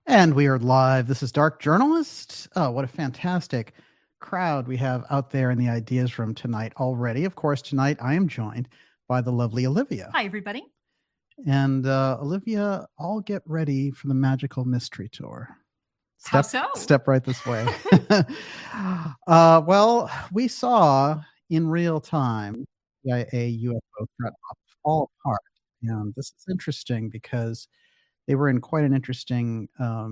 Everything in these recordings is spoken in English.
And we are live. This is Dark Journalist. Oh, what a fantastic crowd we have out there in the Ideas Room tonight already. Of course, tonight I am joined by the lovely Olivia. Hi, everybody. And Olivia, all get ready for the Magical Mystery Tour. How so? Step right this way. Well, we saw in real time a UFO threat fall apart. And this is interesting because they were in quite an interesting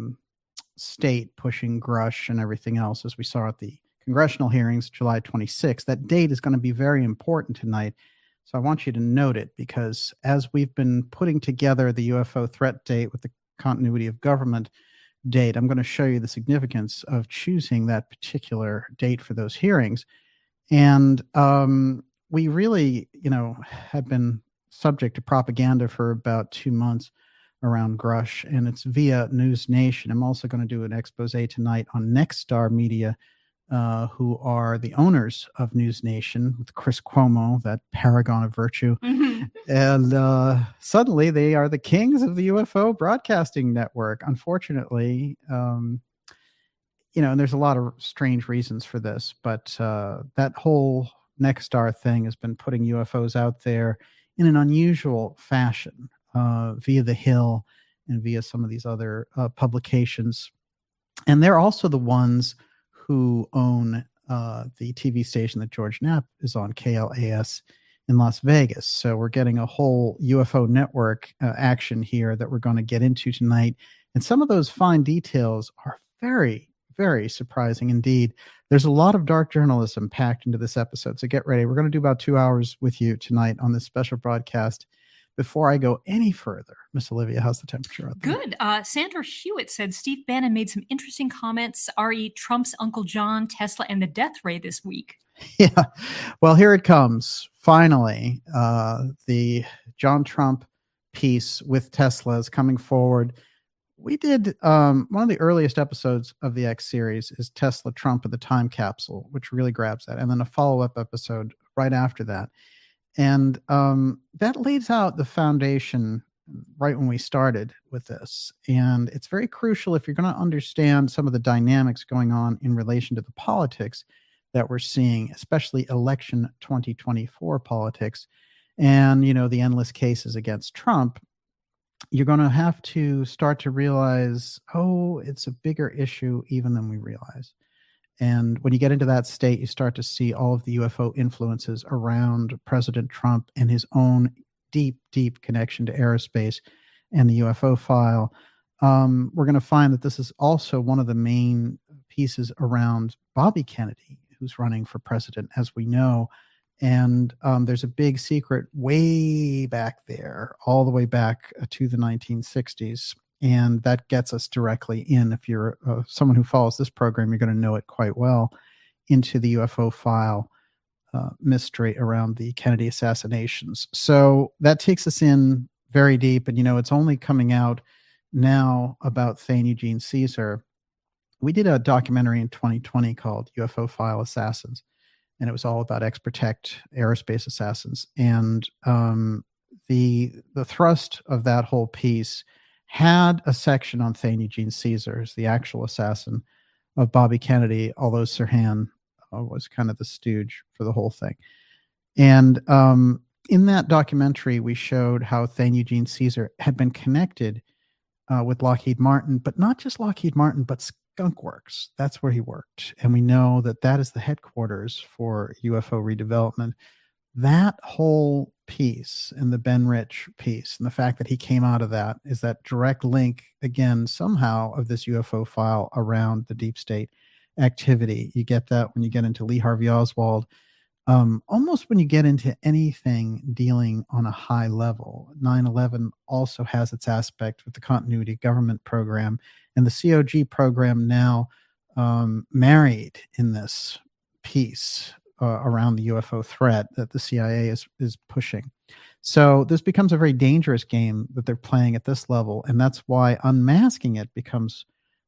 state, pushing Grush and everything else, as we saw at the congressional hearings, July 26th. That date is going to be very important tonight. So I want you to note it, because as we've been putting together the UFO threat date with the continuity of government date, I'm going to show you the significance of choosing that particular date for those hearings. And we really, had been subject to propaganda for about 2 months around Grush, and it's via News Nation. I'm also going to do an expose tonight on Nexstar Media, who are the owners of News Nation, with Chris Cuomo, that paragon of virtue. Mm-hmm. And suddenly they are the kings of the UFO broadcasting network. Unfortunately, and there's a lot of strange reasons for this, but that whole Nexstar thing has been putting UFOs out there in an unusual fashion, via The Hill and via some of these other publications. And they're also the ones who own the TV station that George Knapp is on, KLAS in Las Vegas. So we're getting a whole UFO network action here that we're going to get into tonight. And some of those fine details are very, very surprising indeed. There's a lot of dark journalism packed into this episode. So get ready. We're going to do about 2 hours with you tonight on this special broadcast. Before I go any further, Miss Olivia, how's the temperature out there? Good. Sandra Hewitt said Steve Bannon made some interesting comments. R.E. Trump's Uncle John, Tesla, and the death ray this week. Yeah. Well, here it comes. Finally, the John Trump piece with Tesla is coming forward. We did one of the earliest episodes of the X series is Tesla, Trump, and the Time Capsule, which really grabs that. And then a follow-up episode right after that. And that lays out the foundation right when we started with this. And it's very crucial if you're going to understand some of the dynamics going on in relation to the politics that we're seeing, especially election 2024 politics and, the endless cases against Trump. You're going to have to start to realize, it's a bigger issue even than we realize. And when you get into that state, you start to see all of the UFO influences around President Trump and his own deep, deep connection to aerospace and the UFO file. We're going to find that this is also one of the main pieces around Bobby Kennedy, who's running for president, as we know. And there's a big secret way back there, all the way back to the 1960s. And that gets us directly in, if you're someone who follows this program, you're going to know it quite well, into the UFO file mystery around the Kennedy assassinations. So that takes us in very deep. And, it's only coming out now about Thane Eugene Cesar. We did a documentary in 2020 called UFO File Assassins, and it was all about X-Protect aerospace assassins. And the thrust of that whole piece had a section on Thane Eugene Cesar, the actual assassin of Bobby Kennedy, although Sirhan was kind of the stooge for the whole thing. And in that documentary, we showed how Thane Eugene Cesar had been connected with Lockheed Martin, but not just Lockheed Martin, but Skunk Works. That's where he worked. And we know that that is the headquarters for UFO redevelopment. That whole piece and the Ben Rich piece and the fact that he came out of that is that direct link, again, somehow, of this UFO file around the deep state activity. You get that when you get into Lee Harvey Oswald, almost when you get into anything dealing on a high level. 9/11 also has its aspect with the continuity government program, and the COG program now married in this piece around the UFO threat that the CIA is pushing. So this becomes a very dangerous game that they're playing at this level, and that's why unmasking it becomes,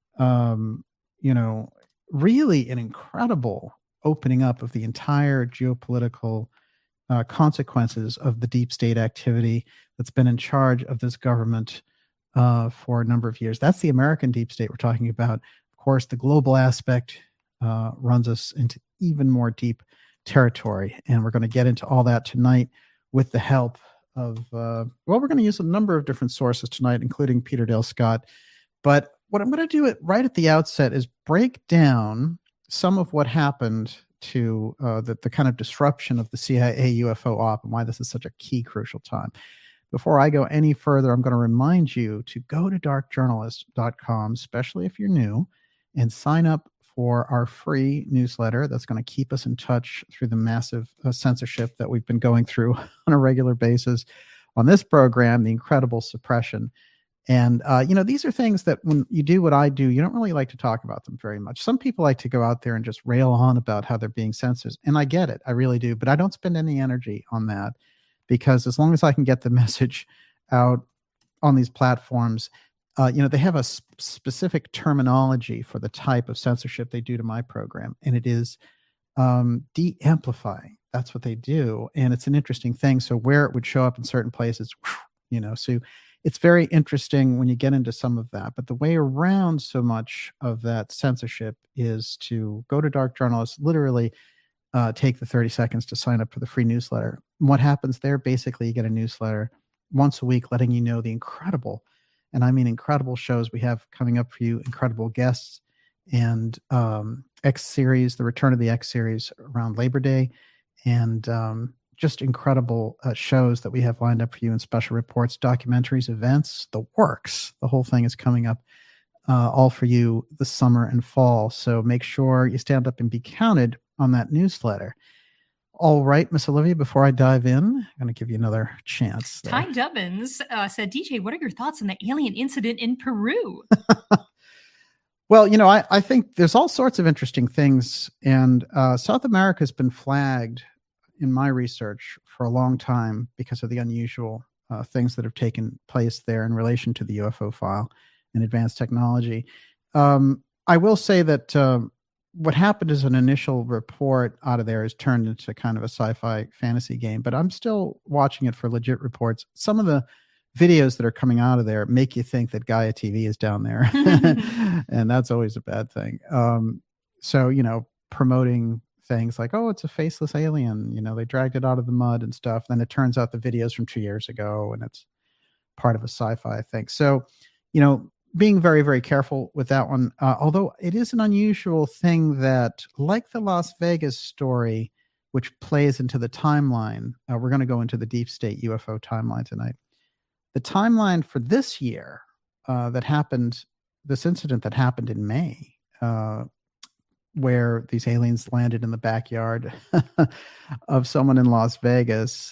really an incredible opening up of the entire geopolitical consequences of the deep state activity that's been in charge of this government for a number of years. That's the American deep state we're talking about. Of course, the global aspect runs us into even more deep territory, and we're going to get into all that tonight with the help of, we're going to use a number of different sources tonight, including Peter Dale Scott. But what I'm going to do right at the outset is break down some of what happened to the kind of disruption of the CIA UFO op and why this is such a key, crucial time. Before I go any further, I'm going to remind you to go to darkjournalist.com, especially if you're new, and sign up for our free newsletter that's going to keep us in touch through the massive censorship that we've been going through on a regular basis on this program, the incredible suppression. And, these are things that when you do what I do, you don't really like to talk about them very much. Some people like to go out there and just rail on about how they're being censored. And I get it. I really do. But I don't spend any energy on that, because as long as I can get the message out on these platforms, they have a specific terminology for the type of censorship they do to my program. And it is de-amplifying. That's what they do. And it's an interesting thing. So where it would show up in certain places, so it's very interesting when you get into some of that. But the way around so much of that censorship is to go to Dark Journalist, literally take the 30 seconds to sign up for the free newsletter. And what happens there, basically, you get a newsletter once a week letting you know the incredible, and I mean incredible, shows we have coming up for you, incredible guests, and X series, the return of the X series around Labor Day, and just incredible shows that we have lined up for you, and special reports, documentaries, events, the works. The whole thing is coming up all for you this summer and fall. So make sure you stand up and be counted on that newsletter. All right, Miss Olivia, before I dive in, I'm going to give you another chance. Ty Dubbins said, DJ, what are your thoughts on the alien incident in Peru? Well, I think there's all sorts of interesting things. And South America has been flagged in my research for a long time because of the unusual things that have taken place there in relation to the UFO file and advanced technology. I will say that what happened is an initial report out of there has turned into kind of a sci-fi fantasy game, but I'm still watching it for legit reports. Some of the videos that are coming out of there make you think that Gaia TV is down there, and that's always a bad thing. So, promoting things like, oh, it's a faceless alien, they dragged it out of the mud and stuff. Then it turns out the video's from 2 years ago and it's part of a sci-fi thing. So, being very, very careful with that one. Although it is an unusual thing that, like the Las Vegas story, which plays into the timeline, we're going to go into the deep state UFO timeline tonight. The timeline for this year this incident that happened in May, where these aliens landed in the backyard of someone in Las Vegas.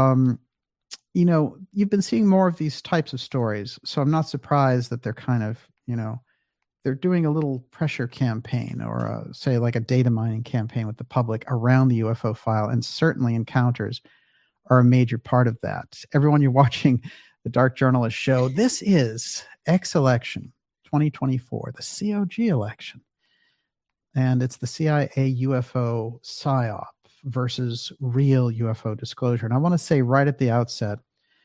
You've been seeing more of these types of stories. So I'm not surprised that they're kind of, they're doing a little pressure campaign or say like a data mining campaign with the public around the UFO file. And certainly encounters are a major part of that. Everyone, you're watching the Dark Journalist show. This is X election 2024, the COG election. And it's the CIA UFO PSYOP versus real UFO disclosure. And I want to say right at the outset,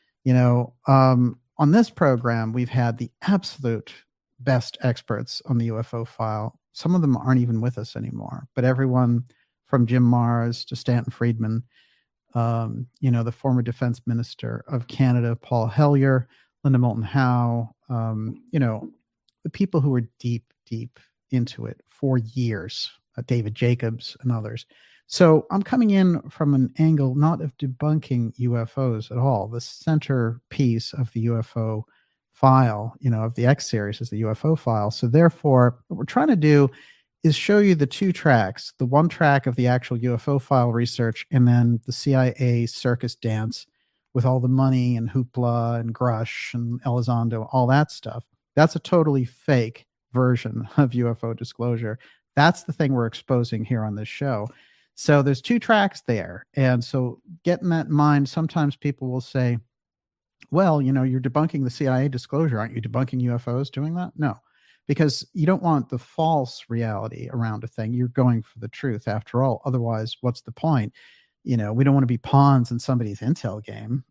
on this program, we've had the absolute best experts on the UFO file. Some of them aren't even with us anymore, but everyone from Jim Marrs to Stanton Friedman, the former defense minister of Canada, Paul Hellyer, Linda Moulton Howe, the people who were deep, deep into it for years, David Jacobs and others. So I'm coming in from an angle not of debunking UFOs at all. The centerpiece of the UFO file, of the X series is the UFO file. So therefore, what we're trying to do is show you the two tracks, the one track of the actual UFO file research, and then the CIA circus dance with all the money and hoopla and Grush and Elizondo, all that stuff. That's a totally fake version of UFO disclosure. That's the thing we're exposing here on this show. So there's two tracks there. And so getting that in mind, sometimes people will say, well, you're debunking the CIA disclosure. Aren't you debunking UFOs doing that? No, because you don't want the false reality around a thing. You're going for the truth after all. Otherwise, what's the point? we don't want to be pawns in somebody's intel game.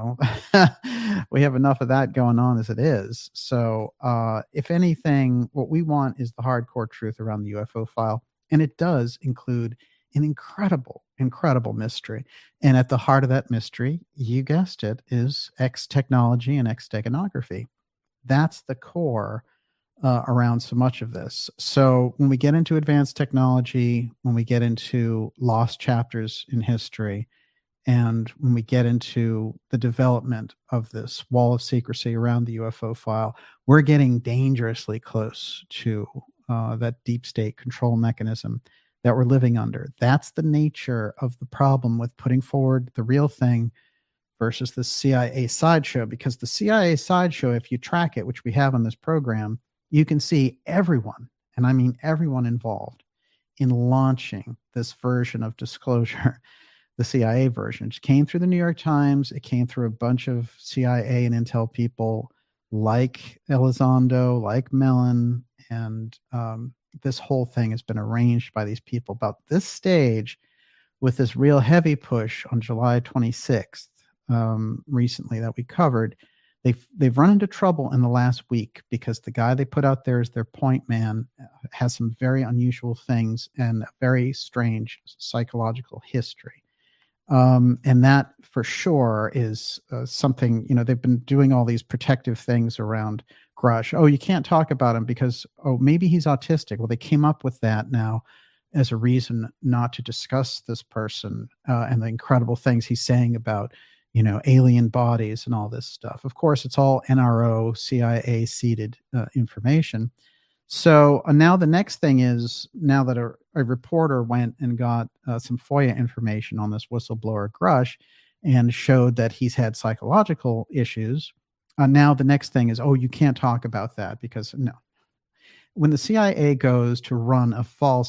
We have enough of that going on as it is. So if anything, what we want is the hardcore truth around the UFO file. And it does include an incredible, incredible mystery. And at the heart of that mystery, you guessed it, is X technology and X steganography. That's the core around so much of this. So when we get into advanced technology, when we get into lost chapters in history, and when we get into the development of this wall of secrecy around the UFO file, we're getting dangerously close to that deep state control mechanism that we're living under. That's the nature of the problem with putting forward the real thing versus the CIA sideshow, because the CIA sideshow, if you track it, which we have on this program, you can see everyone, and I mean everyone involved in launching this version of disclosure, the CIA version. It came through the New York Times. It came through a bunch of CIA and intel people like Elizondo, like Mellon, and this whole thing has been arranged by these people. About this stage, with this real heavy push on July 26th, recently that we covered, they've run into trouble in the last week because the guy they put out there as their point man has some very unusual things and a very strange psychological history. And that for sure is something, they've been doing all these protective things around Grusch. Oh, you can't talk about him because, maybe he's autistic. Well, they came up with that now as a reason not to discuss this person and the incredible things he's saying about, alien bodies and all this stuff. Of course, it's all NRO, CIA seeded information. So now the next thing is, now that a reporter went and got some FOIA information on this whistleblower Grusch and showed that he's had psychological issues, now the next thing is, you can't talk about that because no. When the CIA goes to run a false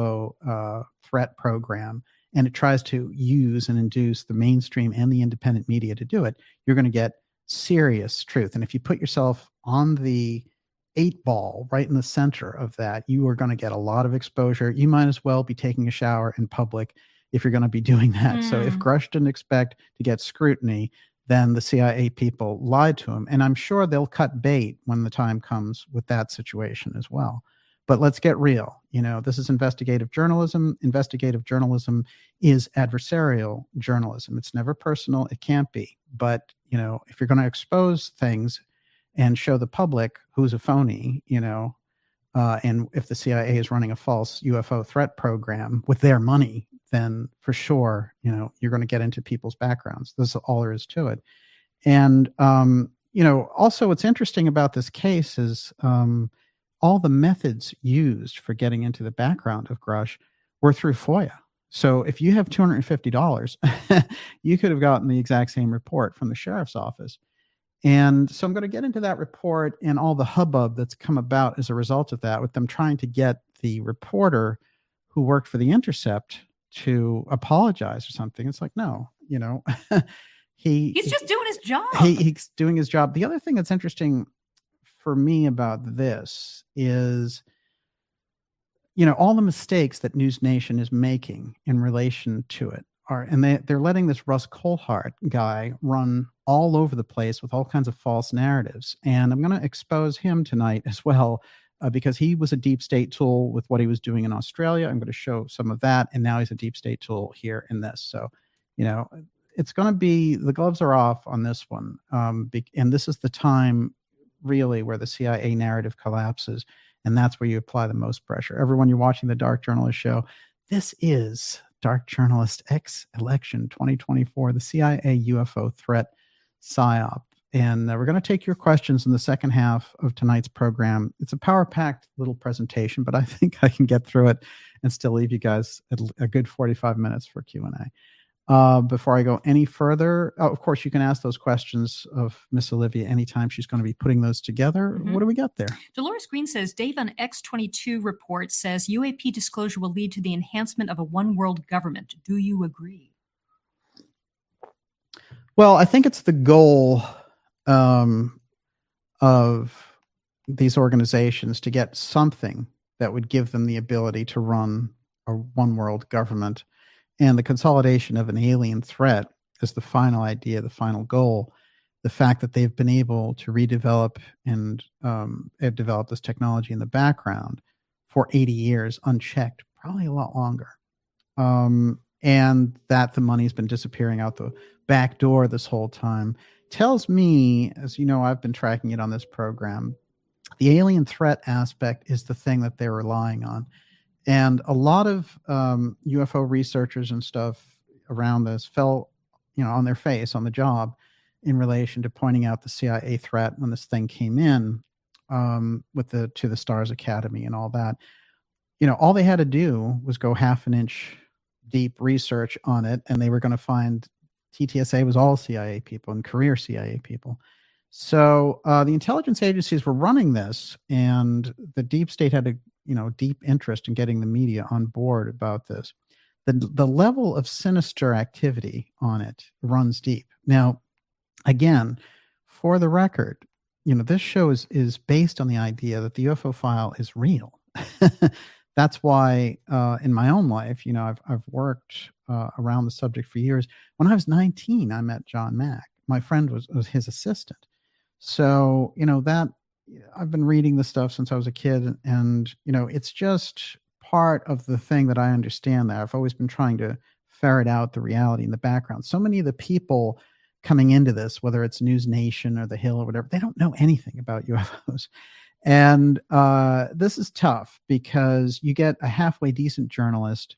UFO threat program and it tries to use and induce the mainstream and the independent media to do it, you're going to get serious truth. And if you put yourself on the 8-ball right in the center of that, you are going to get a lot of exposure. You might as well be taking a shower in public if you're going to be doing that. So if Grusch didn't expect to get scrutiny, then the CIA people lied to him. And I'm sure they'll cut bait when the time comes with that situation as well. But let's get real. This is investigative journalism. Investigative journalism is adversarial journalism. It's never personal. It can't be. But, if you're going to expose things and show the public who's a phony, and if the CIA is running a false UFO threat program with their money, then for sure, you're going to get into people's backgrounds. That's all there is to it. And, also what's interesting about this case is all the methods used for getting into the background of Grusch were through FOIA. So if you have $250, you could have gotten the exact same report from the sheriff's office. And so I'm going to get into that report and all the hubbub that's come about as a result of that, with them trying to get the reporter who worked for The Intercept to apologize or something. It's like, no, he's just doing his job. He's doing his job. The other thing that's interesting for me about this is, all the mistakes that News Nation is making in relation to it are, and they're letting this Russ Coulthart guy run all over the place with all kinds of false narratives. And I'm going to expose him tonight as well, because he was a deep state tool with what he was doing in Australia. I'm going to show some of that. And now he's a deep state tool here in this. So, it's going to be, the gloves are off on this one. And this is the time really where the CIA narrative collapses. And that's where you apply the most pressure. Everyone, you're watching the Dark Journalist Show. This is Dark Journalist X Election 2024, the CIA UFO threat PSYOP. And we're going to take your questions in the second half of tonight's program. It's a power-packed little presentation, but I think I can get through it and still leave you guys a good 45 minutes for Q&A. Before I go any further, of course, you can ask those questions of Miss Olivia anytime. She's going to be putting those together. What do we got there? Dolores Green says, Dave on X22 report says UAP disclosure will lead to the enhancement of a one world government. Do you agree? Well, I think it's the goal of these organizations to get something that would give them the ability to run a one world government. and the consolidation of an alien threat is the final idea, the final goal. The fact that they've been able to redevelop and have developed this technology in the background for 80 years unchecked, probably a lot longer. And that the money's been disappearing out the back door this whole time tells me, as you know, I've been tracking it on this program, the alien threat aspect is the thing that they're relying on. And a lot of UFO researchers and stuff around this fell, on their face on the job in relation to pointing out the CIA threat when this thing came in to the Stars Academy and all that. All they had to do was go half an inch deep research on it, and they were going to find TTSA was all CIA people and career CIA people. So the intelligence agencies were running this, and the deep state had a deep interest in getting the media on board about this. The level of sinister activity on it runs deep. Now, again, for the record, this show is based on the idea that the UFO file is real. That's why in my own life, I've worked around the subject for years. When I was 19, I met John Mack. My friend was his assistant. So, that I've been reading this stuff since I was a kid, and, it's just part of the thing that I understand that I've always been trying to ferret out the reality in the background. So many of the people coming into this, whether it's News Nation or The Hill or whatever, they don't know anything about UFOs. And this is tough because you get a halfway decent journalist.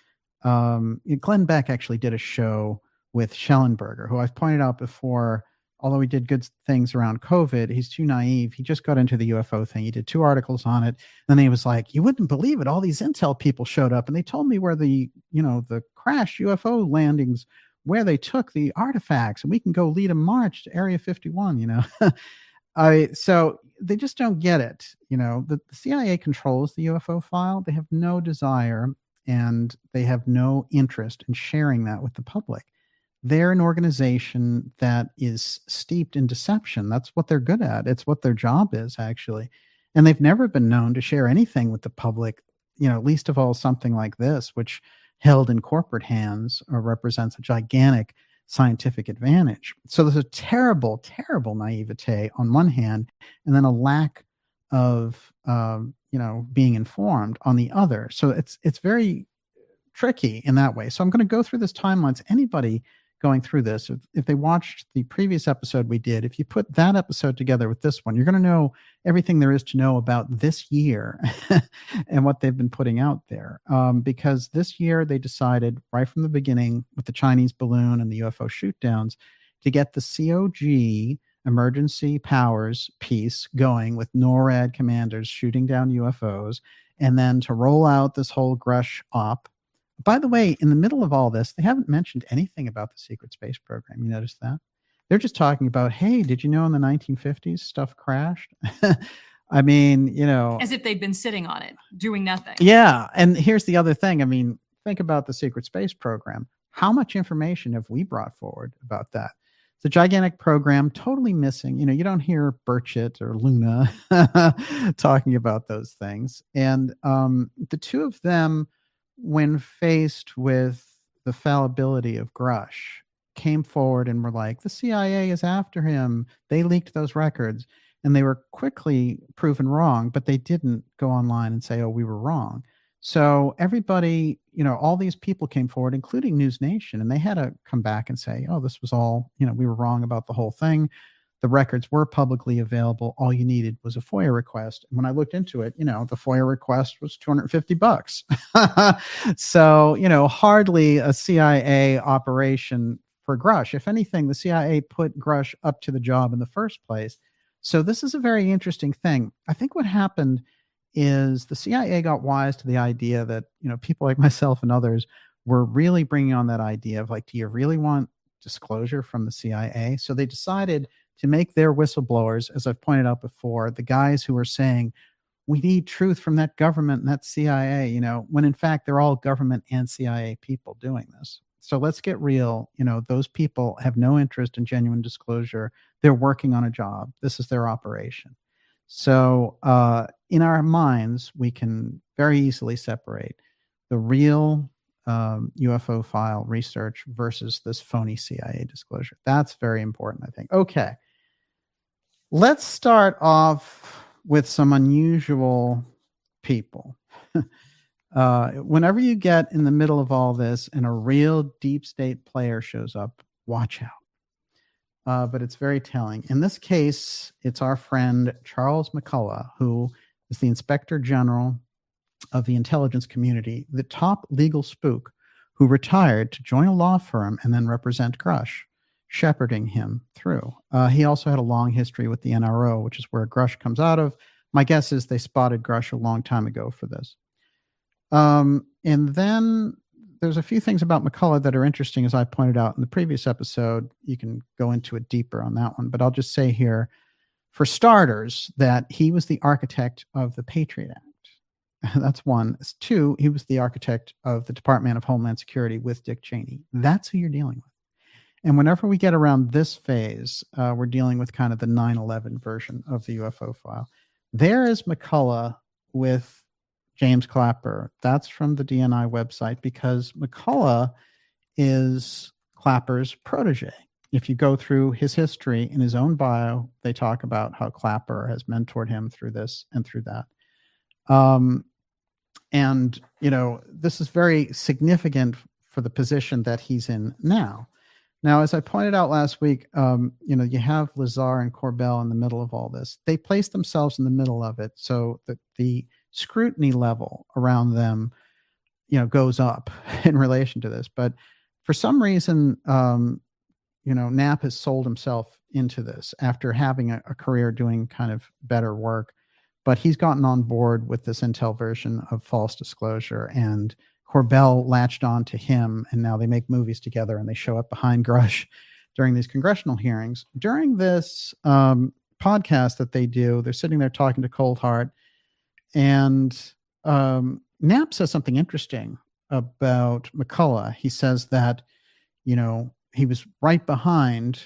Glenn Beck actually did a show with Schellenberger, who I've pointed out before, although he did good things around COVID, he's too naive. He just got into the UFO thing. He did 2 articles on it. And then he was like, you wouldn't believe it. All these intel people showed up and they told me where the crashed UFO landings, where they took the artifacts, and we can go lead a march to Area 51, So they just don't get it. The CIA controls the UFO file. They have no desire and they have no interest in sharing that with the public. They're an organization that is steeped in deception. That's what they're good at. It's what their job is, actually. And they've never been known to share anything with the public, least of all something like this, which held in corporate hands represents a gigantic scientific advantage. So there's a terrible, terrible naivete on one hand, and then a lack of, being informed on the other. So it's very tricky in that way. So I'm going to go through this timeline. So anybody going through this, if they watched the previous episode we did, if you put that episode together with this one, you're going to know everything there is to know about this year and what they've been putting out there. Because this year they decided right from the beginning with the Chinese balloon and the UFO shoot downs to get the COG emergency powers piece going with NORAD commanders shooting down UFOs, and then to roll out this whole Grush op. By the way, in the middle of all this, they haven't mentioned anything about the secret space program. You notice that? They're just talking about, hey, did you know in the 1950s stuff crashed? I mean, as if they've been sitting on it, doing nothing. Yeah. And here's the other thing. I mean, think about the secret space program. How much information have we brought forward about that? It's a gigantic program, totally missing. You don't hear Burchett or Luna talking about those things. And the two of them, when faced with the fallibility of Grush, came forward and were like, the CIA is after him. They leaked those records, and they were quickly proven wrong, but they didn't go online and say, oh, we were wrong. So everybody, all these people came forward, including News Nation, and they had to come back and say, oh, this was all, we were wrong about the whole thing. The records were publicly available. All you needed was a FOIA request. And when I looked into it, the FOIA request was $250. So, hardly a CIA operation for Grush. If anything, the CIA put Grush up to the job in the first place. So this is a very interesting thing. I think what happened is the CIA got wise to the idea that, people like myself and others were really bringing on that idea of like, do you really want disclosure from the CIA? So they decided to make their whistleblowers, as I've pointed out before, the guys who are saying, we need truth from that government and that CIA, when in fact they're all government and CIA people doing this. So let's get real. Those people have no interest in genuine disclosure. They're working on a job. This is their operation. So in our minds, we can very easily separate the real UFO file research versus this phony CIA disclosure. That's very important, I think. Okay. Let's start off with some unusual people. Whenever you get in the middle of all this and a real deep state player shows up, watch out. But it's very telling. In this case, it's our friend Charles McCullough, who is the Inspector General of the intelligence community, the top legal spook who retired to join a law firm and then represent Grush, shepherding him through. He also had a long history with the NRO, which is where Grush comes out of. My guess is they spotted Grush a long time ago for this. And then there's a few things about McCullough that are interesting, as I pointed out in the previous episode. You can go into it deeper on that one, but I'll just say here, for starters, that he was the architect of the Patriot Act. That's one. Two, he was the architect of the Department of Homeland Security with Dick Cheney. That's who you're dealing with. And whenever we get around this phase, we're dealing with kind of the 9/11 version of the UFO file. There is McCullough with James Clapper. That's from the DNI website, because McCullough is Clapper's protege. If you go through his history in his own bio, they talk about how Clapper has mentored him through this and through that. And, this is very significant for the position that he's in now. Now, as I pointed out last week, you have Lazar and Corbell in the middle of all this. They place themselves in the middle of it so that the scrutiny level around them, goes up in relation to this. But for some reason, Knapp has sold himself into this after having a career doing kind of better work. But he's gotten on board with this intel version of false disclosure, and Corbell latched on to him, and now they make movies together and they show up behind Grush during these congressional hearings. During this podcast that they do, they're sitting there talking to Coldheart, and Knapp says something interesting about McCullough. He says that, he was right behind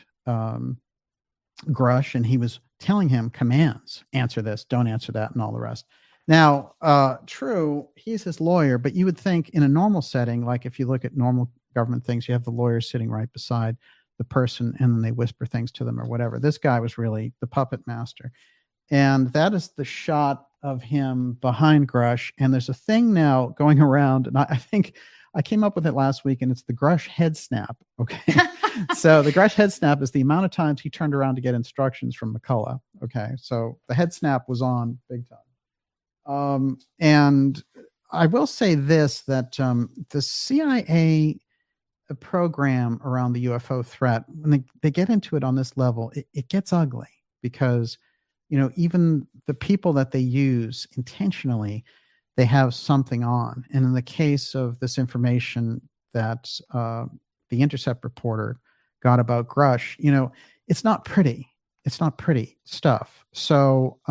Grush, and he was telling him commands, answer this, don't answer that, and all the rest. Now, true, he's his lawyer, but you would think in a normal setting, like if you look at normal government things, you have the lawyer sitting right beside the person and then they whisper things to them or whatever. This guy was really the puppet master. And that is the shot of him behind Grush. And there's a thing now going around, and I think I came up with it last week, and it's the Grush head snap. Okay. So the Grush head snap is the amount of times he turned around to get instructions from McCullough. Okay. So the head snap was on big time. And I will say this, that the CIA program around the UFO threat, when they get into it on this level, it gets ugly, because, even the people that they use intentionally, they have something on. And in the case of this information that the Intercept reporter got about Grush, it's not pretty. It's not pretty stuff. So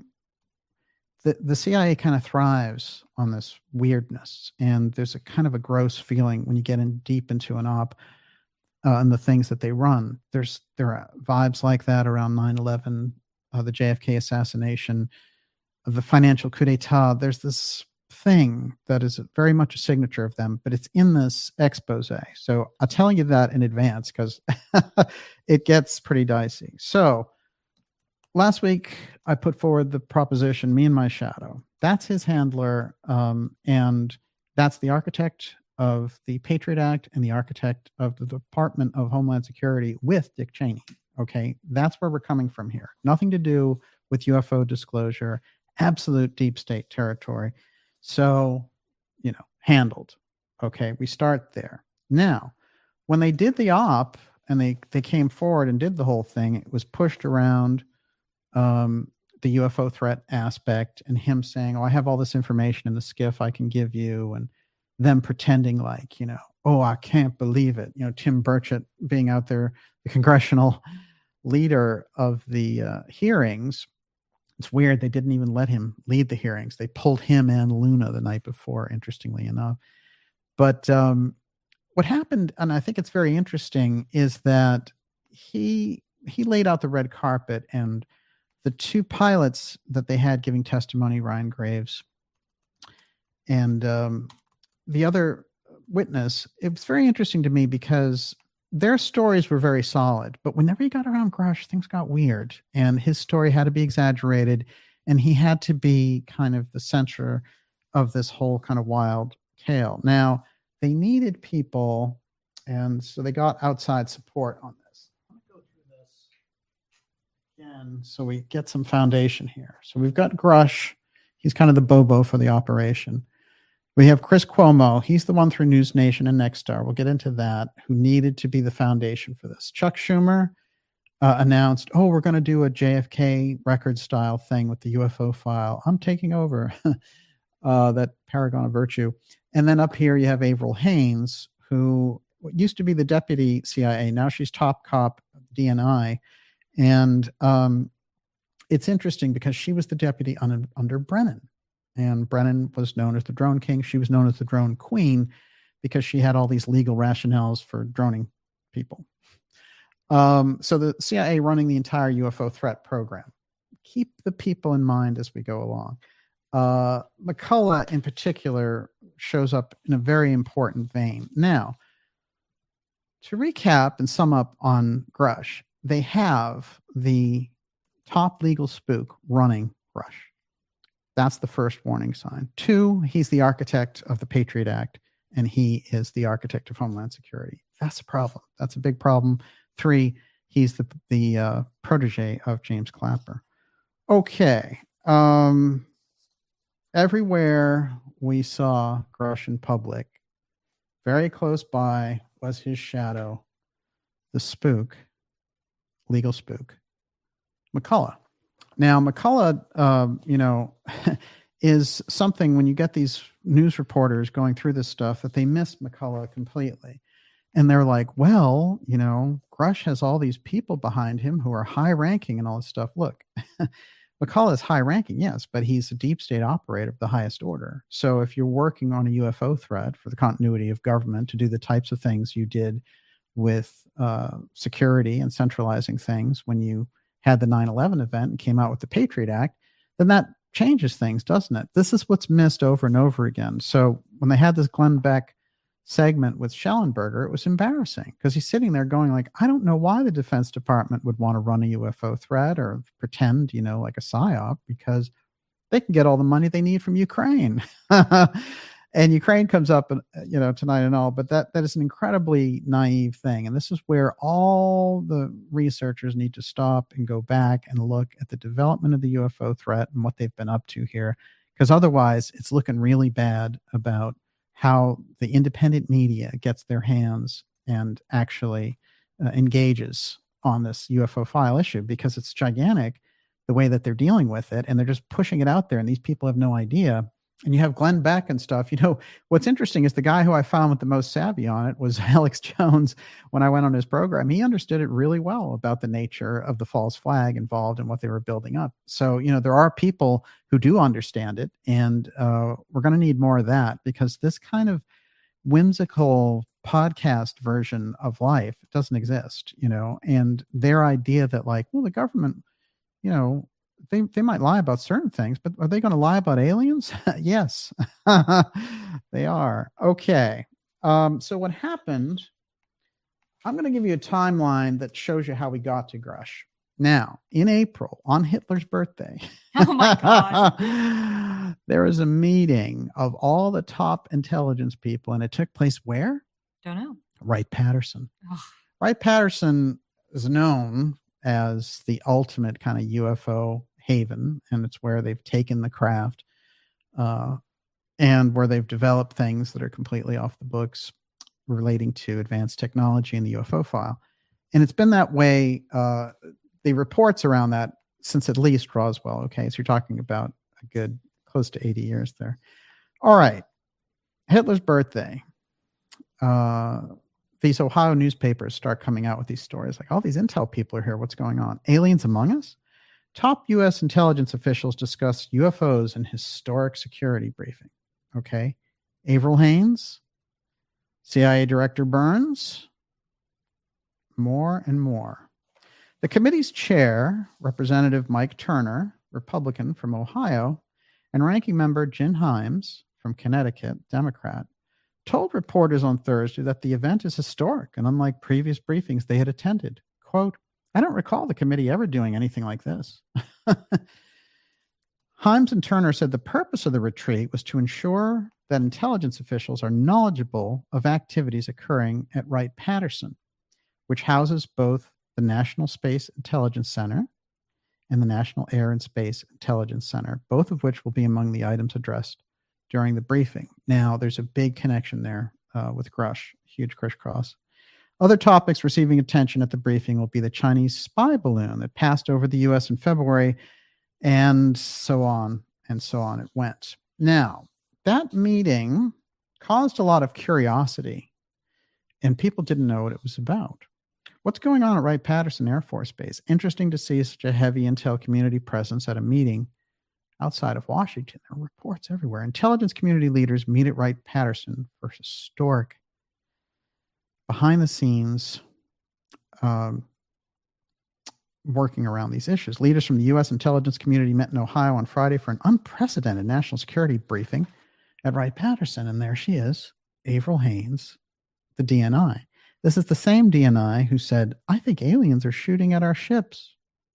the CIA kind of thrives on this weirdness. And there's a kind of a gross feeling when you get in deep into an op and the things that they run. There are vibes like that around 9/11, the JFK assassination, the financial coup d'etat. There's this thing that is very much a signature of them, but it's in this expose. So I'll tell you that in advance, because it gets pretty dicey. So last week I put forward the proposition, Me and My Shadow. That's his handler, and that's the architect of the Patriot Act and the architect of the Department of Homeland Security with Dick Cheney. Okay, that's where we're coming from here. Nothing to do with UFO disclosure, absolute deep state territory. So, handled. Okay, we start there. Now, when they did the op and they came forward and did the whole thing, it was pushed around the UFO threat aspect, and him saying, I have all this information in the skiff I can give you, and them pretending like, I can't believe it. Tim Burchett being out there, the congressional leader of the hearings. It's weird. They didn't even let him lead the hearings. They pulled him and Luna the night before, interestingly enough. But what happened, and I think it's very interesting, is that he laid out the red carpet, and the two pilots that they had giving testimony, Ryan Graves and the other witness, it was very interesting to me because their stories were very solid, but whenever you got around Grush, things got weird, and his story had to be exaggerated, and he had to be kind of the center of this whole kind of wild tale. Now, they needed people, and so they got outside support on this. Let me go through this again so we get some foundation here. So we've got Grush. He's kind of the Bobo for the operation. We have Chris Cuomo. He's the one through News Nation and Nexstar. We'll get into that, who needed to be the foundation for this. Chuck Schumer announced, we're going to do a JFK record style thing with the UFO file. I'm taking over that paragon of virtue. And then up here you have Avril Haines, who used to be the deputy CIA. Now she's top cop DNI. And it's interesting because she was the deputy under Brennan. And Brennan was known as the drone king. She was known as the drone queen because she had all these legal rationales for droning people. So the CIA running the entire UFO threat program. Keep the people in mind as we go along. McCullough in particular shows up in a very important vein. Now, to recap and sum up on Grush, they have the top legal spook running Grush. That's the first warning sign. 2, he's the architect of the Patriot Act, and he is the architect of Homeland Security. That's a problem. That's a big problem. 3, he's the protege of James Clapper. Okay. Everywhere we saw Grush in public, very close by was his shadow, the spook, legal spook, McCullough. Now, McCullough, is something when you get these news reporters going through this stuff that they miss McCullough completely. And they're like, well, Grush has all these people behind him who are high ranking and all this stuff. Look, McCullough is high ranking, yes, but he's a deep state operator of the highest order. So if you're working on a UFO threat for the continuity of government to do the types of things you did with security and centralizing things when you had the 9/11 event and came out with the Patriot Act, then that changes things, doesn't it? This is what's missed over and over again. So when they had this Glenn Beck segment with Schellenberger, it was embarrassing because he's sitting there going like, I don't know why the Defense Department would want to run a UFO threat or pretend, like a PSYOP, because they can get all the money they need from Ukraine. And Ukraine comes up, tonight and all, but that is an incredibly naive thing. And this is where all the researchers need to stop and go back and look at the development of the UFO threat and what they've been up to here, because otherwise it's looking really bad about how the independent media gets their hands and actually engages on this UFO file issue, because it's gigantic the way that they're dealing with it. And they're just pushing it out there and these people have no idea. And you have Glenn Beck and stuff. What's interesting is the guy who I found with the most savvy on it was Alex Jones. When I went on his program, he understood it really well about the nature of the false flag involved and what they were building up. So, there are people who do understand it, and we're going to need more of that, because this kind of whimsical podcast version of life doesn't exist, and their idea that the government, they might lie about certain things, but are they going to lie about aliens? Yes, they are. Okay. So what happened, I'm going to give you a timeline that shows you how we got to Grush. Now, in April, on Hitler's birthday, oh my God, there was a meeting of all the top intelligence people, and it took place where? Don't know. Wright-Patterson. Ugh. Wright-Patterson is known as the ultimate kind of UFO haven, and it's where they've taken the craft and where they've developed things that are completely off the books relating to advanced technology in the UFO file. And it's been that way, the reports around that, since at least Roswell. Okay, so you're talking about a good close to 80 years there. All right, Hitler's birthday. These Ohio newspapers start coming out with these stories like, all these intel people are here. What's going on? Aliens among us? Top U.S. intelligence officials discuss UFOs in historic security briefing. Okay. Avril Haines, CIA Director Burns, more and more. The committee's chair, Representative Mike Turner, Republican from Ohio, and ranking member Jen Himes from Connecticut, Democrat, told reporters on Thursday that the event is historic and unlike previous briefings they had attended. Quote, I don't recall the committee ever doing anything like this. Himes and Turner said the purpose of the retreat was to ensure that intelligence officials are knowledgeable of activities occurring at Wright-Patterson, which houses both the National Space Intelligence Center and the National Air and Space Intelligence Center, both of which will be among the items addressed during the briefing. Now, there's a big connection there with Grush, huge crisscross. Other topics receiving attention at the briefing will be the Chinese spy balloon that passed over the U.S. in February, and so on and so on it went. Now, that meeting caused a lot of curiosity, and people didn't know what it was about. What's going on at Wright-Patterson Air Force Base? Interesting to see such a heavy intel community presence at a meeting outside of Washington. There are reports everywhere. Intelligence community leaders meet at Wright-Patterson for historic, behind-the-scenes working around these issues. Leaders from the U.S. intelligence community met in Ohio on Friday for an unprecedented national security briefing at Wright-Patterson. And there she is, Avril Haines, the DNI. This is the same DNI who said, I think aliens are shooting at our ships.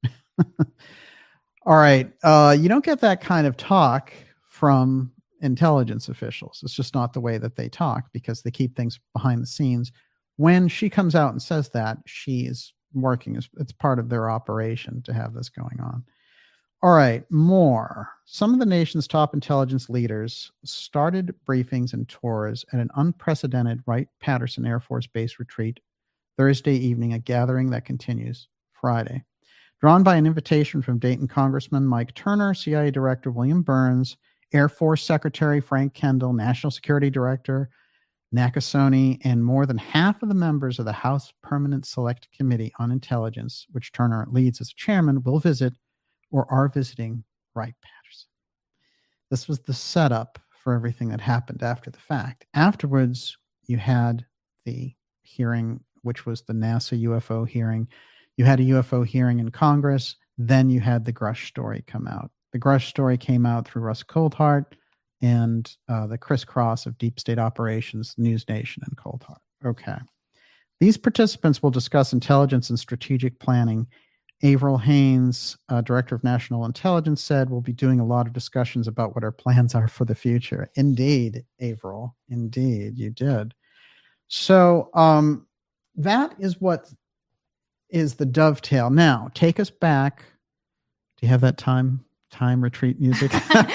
All right. You don't get that kind of talk from intelligence officials. It's just not the way that they talk because they keep things behind the scenes. When she comes out and says that, she is working. It's part of their operation to have this going on. All right, more. Some of the nation's top intelligence leaders started briefings and tours at an unprecedented Wright-Patterson Air Force Base retreat Thursday evening, a gathering that continues Friday. Drawn by an invitation from Dayton Congressman Mike Turner, CIA Director William Burns, Air Force Secretary Frank Kendall, National Security Director Nakasone, and more than half of the members of the House Permanent Select Committee on Intelligence, which Turner leads as chairman, will visit or are visiting Wright-Patterson. This was the setup for everything that happened after the fact. Afterwards, you had the hearing, which was the NASA UFO hearing. You had a UFO hearing in Congress. Then you had the Grush story come out. The Grush story came out through Russ Coldhart and the crisscross of deep state operations, News Nation and Coldhart. Okay. These participants will discuss intelligence and strategic planning. Avril Haines, Director of National Intelligence, said we'll be doing a lot of discussions about what our plans are for the future. Indeed, Avril. Indeed, you did. So that is what is the dovetail. Now, take us back. Do you have that time retreat music?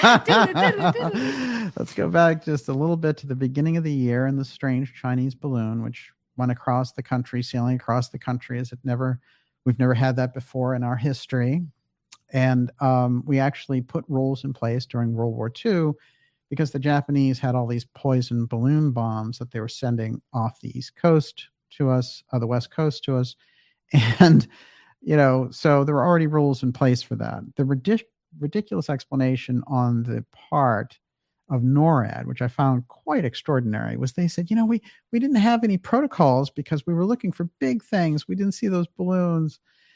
Let's go back just a little bit to the beginning of the year and the strange Chinese balloon, which went across the country, sailing across the country as we've never had that before in our history. And we actually put rules in place during World War II because the Japanese had all these poison balloon bombs that they were sending off the East Coast to us, the West Coast to us. And, so there were already rules in place for that. The ridiculous explanation on the part of NORAD, which I found quite extraordinary, was they said, we didn't have any protocols because we were looking for big things. We didn't see those balloons.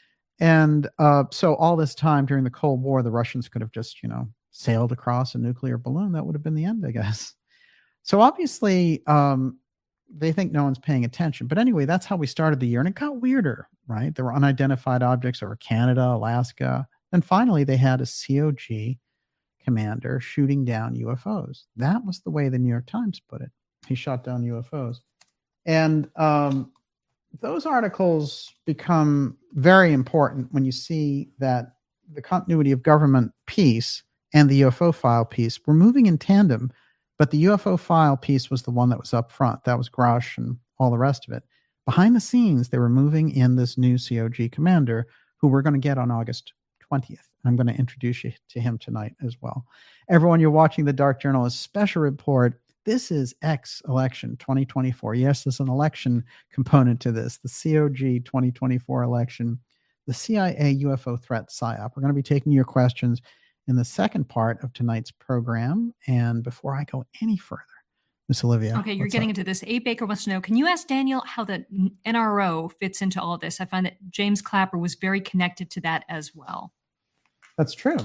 And so all this time during the Cold War, the Russians could have just, sailed across a nuclear balloon. That would have been the end, I guess. So obviously, they think no one's paying attention. But anyway, that's how we started the year. And it got weirder, right? There were unidentified objects over Canada, Alaska. And finally, they had a COG commander shooting down UFOs. That was the way the New York Times put it. He shot down UFOs. And those articles become very important when you see that the continuity of government piece and the UFO file piece were moving in tandem, but the UFO file piece was the one that was up front. That was Grush and all the rest of it. Behind the scenes, they were moving in this new COG commander who we're going to get on August 20th. I'm going to introduce you to him tonight as well. Everyone, you're watching the Dark Journalist special report. This is X election 2024. Yes, there's an election component to this, the COG 2024 election, the CIA UFO threat PSYOP. We're going to be taking your questions in the second part of tonight's program. And before I go any further, Miss Olivia. Okay, you're getting into this. A. Baker wants to know, can you ask Daniel how the NRO fits into all of this? I find that James Clapper was very connected to that as well. That's true.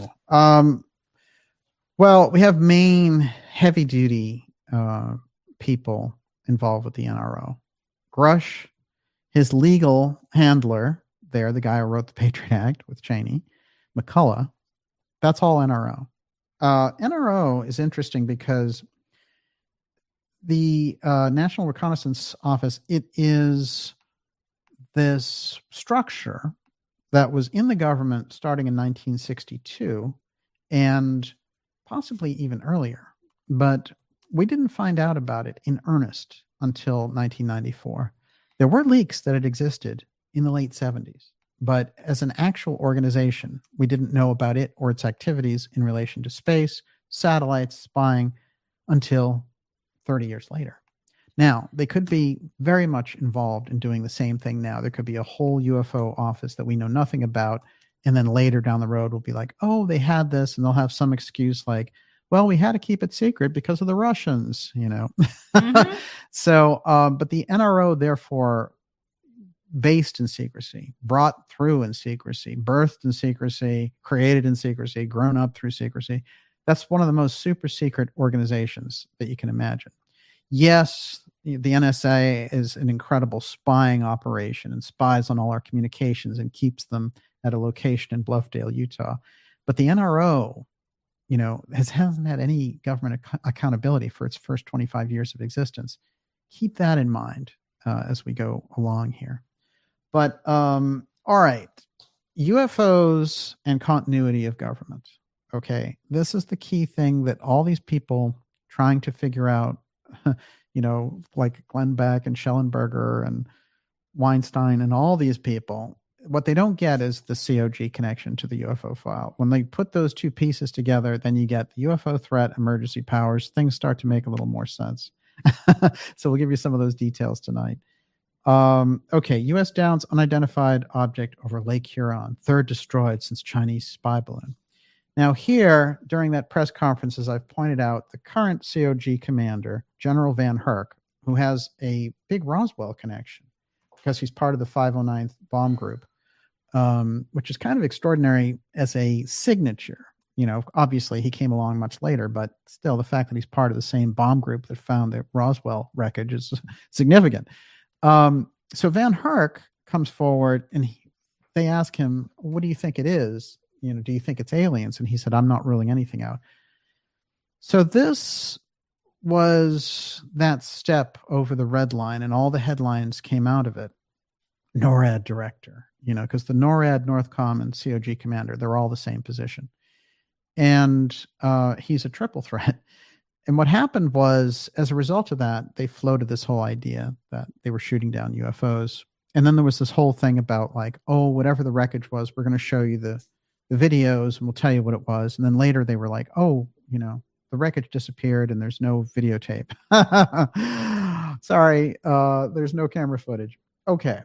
Well, we have Maine heavy-duty people involved with the NRO. Grush, his legal handler there, the guy who wrote the Patriot Act with Cheney, McCullough, that's all NRO. NRO is interesting because the National Reconnaissance Office, it is this structure that was in the government starting in 1962 and possibly even earlier. But we didn't find out about it in earnest until 1994. There were leaks that it existed in the late 70s, but as an actual organization, we didn't know about it or its activities in relation to space, satellites, spying until 30 years later. Now, they could be very much involved in doing the same thing now. There could be a whole UFO office that we know nothing about, and then later down the road, we'll be like, oh, they had this, and they'll have some excuse like, well, we had to keep it secret because of the Russians, you know. Mm-hmm. So, but the NRO, therefore, based in secrecy, brought through in secrecy, birthed in secrecy, created in secrecy, grown up through secrecy. That's one of the most super secret organizations that you can imagine. Yes, the NSA is an incredible spying operation and spies on all our communications and keeps them at a location in Bluffdale, Utah. But the NRO, you know, hasn't had any government accountability for its first 25 years of existence. Keep that in mind as we go along here. But all right, UFOs and continuity of government. Okay, this is the key thing that all these people trying to figure out, you know, like Glenn Beck and Schellenberger and Weinstein and all these people, what they don't get is the COG connection to the UFO file. When they put those two pieces together, then you get the UFO threat, emergency powers. Things start to make a little more sense. So we'll give you some of those details tonight. Okay, U.S. downs unidentified object over Lake Huron, third destroyed since Chinese spy balloon. Now here, during that press conference, as I've pointed out, the current COG commander, General Van Herk, who has a big Roswell connection because he's part of the 509th Bomb Group, which is kind of extraordinary as a signature. You know, obviously he came along much later, but still the fact that he's part of the same bomb group that found the Roswell wreckage is significant. So Van Herk comes forward and they ask him, what do you think it is? You know, do you think it's aliens? And he said, I'm not ruling anything out. So this was that step over the red line, and all the headlines came out of it. NORAD director, you know, because the NORAD, Northcom, and COG commander, they're all the same position. And he's a triple threat. And what happened was, as a result of that, they floated this whole idea that they were shooting down UFOs. And then there was this whole thing about like, oh, whatever the wreckage was, we're going to show you the videos and we'll tell you what it was. And then later they were like, oh, you know, the wreckage disappeared and there's no videotape. Sorry, there's no camera footage. Okay.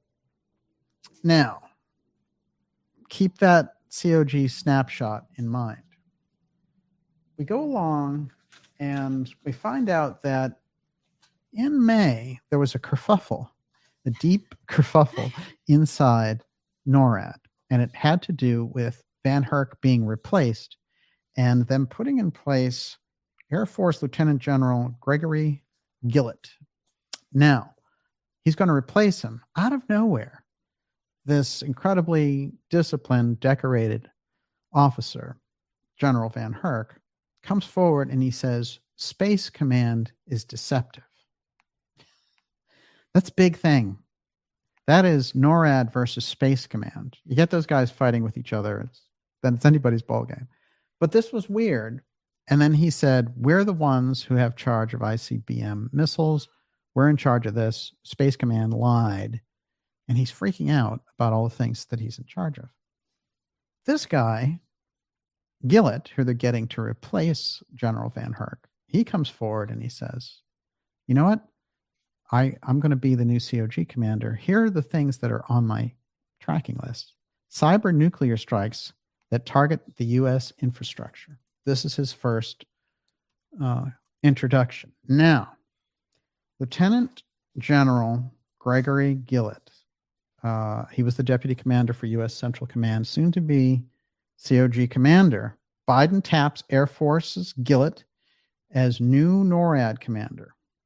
Now, keep that COG snapshot in mind. We go along and we find out that in May, there was a kerfuffle, a deep kerfuffle inside NORAD. And it had to do with Van Herk being replaced and them putting in place Air Force Lieutenant General Gregory Gillett. Now, he's going to replace him out of nowhere. This incredibly disciplined, decorated officer, General Van Herk, comes forward and he says, Space Command is deceptive. That's a big thing. That is NORAD versus Space Command. You get those guys fighting with each other, then it's anybody's ballgame. But this was weird. And then he said, we're the ones who have charge of ICBM missiles. We're in charge of this. Space Command lied. And he's freaking out about all the things that he's in charge of. This guy, Gillett, who they're getting to replace General Van Herk, he comes forward and he says, you know what? I'm going to be the new COG commander. Here are the things that are on my tracking list. Cyber nuclear strikes that target the U.S. infrastructure. This is his first introduction. Now, Lieutenant General Gregory Gillett, he was the deputy commander for U.S. Central Command, soon to be COG commander. Biden taps Air Force's Gillett as new NORAD commander.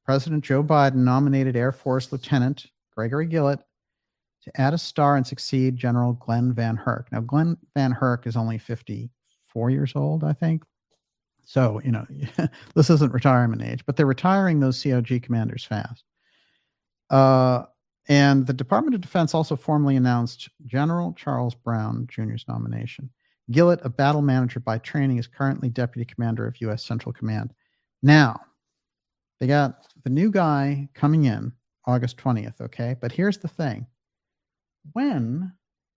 President Joe Biden nominated Air Force Lieutenant Gregory Gillett to add a star and succeed General Glenn Van Herk. Now, Glenn Van Herk is only 54 years old, I think. So, this isn't retirement age, but they're retiring those COG commanders fast. And the Department of Defense also formally announced General Charles Brown Jr.'s nomination. Gillett, a battle manager by training, is currently Deputy Commander of U.S. Central Command. Now, they got the new guy coming in August 20th, okay? But here's the thing. When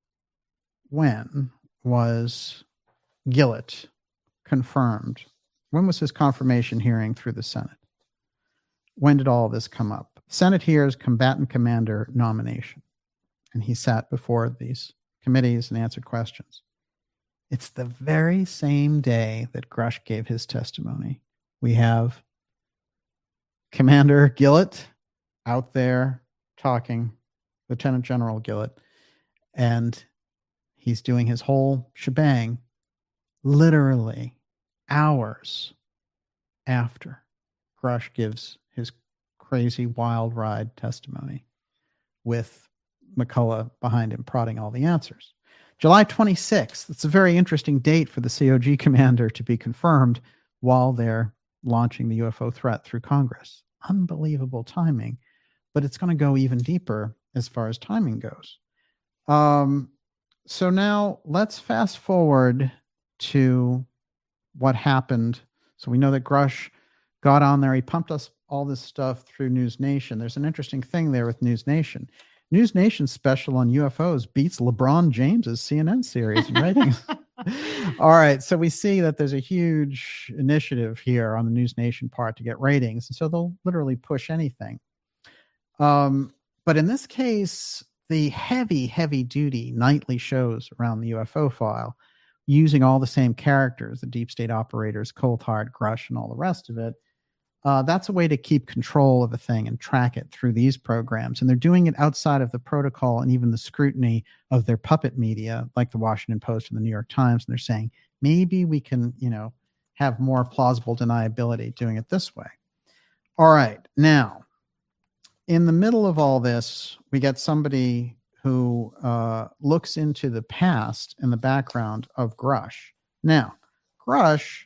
was Gillett confirmed? When was his confirmation hearing through the Senate? When did all of this come up? Senate hears combatant commander nomination, and he sat before these committees and answered questions. It's the very same day that Grush gave his testimony. We have Commander Gillett out there talking, Lieutenant General Gillett, and he's doing his whole shebang literally hours after Grush gives his crazy wild ride testimony with McCullough behind him prodding all the answers. July 26th, it's a very interesting date for the COG commander to be confirmed while they're launching the UFO threat through Congress. Unbelievable timing, but it's going to go even deeper as far as timing goes. So now let's fast forward to what happened. So we know that Grush got on there. He pumped us all this stuff through News Nation. There's an interesting thing there with News Nation. News Nation's special on UFOs beats LeBron James's CNN series in ratings. All right. So we see that there's a huge initiative here on the News Nation part to get ratings. And so they'll literally push anything. But in this case, the heavy duty nightly shows around the UFO file, using all the same characters, the deep state operators, Coulthard, Grush, and all the rest of it. That's a way to keep control of a thing and track it through these programs. And they're doing it outside of the protocol and even the scrutiny of their puppet media, like the Washington Post and the New York Times. And they're saying, maybe we can, have more plausible deniability doing it this way. All right. Now, in the middle of all this, we get somebody who looks into the past and the background of Grush. Now, Grush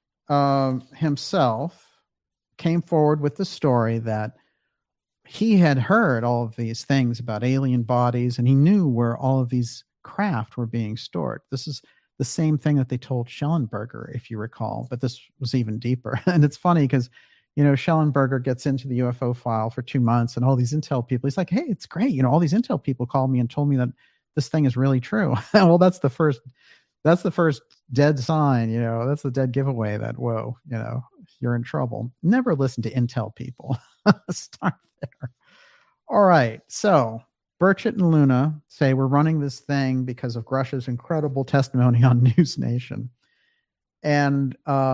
himself came forward with the story that he had heard all of these things about alien bodies, and he knew where all of these craft were being stored. This is the same thing that they told Schellenberger, if you recall, but this was even deeper. And it's funny because, Schellenberger gets into the UFO file for 2 months, and all these intel people, he's like, hey, it's great. All these intel people called me and told me that this thing is really true. Well, that's the first dead sign, that's the dead giveaway that, whoa, you're in trouble. Never listen to intel people. Start there. All right. So Burchett and Luna say we're running this thing because of Grush's incredible testimony on News Nation. And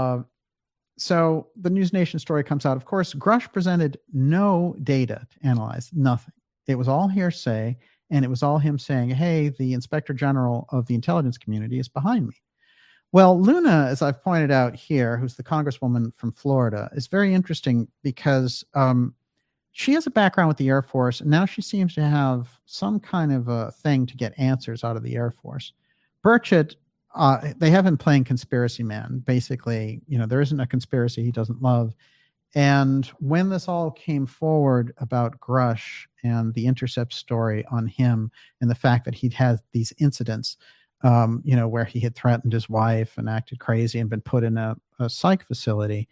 so the News Nation story comes out. Of course, Grush presented no data to analyze, nothing. It was all hearsay, and it was all him saying, hey, the Inspector General of the intelligence community is behind me. Well, Luna, as I've pointed out here, who's the congresswoman from Florida, is very interesting because she has a background with the Air Force, and now she seems to have some kind of a thing to get answers out of the Air Force. Burchett, they have him playing conspiracy man. Basically, there isn't a conspiracy he doesn't love. And when this all came forward about Grush and the Intercept story on him and the fact that he'd had these incidents, where he had threatened his wife and acted crazy and been put in a psych facility.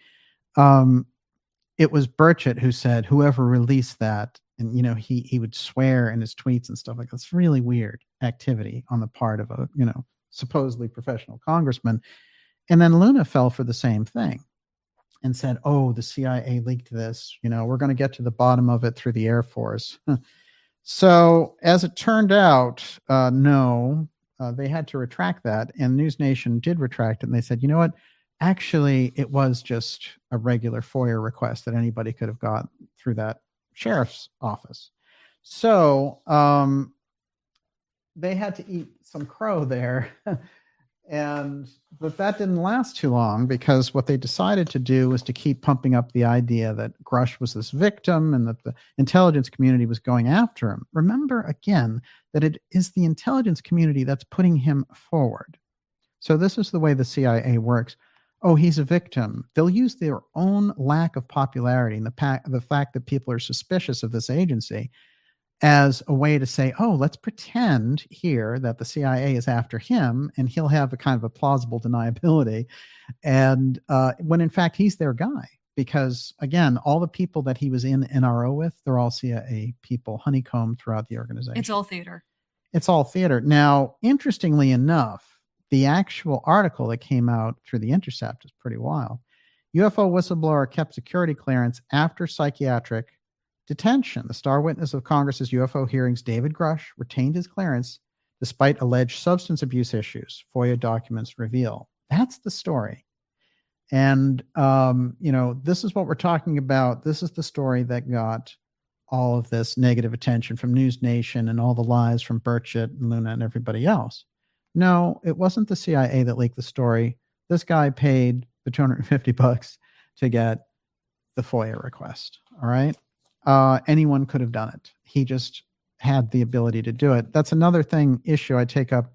It was Burchett who said, whoever released that, and, he would swear in his tweets and stuff like that. It's really weird activity on the part of a, supposedly professional congressman. And then Luna fell for the same thing and said, oh, the CIA leaked this, we're going to get to the bottom of it through the Air Force. So as it turned out, no, they had to retract that, and News Nation did retract it. And they said, you know what? Actually, it was just a regular FOIA request that anybody could have got through that sheriff's office. So they had to eat some crow there But that didn't last too long, because what they decided to do was to keep pumping up the idea that Grush was this victim and that the intelligence community was going after him. Remember again that it is the intelligence community that's putting him forward. So this is the way the CIA works. Oh, he's a victim. They'll use their own lack of popularity and the fact that people are suspicious of this agency as a way to say, oh, let's pretend here that the CIA is after him, and he'll have a kind of a plausible deniability. And when in fact, he's their guy, because again, all the people that he was in NRO with, they're all CIA people honeycombed throughout the organization. It's all theater. It's all theater. Now, interestingly enough, the actual article that came out through The Intercept is pretty wild. UFO whistleblower kept security clearance after psychiatric detention. The star witness of Congress's UFO hearings, David Grush, retained his clearance despite alleged substance abuse issues, FOIA documents reveal. That's the story. And, this is what we're talking about. This is the story that got all of this negative attention from News Nation and all the lies from Burchett and Luna and everybody else. No, it wasn't the CIA that leaked the story. This guy paid the $250 to get the FOIA request. All right. Anyone could have done it. He just had the ability to do it. That's another issue I take up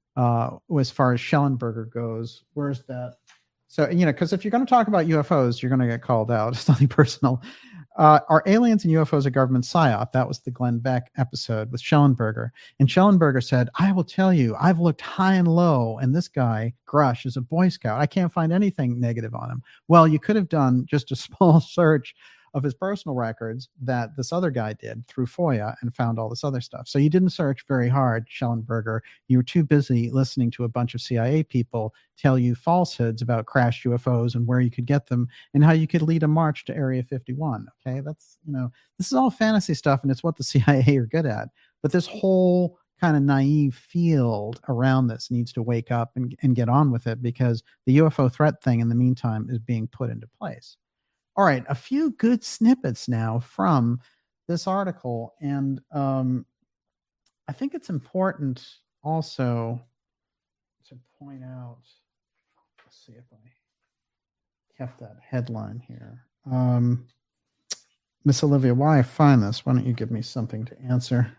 as far as Schellenberger goes. Where's that? So, because if you're going to talk about UFOs, you're going to get called out. It's nothing personal. Are aliens and UFOs a government psyop? That was the Glenn Beck episode with Schellenberger. And Schellenberger said, I will tell you, I've looked high and low, and this guy, Grush, is a Boy Scout. I can't find anything negative on him. Well, you could have done just a small search of his personal records that this other guy did through FOIA and found all this other stuff. So you didn't search very hard, Schellenberger. You were too busy listening to a bunch of CIA people tell you falsehoods about crashed UFOs and where you could get them and how you could lead a march to Area 51. Okay, that's, this is all fantasy stuff, and it's what the CIA are good at. But this whole kind of naive field around this needs to wake up and get on with it, because the UFO threat thing in the meantime is being put into place. All right, a few good snippets now from this article. And I think it's important also to point out, let's see if I kept that headline here. Miss Olivia, while I find this, why don't you give me something to answer?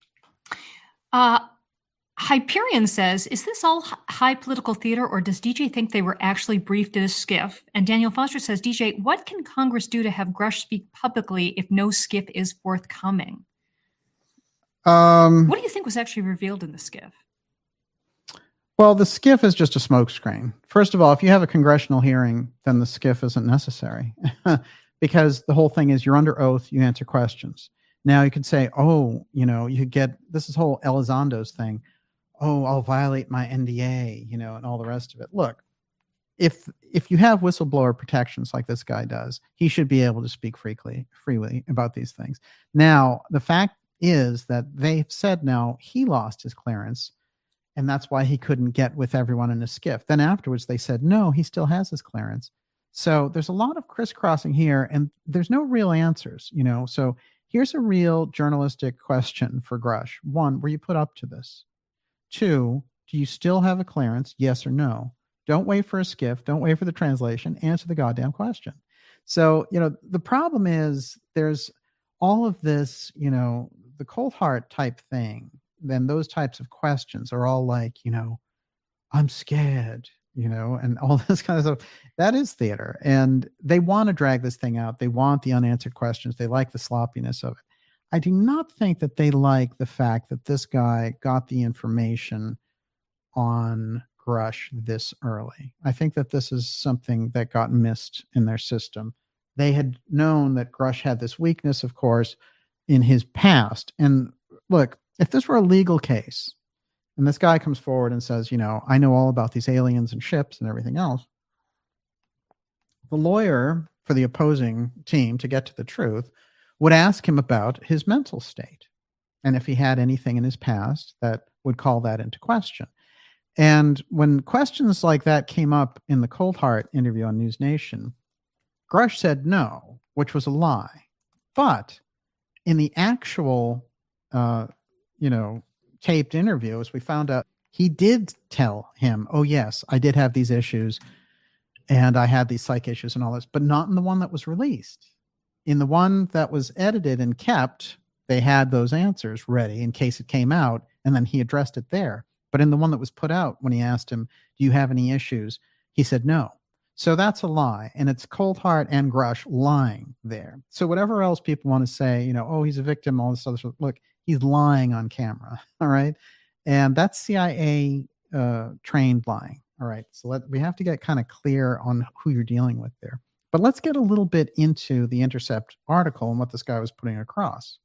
Hyperion says, is this all high political theater, or does DJ think they were actually briefed in a skiff? And Daniel Foster says, DJ, what can Congress do to have Grush speak publicly if no skiff is forthcoming? What do you think was actually revealed in the skiff? Well, the skiff is just a smokescreen. First of all, if you have a congressional hearing, then the skiff isn't necessary because the whole thing is you're under oath, you answer questions. Now you could say, you get this whole Elizondo's thing. Oh, I'll violate my NDA, and all the rest of it. Look, if you have whistleblower protections like this guy does, he should be able to speak freely about these things. Now, the fact is that they've said now he lost his clearance, and that's why he couldn't get with everyone in a skiff. Then afterwards, they said, no, he still has his clearance. So there's a lot of crisscrossing here, and there's no real answers, So here's a real journalistic question for Grush. 1, were you put up to this? 2, do you still have a clearance? Yes or no? Don't wait for a skiff. Don't wait for the translation. Answer the goddamn question. So, the problem is there's all of this, the cold heart type thing. Then those types of questions are all like, I'm scared, and all this kind of stuff. That is theater. And they want to drag this thing out. They want the unanswered questions. They like the sloppiness of it. I do not think that they like the fact that this guy got the information on Grush this early. I think that this is something that got missed in their system. They had known that Grush had this weakness, of course, in his past. And look, if this were a legal case, and this guy comes forward and says, I know all about these aliens and ships and everything else, the lawyer for the opposing team, to get to the truth, would ask him about his mental state and if he had anything in his past that would call that into question. And when questions like that came up in the Cold Heart interview on News Nation, Grush said no, which was a lie. But in the actual, taped interview, as we found out He did tell him, oh, yes, I did have these issues and I had these psych issues and all this, but not in the one that was released. In the one that was edited and kept, they had those answers ready in case it came out, and then he addressed it there. But in the one that was put out, when he asked him, do you have any issues? He said no. So that's a lie. And it's Coulthart and Grush lying there. So whatever else people want to say, you know, oh, he's a victim, all this other stuff. Look, he's lying on camera. All right. And that's CIA trained lying. All right. So we have to get kind of clear on who you're dealing with there. But let's get a little bit into the Intercept article and what this guy was putting across.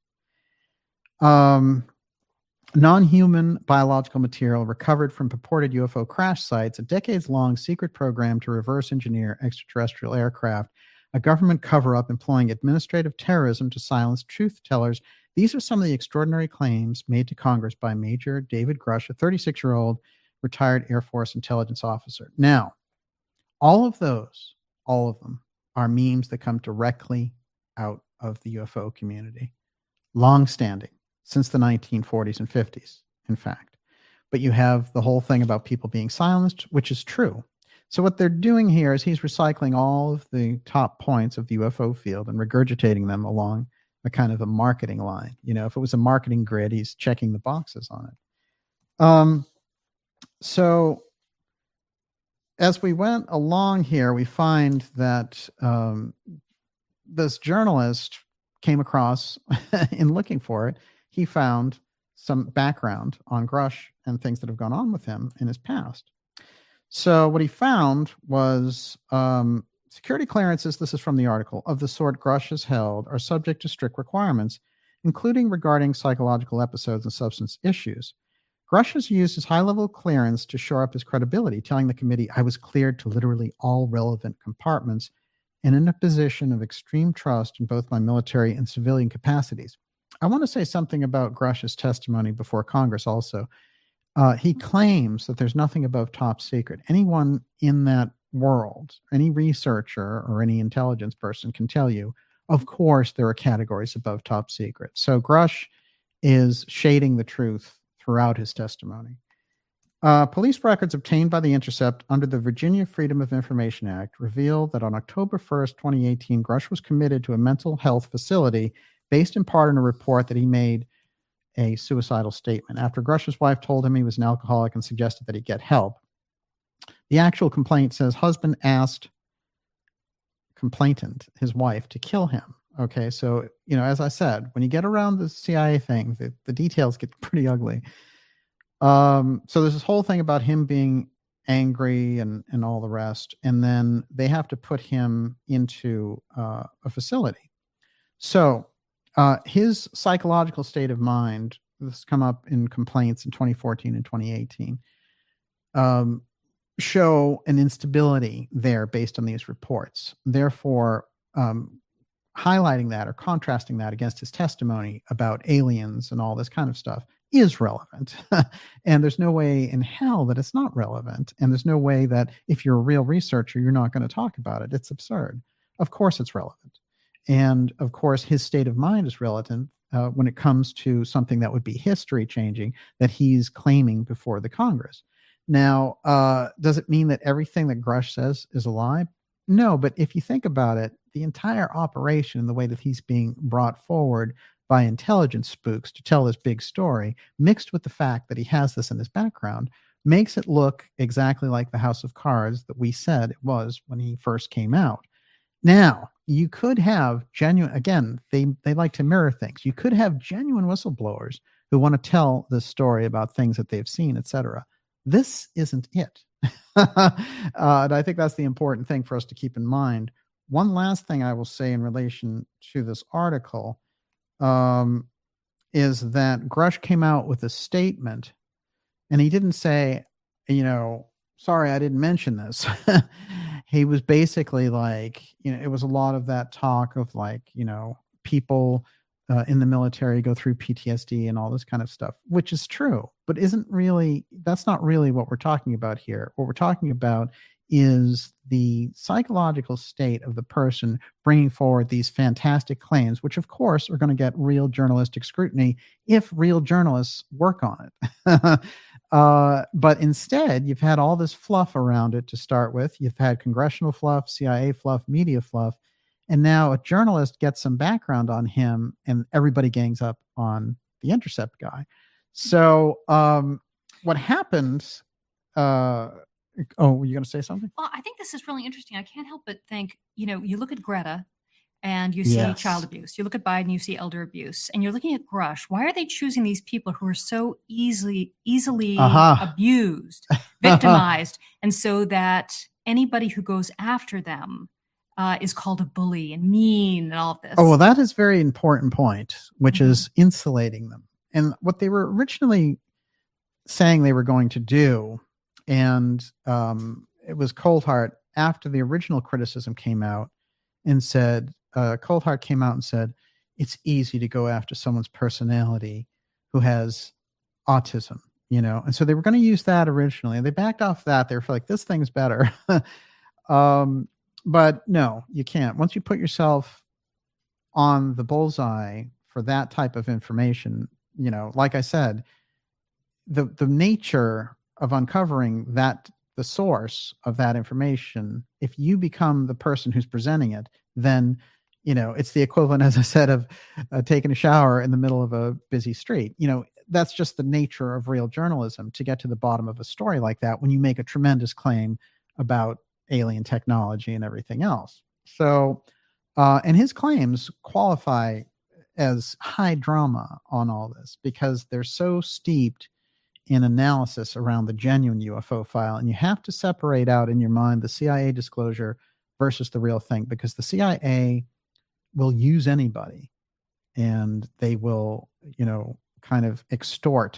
Non-human biological material recovered from purported UFO crash sites, a decades-long secret program to reverse engineer extraterrestrial aircraft, a government cover-up employing administrative terrorism to silence truth tellers. These are some of the extraordinary claims made to Congress by Major David Grush, a 36-year-old retired Air Force intelligence officer. Now, all of them are memes that come directly out of the UFO community. Long-standing. Since the 1940s and 50s, in fact. But you have the whole thing about people being silenced, which is true. So what they're doing here is he's recycling all of the top points of the UFO field and regurgitating them along a kind of a marketing line. You know, if it was a marketing grid, he's checking the boxes on it. So as we went along here, we find that this journalist came across, in looking for it, he found some background on Grush and things that have gone on with him in his past. So what he found was security clearances, this is from the article, of the sort Grush has held are subject to strict requirements, including regarding psychological episodes and substance issues. Grush has used his high-level clearance to shore up his credibility, telling the committee, I was cleared to literally all relevant compartments and in a position of extreme trust in both my military and civilian capacities. I want to say something about Grush's testimony before Congress also. He claims that there's nothing above top secret. Anyone in that world, any researcher or any intelligence person can tell you, of course, there are categories above top secret. So Grush is shading the truth throughout his testimony. Police records obtained by The Intercept under the Virginia Freedom of Information Act reveal that on October 1st, 2018, Grush was committed to a mental health facility based in part on a report that he made a suicidal statement. After Grush's wife told him he was an alcoholic and suggested that he get help. The actual complaint says husband asked complainant, his wife, to kill him. Okay, so, you know, as I said, when you get around the CIA thing, the details get pretty ugly. So there's this whole thing about him being angry and all the rest, and then they have to put him into a facility. So his psychological state of mind, this has come up in complaints in 2014 and 2018, show an instability there based on these reports. Therefore, highlighting that or contrasting that against his testimony about aliens and all this kind of stuff is relevant. And there's no way in hell that it's not relevant. And there's no way that if you're a real researcher, you're not going to talk about it. It's absurd. Of course it's relevant. And of course, his state of mind is relevant when it comes to something that would be history changing that he's claiming before the Congress. Now, does it mean that everything that Grush says is a lie? No, but if you think about it, the entire operation and the way that he's being brought forward by intelligence spooks to tell this big story, mixed with the fact that he has this in his background, makes it look exactly like the House of Cards that we said it was when he first came out. Now, you could have genuine, again, they like to mirror things. You could have genuine whistleblowers who want to tell this story about things that they've seen, etc. This isn't it. And I think that's the important thing for us to keep in mind. One last thing I will say in relation to this article is that Grush came out with a statement, and he didn't say, sorry, I didn't mention this. He was basically like, it was a lot of that talk of like, people in the military go through PTSD and all this kind of stuff, which is true, but that's not really what we're talking about here. What we're talking about is the psychological state of the person bringing forward these fantastic claims, which of course are going to get real journalistic scrutiny if real journalists work on it. But instead, you've had all this fluff around it to start with. You've had congressional fluff, CIA fluff, media fluff. And now a journalist gets some background on him, and everybody gangs up on the Intercept guy. So what happened? Oh, were you going to say something? Well, I think this is really interesting. I can't help but think, you look at Greta and you see child abuse. You look at Biden, you see elder abuse. And you're looking at Grush. Why are they choosing these people who are so easily abused, victimized, and so that anybody who goes after them is called a bully and mean and all of this? Oh, well, that is a very important point, which is insulating them. And what they were originally saying they were going to do, and it was Coldhart, after the original criticism came out, and said, Coldhart came out and said, it's easy to go after someone's personality who has autism, And so they were going to use that originally. And they backed off that. They were like, this thing's better. But no, you can't. Once you put yourself on the bullseye for that type of information, like I said, the nature of uncovering the source of that information, if you become the person who's presenting it, then it's the equivalent, as I said, of taking a shower in the middle of a busy street. That's just the nature of real journalism, to get to the bottom of a story like that when you make a tremendous claim about alien technology and everything else. So, and his claims qualify as high drama on all this because they're so steeped in analysis around the genuine UFO file. And you have to separate out in your mind the CIA disclosure versus the real thing, because the CIA will use anybody and they will, kind of extort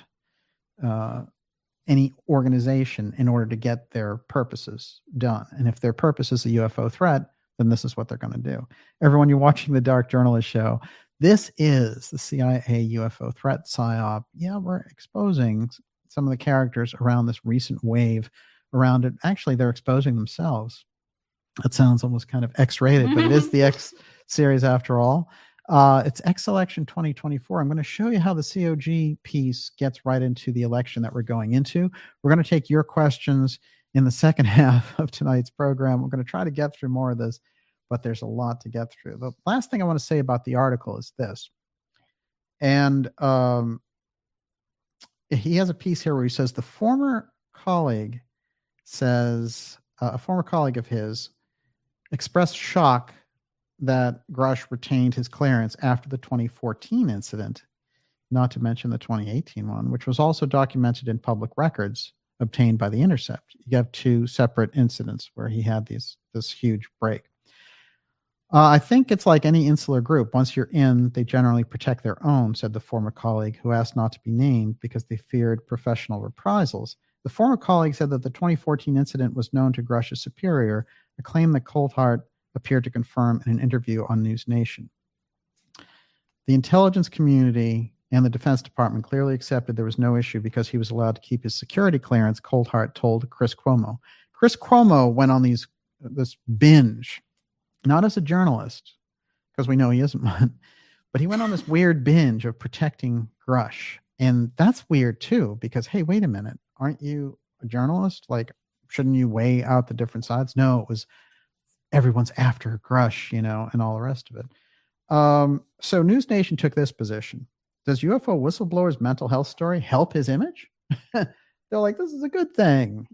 any organization in order to get their purposes done. And if their purpose is a UFO threat, then this is what they're going to do. Everyone, you're watching the Dark Journalist Show. This is the CIA UFO threat psyop. Yeah, we're exposing some of the characters around this recent wave around it. Actually, they're exposing themselves. That sounds almost kind of X-rated, but it is the X series after all. It's X Election 2024. I'm going to show you how the COG piece gets right into the election that we're going into. We're going to take your questions in the second half of tonight's program. We're going to try to get through more of this, but there's a lot to get through. The last thing I want to say about the article is this. And he has a piece here where he says the former colleague says, a former colleague of his expressed shock that Grush retained his clearance after the 2014 incident, not to mention the 2018 one, which was also documented in public records obtained by The Intercept. You have two separate incidents where he had this huge break. I think it's like any insular group. Once you're in, they generally protect their own, said the former colleague, who asked not to be named because they feared professional reprisals. The former colleague said that the 2014 incident was known to Grush's superior, a claim that Coldhart appeared to confirm in an interview on News Nation. The intelligence community and the Defense Department clearly accepted there was no issue because he was allowed to keep his security clearance, Coldhart told Chris Cuomo. Chris Cuomo went on this binge, not as a journalist, because we know he isn't one, but he went on this weird binge of protecting Grush. And that's weird too, because, hey, wait a minute, aren't you a journalist? Like, shouldn't you weigh out the different sides? No, it was everyone's after Grush, and all the rest of it. So News Nation took this position. Does UFO whistleblower's mental health story help his image? They're like, this is a good thing,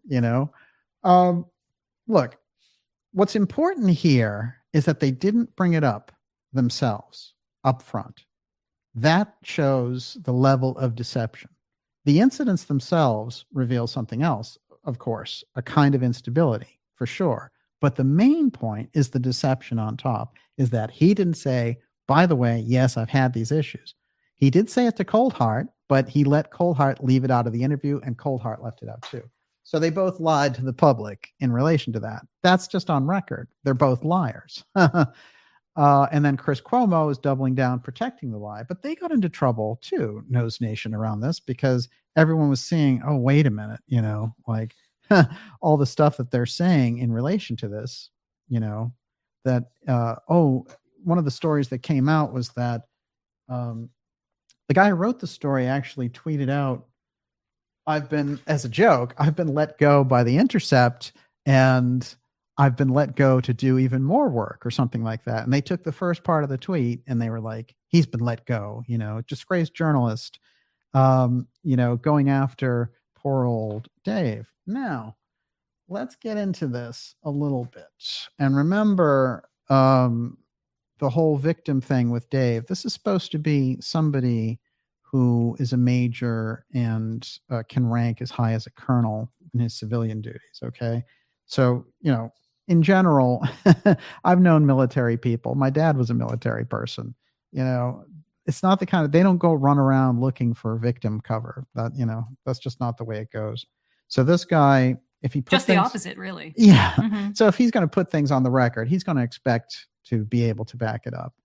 Look, what's important here is that they didn't bring it up themselves up front. That shows the level of deception. The incidents themselves reveal something else, of course, a kind of instability, for sure. But the main point is the deception on top, is that he didn't say, by the way, yes, I've had these issues. He did say it to Coldhart, but he let Coldhart leave it out of the interview, and Coldhart left it out too. So they both lied to the public in relation to that. That's just on record. They're both liars. And then Chris Cuomo is doubling down, protecting the lie. But they got into trouble too, News Nation, around this, because everyone was seeing, oh, wait a minute, like all the stuff that they're saying in relation to this, that, one of the stories that came out was that the guy who wrote the story actually tweeted out as a joke, I've been let go by The Intercept, and I've been let go to do even more work or something like that. And they took the first part of the tweet and they were like, he's been let go, disgraced journalist, going after poor old Dave. Now, let's get into this a little bit. And remember the whole victim thing with Dave. This is supposed to be somebody who is a major and can rank as high as a colonel in his civilian duties. Okay. So, in general, I've known military people. My dad was a military person. It's not the kind of, they don't go run around looking for victim cover. That's just not the way it goes. So this guy, if he puts just the opposite, really. Yeah. Mm-hmm. So if he's going to put things on the record, he's going to expect to be able to back it up.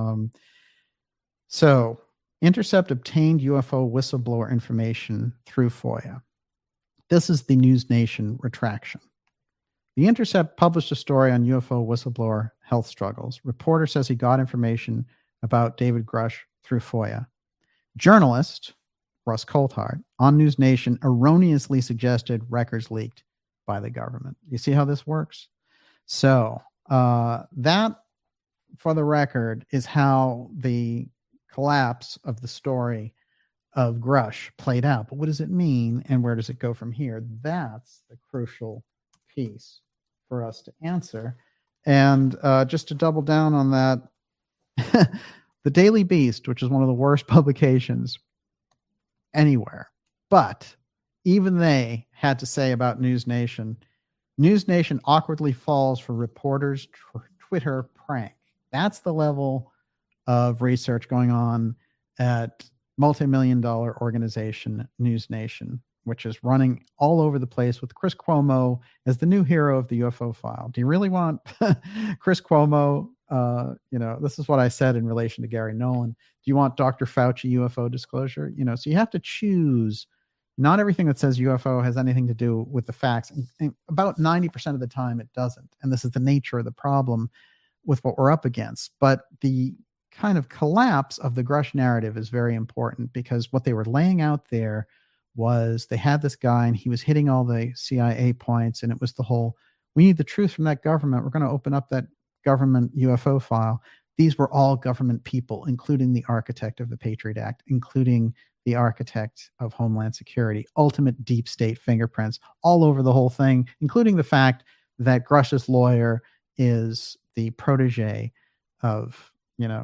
So Intercept obtained UFO whistleblower information through FOIA. This is the News Nation retraction. The Intercept published a story on UFO whistleblower health struggles. Reporter says he got information about David Grusch through FOIA. Journalist Russ Coulthard on News Nation erroneously suggested records leaked by the government. You see how this works? So that, for the record, is how the collapse of the story of Grusch played out. But what does it mean, and where does it go from here? That's the crucial piece for us to answer. And just to double down on that, the Daily Beast, which is one of the worst publications anywhere, but even they had to say about News Nation awkwardly falls for reporters' Twitter prank. That's the level of research going on at multi-million-dollar organization News Nation, which is running all over the place with Chris Cuomo as the new hero of the UFO file. Do you really want Chris Cuomo? This is what I said in relation to Gary Nolan. Do you want Dr. Fauci UFO disclosure? So you have to choose. Not everything that says UFO has anything to do with the facts. And about 90% of the time it doesn't. And this is the nature of the problem with what we're up against. But the kind of collapse of the Grusch narrative is very important, because what they were laying out there was they had this guy and he was hitting all the CIA points, and it was the whole, we need the truth from that government. We're going to open up that government UFO file. These were all government people, including the architect of the Patriot Act, including the architect of Homeland Security, ultimate deep state fingerprints all over the whole thing, including the fact that Grusch's lawyer is the protege of,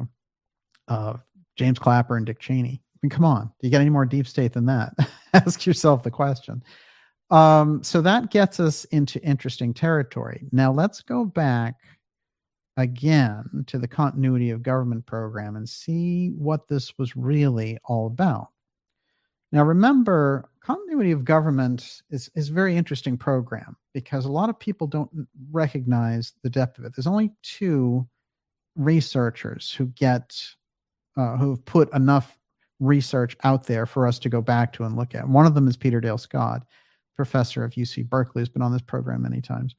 James Clapper and Dick Cheney. I mean, come on, do you get any more deep state than that? Ask yourself the question. So that gets us into interesting territory. Now let's go back again to the continuity of government program and see what this was really all about. Now remember, continuity of government is a very interesting program because a lot of people don't recognize the depth of it. There's only two researchers who've put enough research out there for us to go back to and look at. One of them is Peter Dale Scott, professor of UC Berkeley, who's been on this program many times.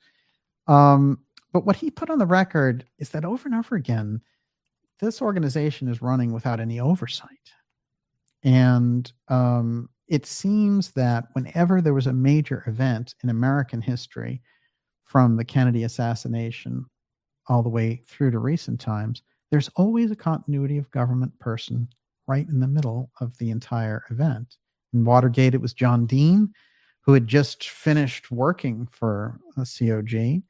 But what he put on the record is that over and over again, this organization is running without any oversight. And it seems that whenever there was a major event in American history, from the Kennedy assassination all the way through to recent times, there's always a continuity of government person right in the middle of the entire event. In Watergate, it was John Dean, who had just finished working for a COG.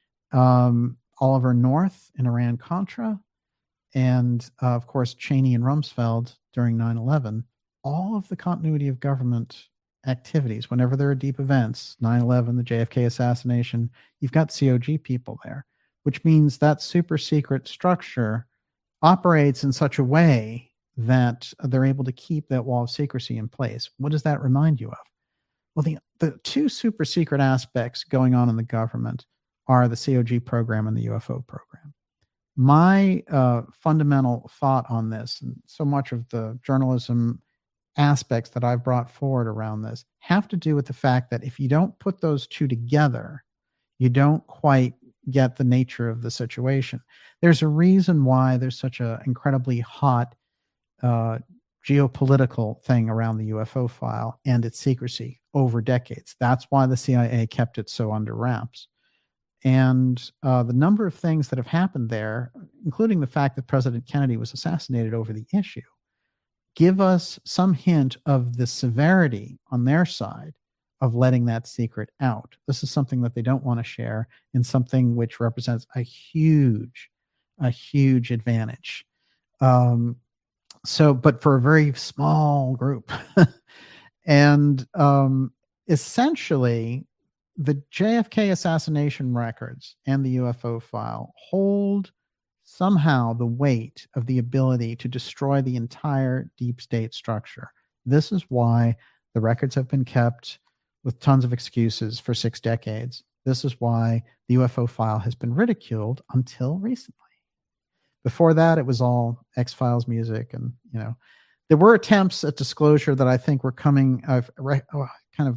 Oliver North in Iran-Contra, and of course Cheney and Rumsfeld during 9/11. All of the continuity of government activities, whenever there are deep events, 9/11, the JFK assassination, you've got COG people there, which means that super secret structure operates in such a way that they're able to keep that wall of secrecy in place. What does that remind you of? Well, the two super secret aspects going on in the government are the COG program and the UFO program. My fundamental thought on this, and so much of the journalism aspects that I've brought forward around this, have to do with the fact that if you don't put those two together, you don't quite get the nature of the situation. There's a reason why there's such an incredibly hot geopolitical thing around the UFO file and its secrecy over decades. That's why the CIA kept it so under wraps. And the number of things that have happened there, including the fact that President Kennedy was assassinated over the issue, give us some hint of the severity on their side of letting that secret out. This is something that they don't want to share, and something which represents a huge advantage. But for a very small group. And essentially, the JFK assassination records and the UFO file hold somehow the weight of the ability to destroy the entire deep state structure. This is why the records have been kept with tons of excuses for 6 decades. This is why the UFO file has been ridiculed until recently. Before that, it was all X-Files music, and there were attempts at disclosure that I think were coming. Kind of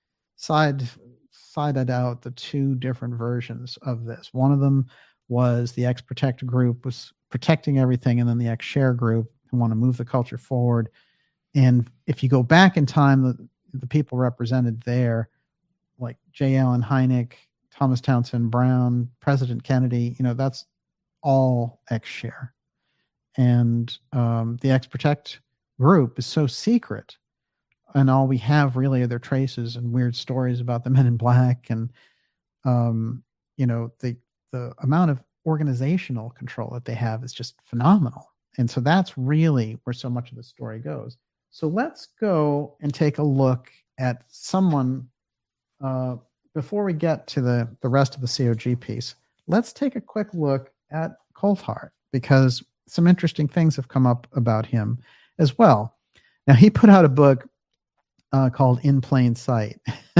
sided out the 2 different versions of this. One of them was the X-Protect group was protecting everything, and then the X-Share group who want to move the culture forward. And if you go back in time, the people represented there, like J. Allen Hynek, Thomas Townsend Brown, President Kennedy, that's all X-Share. And the X-Protect group is so secret, and all we have really are their traces and weird stories about the Men in Black, and the amount of organizational control that they have is just phenomenal. And so that's really where so much of the story goes. So let's go and take a look at someone before we get to the rest of the COG piece. Let's take a quick look at Coulthart, because some interesting things have come up about him as well. Now, he put out a book called In Plain Sight.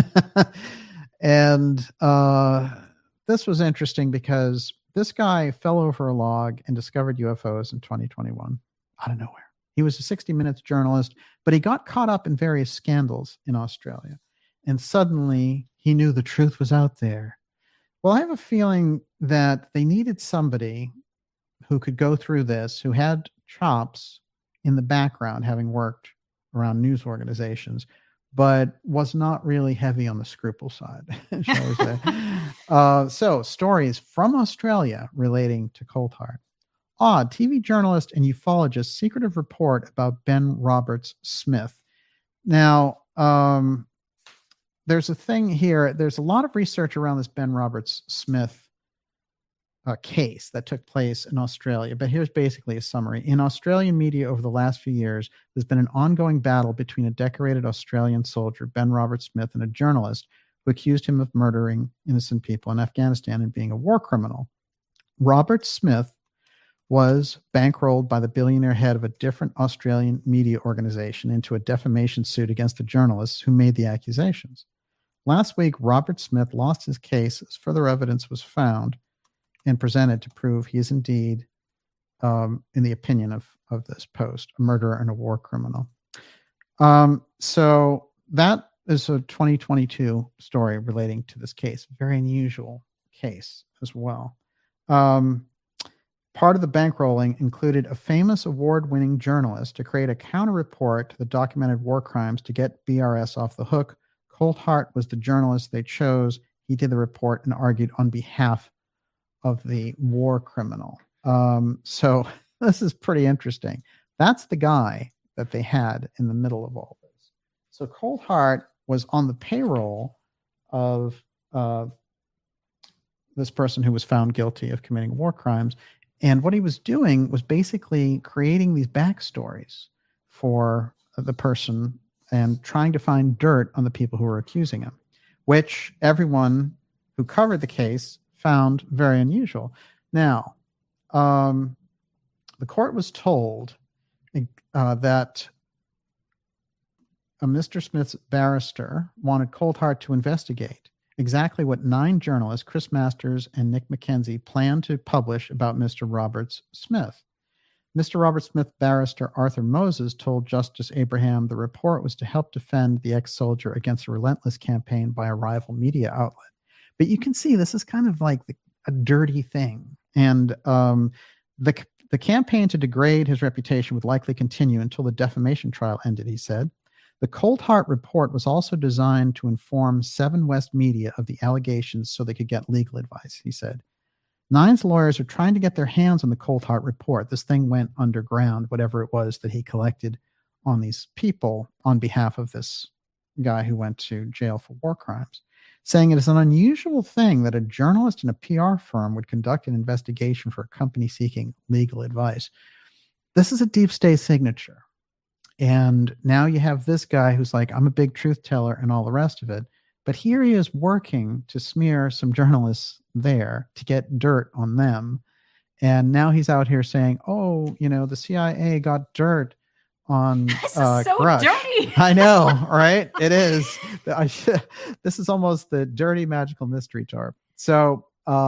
And this was interesting because this guy fell over a log and discovered UFOs in 2021 out of nowhere. He was a 60 Minutes journalist, but he got caught up in various scandals in Australia. And suddenly he knew the truth was out there. Well, I have a feeling that they needed somebody who could go through this, who had chops in the background, having worked around news organizations, but was not really heavy on the scruple side, shall we say. So, stories from Australia relating to Coulthart. Odd, TV journalist and ufologist, secretive report about Ben Roberts-Smith. Now, there's a thing here. There's a lot of research around this Ben Roberts-Smith case that took place in Australia, but here's basically a summary. In Australian media over the last few years, there's been an ongoing battle between a decorated Australian soldier, Ben Roberts-Smith, and a journalist who accused him of murdering innocent people in Afghanistan and being a war criminal. Roberts-Smith was bankrolled by the billionaire head of a different Australian media organization into a defamation suit against the journalists who made the accusations. Last week, Roberts-Smith lost his case as further evidence was found and presented to prove he is indeed, in the opinion of this post, a murderer and a war criminal. So that is a 2022 story relating to this case. Very unusual case as well. Part of the bankrolling included a famous award-winning journalist to create a counter-report to the documented war crimes to get BRS off the hook. Coulthart was the journalist they chose. He did the report and argued on behalf of the war criminal. So this is pretty interesting. That's the guy that they had in the middle of all this. So Coulthart was on the payroll of this person who was found guilty of committing war crimes. And what he was doing was basically creating these backstories for the person and trying to find dirt on the people who were accusing him, which everyone who covered the case found very unusual. Now, the court was told that Mr. Smith's barrister wanted Coulthart to investigate exactly what 9 journalists, Chris Masters and Nick McKenzie, planned to publish about Mr. Roberts-Smith. Mr. Roberts-Smith barrister Arthur Moses told Justice Abraham the report was to help defend the ex-soldier against a relentless campaign by a rival media outlet. But you can see this is kind of like a dirty thing. And The campaign to degrade his reputation would likely continue until the defamation trial ended, he said. The Cold Heart report was also designed to inform Seven West Media of the allegations so they could get legal advice, he said. Nine's lawyers are trying to get their hands on the Cold Heart report. This thing went underground, whatever it was that he collected on these people on behalf of this guy who went to jail for war crimes, saying it is an unusual thing that a journalist and a PR firm would conduct an investigation for a company seeking legal advice. This is a deep state signature. And now you have this guy who's like, I'm a big truth teller and all the rest of it. But here he is working to smear some journalists there to get dirt on them. And now he's out here saying, oh, the CIA got dirt on This is so Grush. dirty. I know, right? It is. This is almost the dirty magical mystery tour. So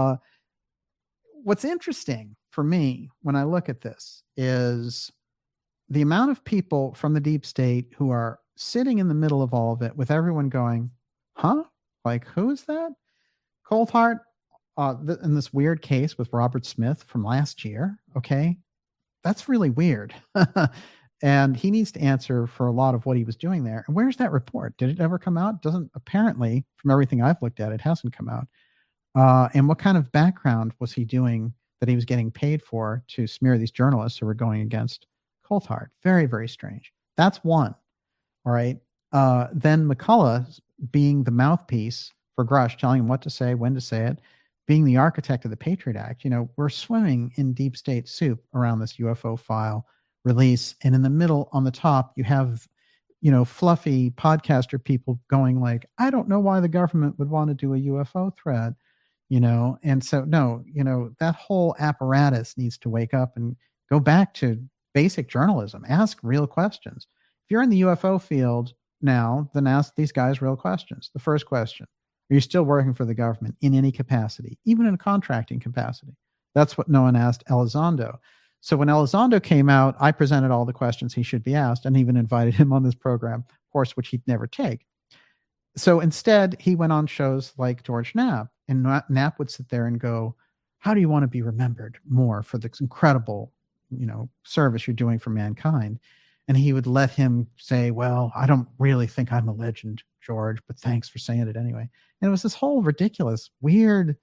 what's interesting for me when I look at this is the amount of people from the deep state who are sitting in the middle of all of it with everyone going, huh? Like, who is that? Cold Heart, in this weird case with Robert Smith from last year. Okay. That's really weird. And he needs to answer for a lot of what he was doing there. And where's that report? Did it ever come out? Doesn't, apparently, from everything I've looked at, it hasn't come out. And what kind of background was he doing that he was getting paid for to smear these journalists who were going against Cold Heart? Very, very strange. That's one. All right. Then McCullough being the mouthpiece for Grush, telling him what to say, when to say it, being the architect of the Patriot Act. We're swimming in deep state soup around this UFO file release. And in the middle, on the top, you have, fluffy podcaster people going like, I don't know why the government would want to do a UFO thread, And so, no, that whole apparatus needs to wake up and go back to basic journalism. Ask real questions. If you're in the UFO field now, then ask these guys real questions. The first question, are you still working for the government in any capacity, even in a contracting capacity? That's what no one asked Elizondo. So when Elizondo came out, I presented all the questions he should be asked and even invited him on this program, of course, which he'd never take. So instead, he went on shows like George Knapp, and Knapp would sit there and go, how do you want to be remembered more for this incredible, service you're doing for mankind? And he would let him say, well, I don't really think I'm a legend, George, but thanks for saying it anyway. And it was this whole ridiculous, weird,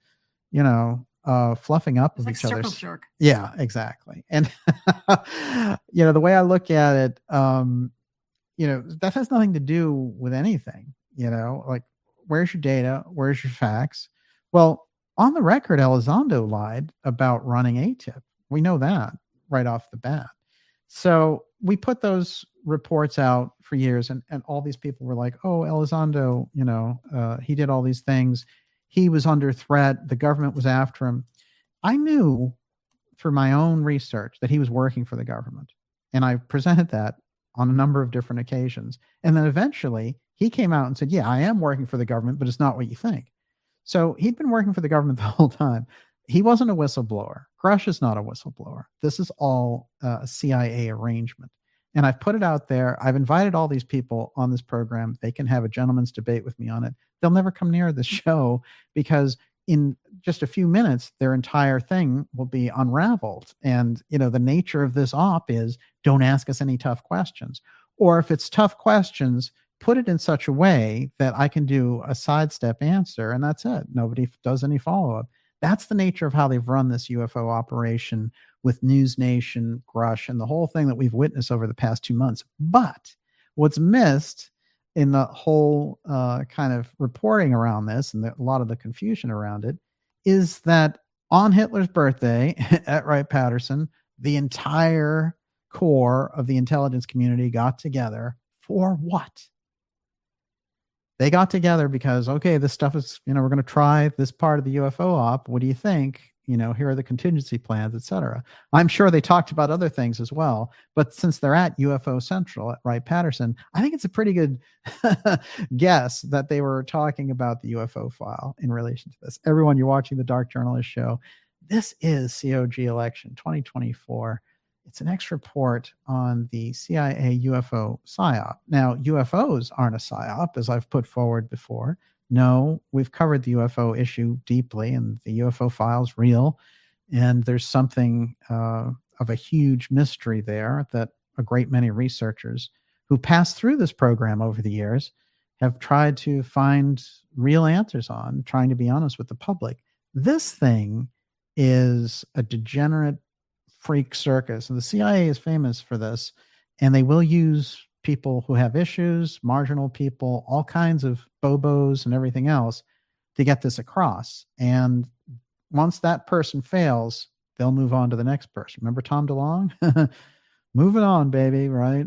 fluffing up of each other's. Jerk. Yeah, exactly. And, the way I look at it, that has nothing to do with anything, like, where's your data? Where's your facts? Well, on the record, Elizondo lied about running ATIP. We know that right off the bat. So we put those reports out for years, and all these people were like, oh, Elizondo, he did all these things. He was under threat. The government was after him. I knew through my own research that he was working for the government. And I presented that on a number of different occasions. And then eventually he came out and said, yeah, I am working for the government, but it's not what you think. So he'd been working for the government the whole time. He wasn't a whistleblower. Grush is not a whistleblower. This is all a CIA arrangement. And I've put it out there. I've invited all these people on this program. They can have a gentleman's debate with me on it. They'll never come near this show because in just a few minutes, their entire thing will be unraveled. And, the nature of this op is don't ask us any tough questions. Or if it's tough questions, put it in such a way that I can do a sidestep answer, and that's it. Nobody does any follow-up. That's the nature of how they've run this UFO operation with News Nation, Grush, and the whole thing that we've witnessed over the past 2 months. But what's missed in the whole kind of reporting around this and a lot of the confusion around it is that on Hitler's birthday at Wright-Patterson, the entire core of the intelligence community got together for what? They got together because, okay, this stuff is, we're going to try this part of the UFO op. What do you think? Here are the contingency plans, etc. I'm sure they talked about other things as well. But since they're at UFO Central at Wright-Patterson, I think it's a pretty good guess that they were talking about the UFO file in relation to this. Everyone, you're watching the Dark Journalist Show. This is COG election 2024. It's an X report on the CIA UFO PSYOP. Now, UFOs aren't a PSYOP, as I've put forward before. No, we've covered the UFO issue deeply, and the UFO file's real. And there's something of a huge mystery there that a great many researchers who passed through this program over the years have tried to find real answers on, trying to be honest with the public. This thing is a degenerate freak circus, and the CIA is famous for this, and they will use people who have issues, marginal people, all kinds of bobos and everything else to get this across. And once that person fails, they'll move on to the next person. Remember Tom DeLonge? Moving on, baby, right?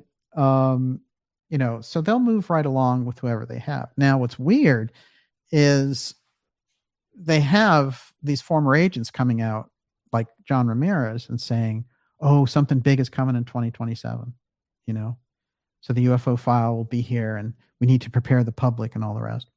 So they'll move right along with whoever they have. Now, what's weird is they have these former agents coming out like John Ramirez and saying, oh, something big is coming in 2027, so the UFO file will be here and we need to prepare the public and all the rest.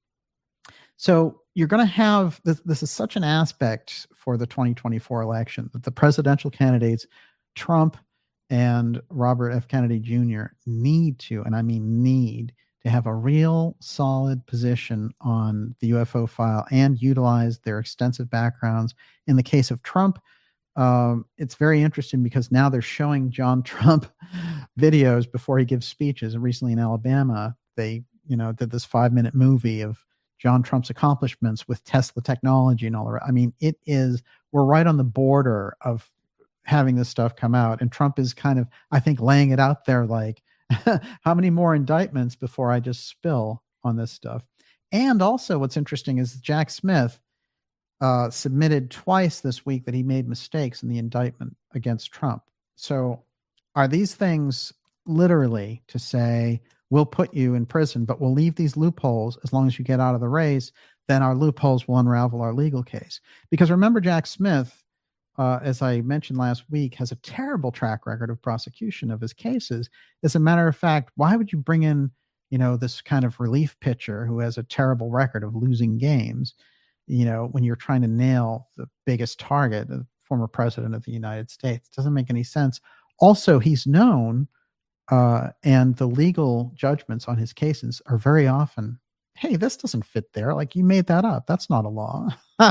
So you're going to have this. This is such an aspect for the 2024 election that the presidential candidates, Trump and Robert F. Kennedy Jr., need to have a real solid position on the UFO file and utilize their extensive backgrounds. In the case of Trump, it's very interesting because now they're showing John Trump videos before he gives speeches. Recently in Alabama, they, did this 5-minute movie of John Trump's accomplishments with Tesla technology and all that. I mean, we're right on the border of having this stuff come out. And Trump is kind of, I think, laying it out there like, how many more indictments before I just spill on this stuff? And also what's interesting is Jack Smith submitted twice this week that he made mistakes in the indictment against Trump. So are these things literally to say, we'll put you in prison, but we'll leave these loopholes as long as you get out of the race, then our loopholes will unravel our legal case? Because remember, Jack Smith, as I mentioned last week, has a terrible track record of prosecution of his cases. As a matter of fact, why would you bring in, this kind of relief pitcher who has a terrible record of losing games, when you're trying to nail the biggest target, the former president of the United States? It doesn't make any sense. Also, he's known, and the legal judgments on his cases are very often, hey, this doesn't fit there. Like, you made that up. That's not a law.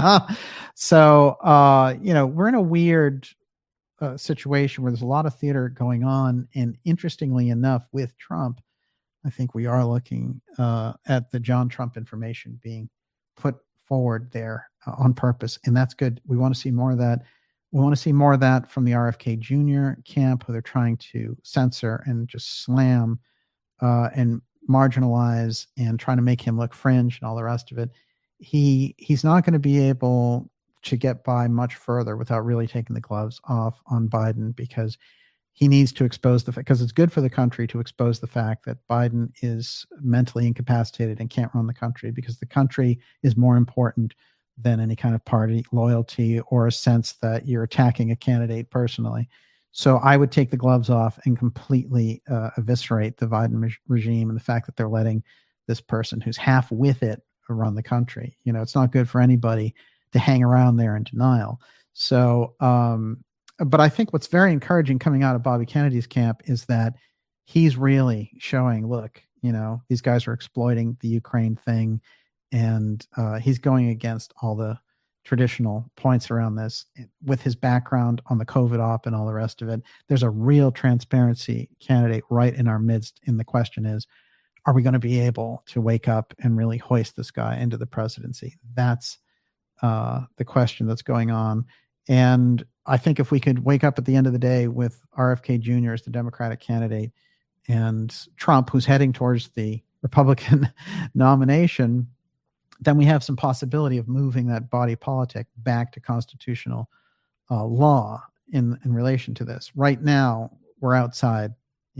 So, we're in a weird situation where there's a lot of theater going on. And interestingly enough, with Trump, I think we are looking at the John Trump information being put forward there on purpose. And that's good. We want to see more of that. We want to see more of that from the RFK Jr. camp, who they're trying to censor and just slam and marginalize and trying to make him look fringe and all the rest of it. He's not going to be able to get by much further without really taking the gloves off on Biden, because he needs to expose because it's good for the country to expose the fact that Biden is mentally incapacitated and can't run the country, because the country is more important than any kind of party loyalty or a sense that you're attacking a candidate personally. So I would take the gloves off and completely eviscerate the Biden regime and the fact that they're letting this person who's half with it run the country. It's not good for anybody to hang around there in denial. So, but I think what's very encouraging coming out of Bobby Kennedy's camp is that he's really showing, look, these guys are exploiting the Ukraine thing. And he's going against all the traditional points around this with his background on the COVID op and all the rest of it. There's a real transparency candidate right in our midst. And the question is, are we going to be able to wake up and really hoist this guy into the presidency? That's the question that's going on. And I think if we could wake up at the end of the day with RFK Jr. as the Democratic candidate and Trump, who's heading towards the Republican nomination, then we have some possibility of moving that body politic back to constitutional law in relation to this. Right now, we're outside,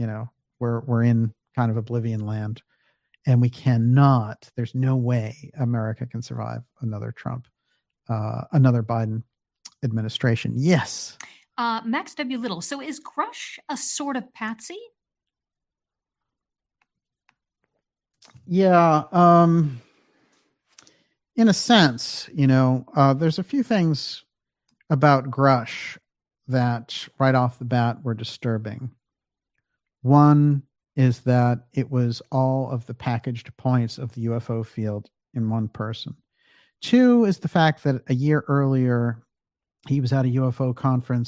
we're in kind of oblivion land, and we cannot, there's no way America can survive another Trump, another Biden administration. Yes. Max W. Little. So is Grush a sort of patsy? Yeah. In a sense, there's a few things about Grush that right off the bat were disturbing. One is that it was all of the packaged points of the UFO field in one person. Two is the fact that a year earlier, he was at a UFO conference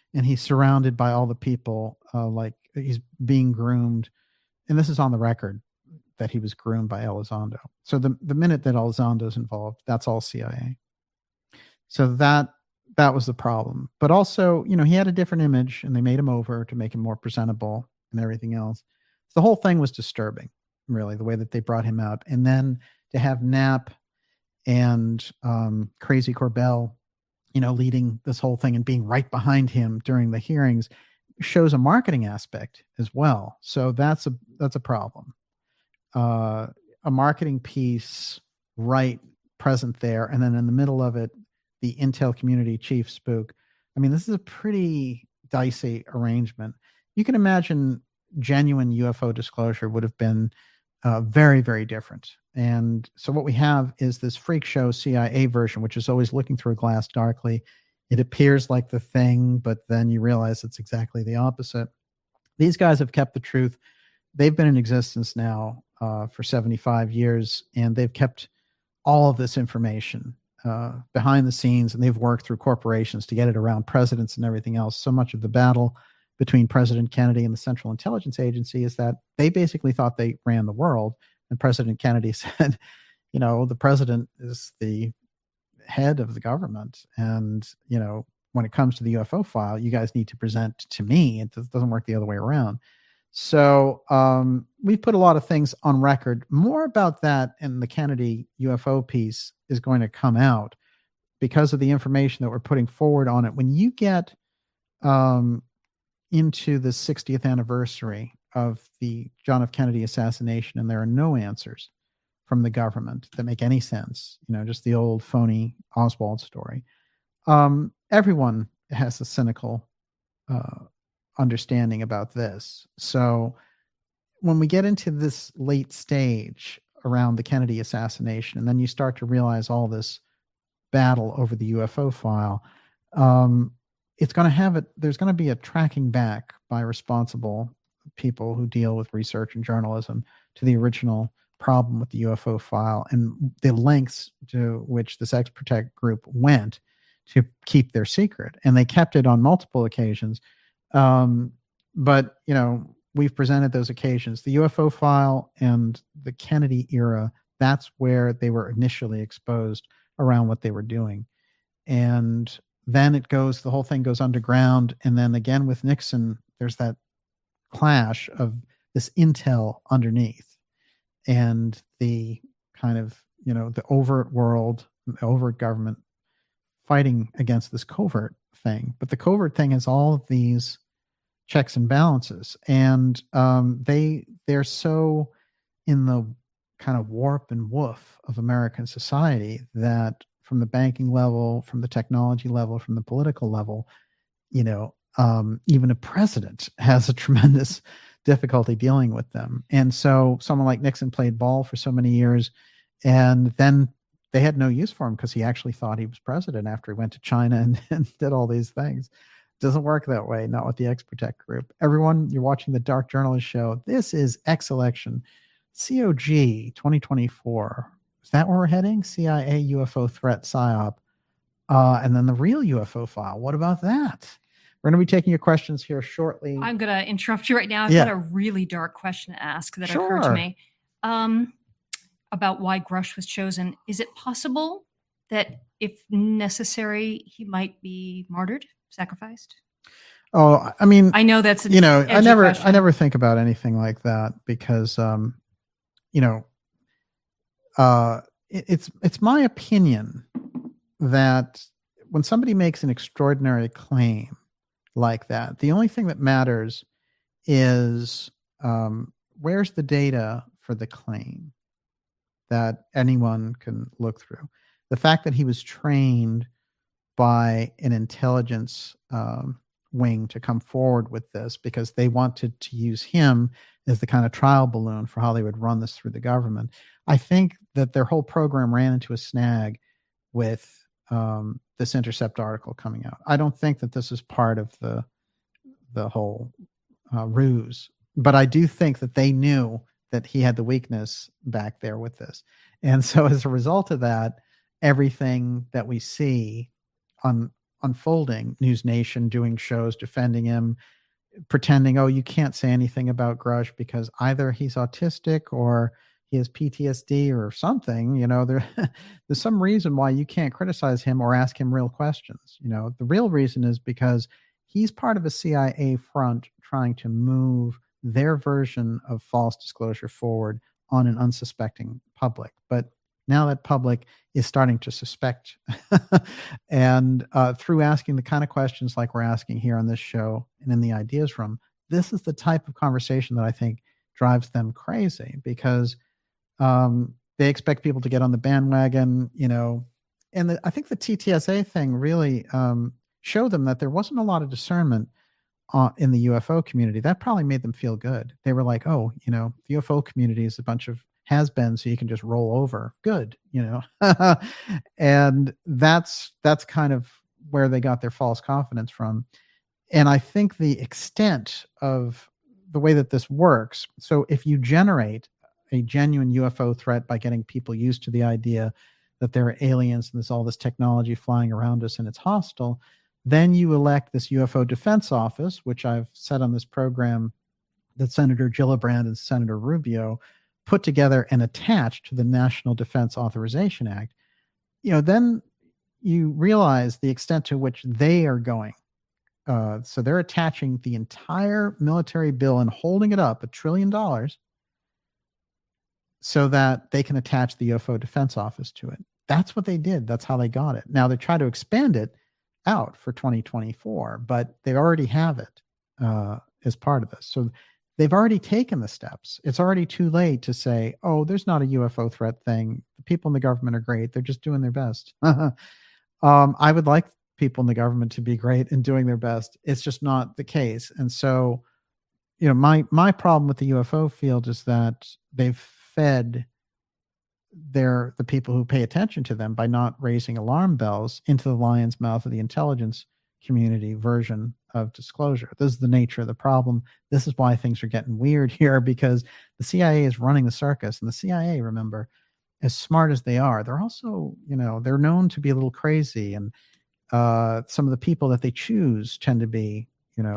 and he's surrounded by all the people, like he's being groomed. And this is on the record that he was groomed by Elizondo. So the minute that Elizondo's involved, that's all CIA. So that was the problem. But also, he had a different image, and they made him over to make him more presentable and everything else. So the whole thing was disturbing, really, the way that they brought him out. And then to have Knapp and Crazy Corbell, leading this whole thing and being right behind him during the hearings shows a marketing aspect as well. So that's a problem. A marketing piece right present there, and then in the middle of it, the intel community chief spook. I mean, this is a pretty dicey arrangement. You can imagine genuine UFO disclosure would have been very, very different. And so what we have is this freak show CIA version, which is always looking through a glass darkly. It appears like the thing, but then you realize it's exactly the opposite. These guys have kept the truth. They've been in existence now for 75 years, and they've kept all of this information behind the scenes, and they've worked through corporations to get it around presidents and everything else. So much of the battle between President Kennedy and the Central Intelligence Agency is that they basically thought they ran the world, and President Kennedy said, the president is the head of the government, and when it comes to the UFO file, you guys need to present to me. It doesn't work the other way around. So we put a lot of things on record. More about that in the Kennedy UFO piece is going to come out because of the information that we're putting forward on it. When you get into the 60th anniversary of the John F. Kennedy assassination, and there are no answers from the government that make any sense, just the old phony Oswald story. Everyone has a cynical understanding about this. So when we get into this late stage around the Kennedy assassination, and then you start to realize all this battle over the UFO file, it's going to have there's going to be a tracking back by responsible people who deal with research and journalism to the original problem with the UFO file and the lengths to which this X-Protect group went to keep their secret. And they kept it on multiple occasions. But, we've presented those occasions. The UFO file and the Kennedy era, that's where they were initially exposed around what they were doing. And then the whole thing goes underground. And then again with Nixon, there's that clash of this intel underneath and the kind of, the overt world, the overt government fighting against this covert thing. But the covert thing has all of these checks and balances, and they're so in the kind of warp and woof of American society that from the banking level, from the technology level, from the political level, even a president has a tremendous difficulty dealing with them. And so someone like Nixon played ball for so many years, and then they had no use for him because he actually thought he was president after he went to China and did all these things. Doesn't work that way, not with the X-Protect group. Everyone, you're watching the Dark Journalist Show. This is X-Election, COG 2024. Is that where we're heading? CIA UFO threat PSYOP. And then the real UFO file. What about that? We're going to be taking your questions here shortly. I'm going to interrupt you right now. I've got a really dark question to ask that occurred to me about why Grush was chosen. Is it possible that if necessary, he might be martyred, sacrificed? Oh, I mean, I know that's I never think about anything like that because, it's my opinion that when somebody makes an extraordinary claim like that, the only thing that matters is where's the data for the claim that anyone can look through. The fact that he was trained by an intelligence wing to come forward with this because they wanted to use him as the kind of trial balloon for how they would run this through the government. I think that their whole program ran into a snag with this Intercept article coming out. I don't think that this is part of the whole ruse, but I do think that they knew that he had the weakness back there with this. And so as a result of that, everything that we see on unfolding. News Nation doing shows defending him, pretending, oh, you can't say anything about Grush because either he's autistic or he has PTSD or something. There's some reason why you can't criticize him or ask him real questions. The real reason is because he's part of a CIA front trying to move their version of false disclosure forward on an unsuspecting public. But now that public is starting to suspect, and through asking the kind of questions like we're asking here on this show and in the Ideas Room, this is the type of conversation that I think drives them crazy, because they expect people to get on the bandwagon, and I think the TTSA thing really showed them that there wasn't a lot of discernment in the UFO community. That probably made them feel good. They were like, oh, the UFO community is a bunch of has-been, so you can just roll over. Good, and that's kind of where they got their false confidence from. And I think the extent of the way that this works, so if you generate a genuine UFO threat by getting people used to the idea that there are aliens and there's all this technology flying around us and it's hostile, then you elect this UFO Defense Office, which I've said on this program that Senator Gillibrand and Senator Rubio put together and attached to the National Defense Authorization Act. Then you realize the extent to which they are going. So they're attaching the entire military bill and holding it up $1 trillion so that they can attach the UFO Defense Office to it. That's what they did. That's how they got it. Now they try to expand it out for 2024, but they already have it as part of this. So they've already taken the steps. It's already too late to say, oh, there's not a UFO threat thing. The people in the government are great. They're just doing their best. I would like people in the government to be great and doing their best. It's just not the case. And so, my problem with the UFO field is that they've fed the people who pay attention to them by not raising alarm bells into the lion's mouth of the intelligence community version of disclosure. This is the nature of the problem. This is why things are getting weird here, because the CIA is running the circus. And the CIA, remember, as smart as they are, they're also, they're known to be a little crazy. And some of the people that they choose tend to be,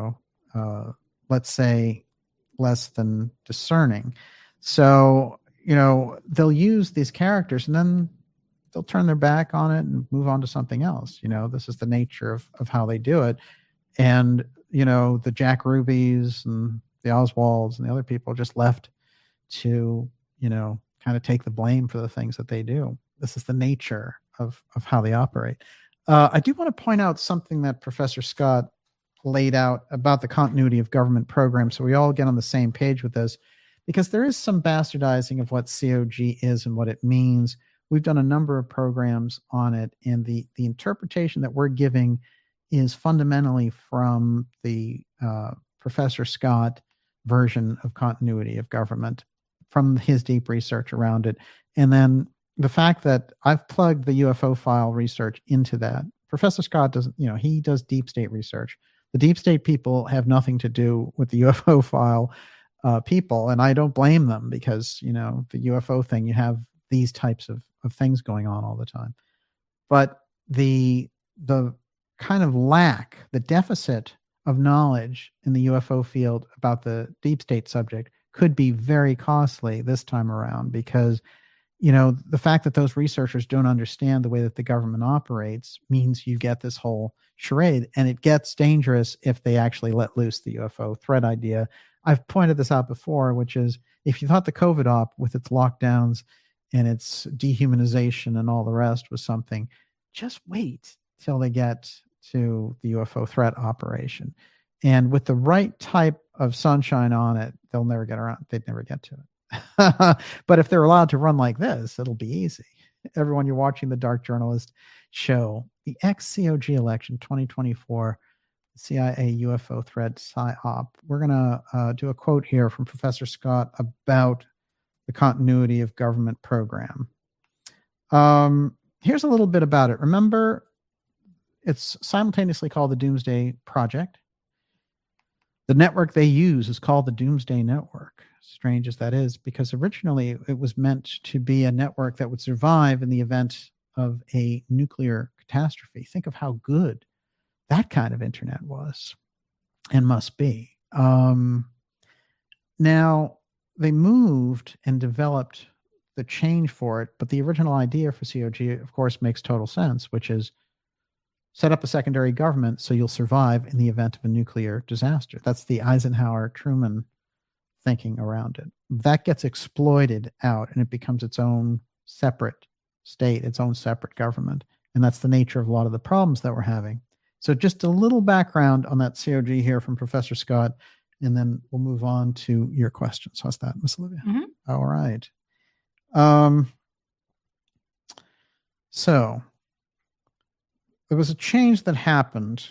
let's say, less than discerning. So, they'll use these characters and then they'll turn their back on it and move on to something else. This is the nature of how they do it. And, the Jack Rubies and the Oswalds and the other people just left to, kind of take the blame for the things that they do. This is the nature of how they operate. I do want to point out something that Professor Scott laid out about the continuity of government programs, so we all get on the same page with this, because there is some bastardizing of what COG is and what it means. We've done a number of programs on it, and the interpretation that we're giving is fundamentally from the Professor Scott version of continuity of government, from his deep research around it. And then the fact that I've plugged the UFO file research into that. Professor Scott doesn't, he does deep state research. The deep state people have nothing to do with the UFO file people, and I don't blame them, because, the UFO thing, you have these types of things going on all the time. But the kind of the deficit of knowledge in the UFO field about the deep state subject could be very costly this time around, because the fact that those researchers don't understand the way that the government operates means you get this whole charade, and it gets dangerous if they actually let loose the UFO threat idea. I've pointed this out before, which is, if you thought the COVID op with its lockdowns and its dehumanization and all the rest was something, just wait till they get to the UFO threat operation. And with the right type of sunshine on it, they'll never get around. They'd never get to it. But if they're allowed to run like this, it'll be easy. Everyone, you're watching the Dark Journalist show, the ex-COG election 2024, CIA UFO threat PSYOP. We're going to do a quote here from Professor Scott about the continuity of government program. Here's a little bit about it. Remember, it's simultaneously called the Doomsday Project. The network they use is called the Doomsday Network. Strange as that is, because originally it was meant to be a network that would survive in the event of a nuclear catastrophe. Think of how good that kind of internet was and must be. Now, they moved and developed the change for it, but the original idea for COG, of course, makes total sense, which is set up a secondary government so you'll survive in the event of a nuclear disaster. That's the Eisenhower-Truman thinking around it. That gets exploited out, and it becomes its own separate state, its own separate government. And that's the nature of a lot of the problems that we're having. So just a little background on that COG here from Professor Scott, and then we'll move on to your questions. How's that, Miss Olivia? Mm-hmm. All right. So there was a change that happened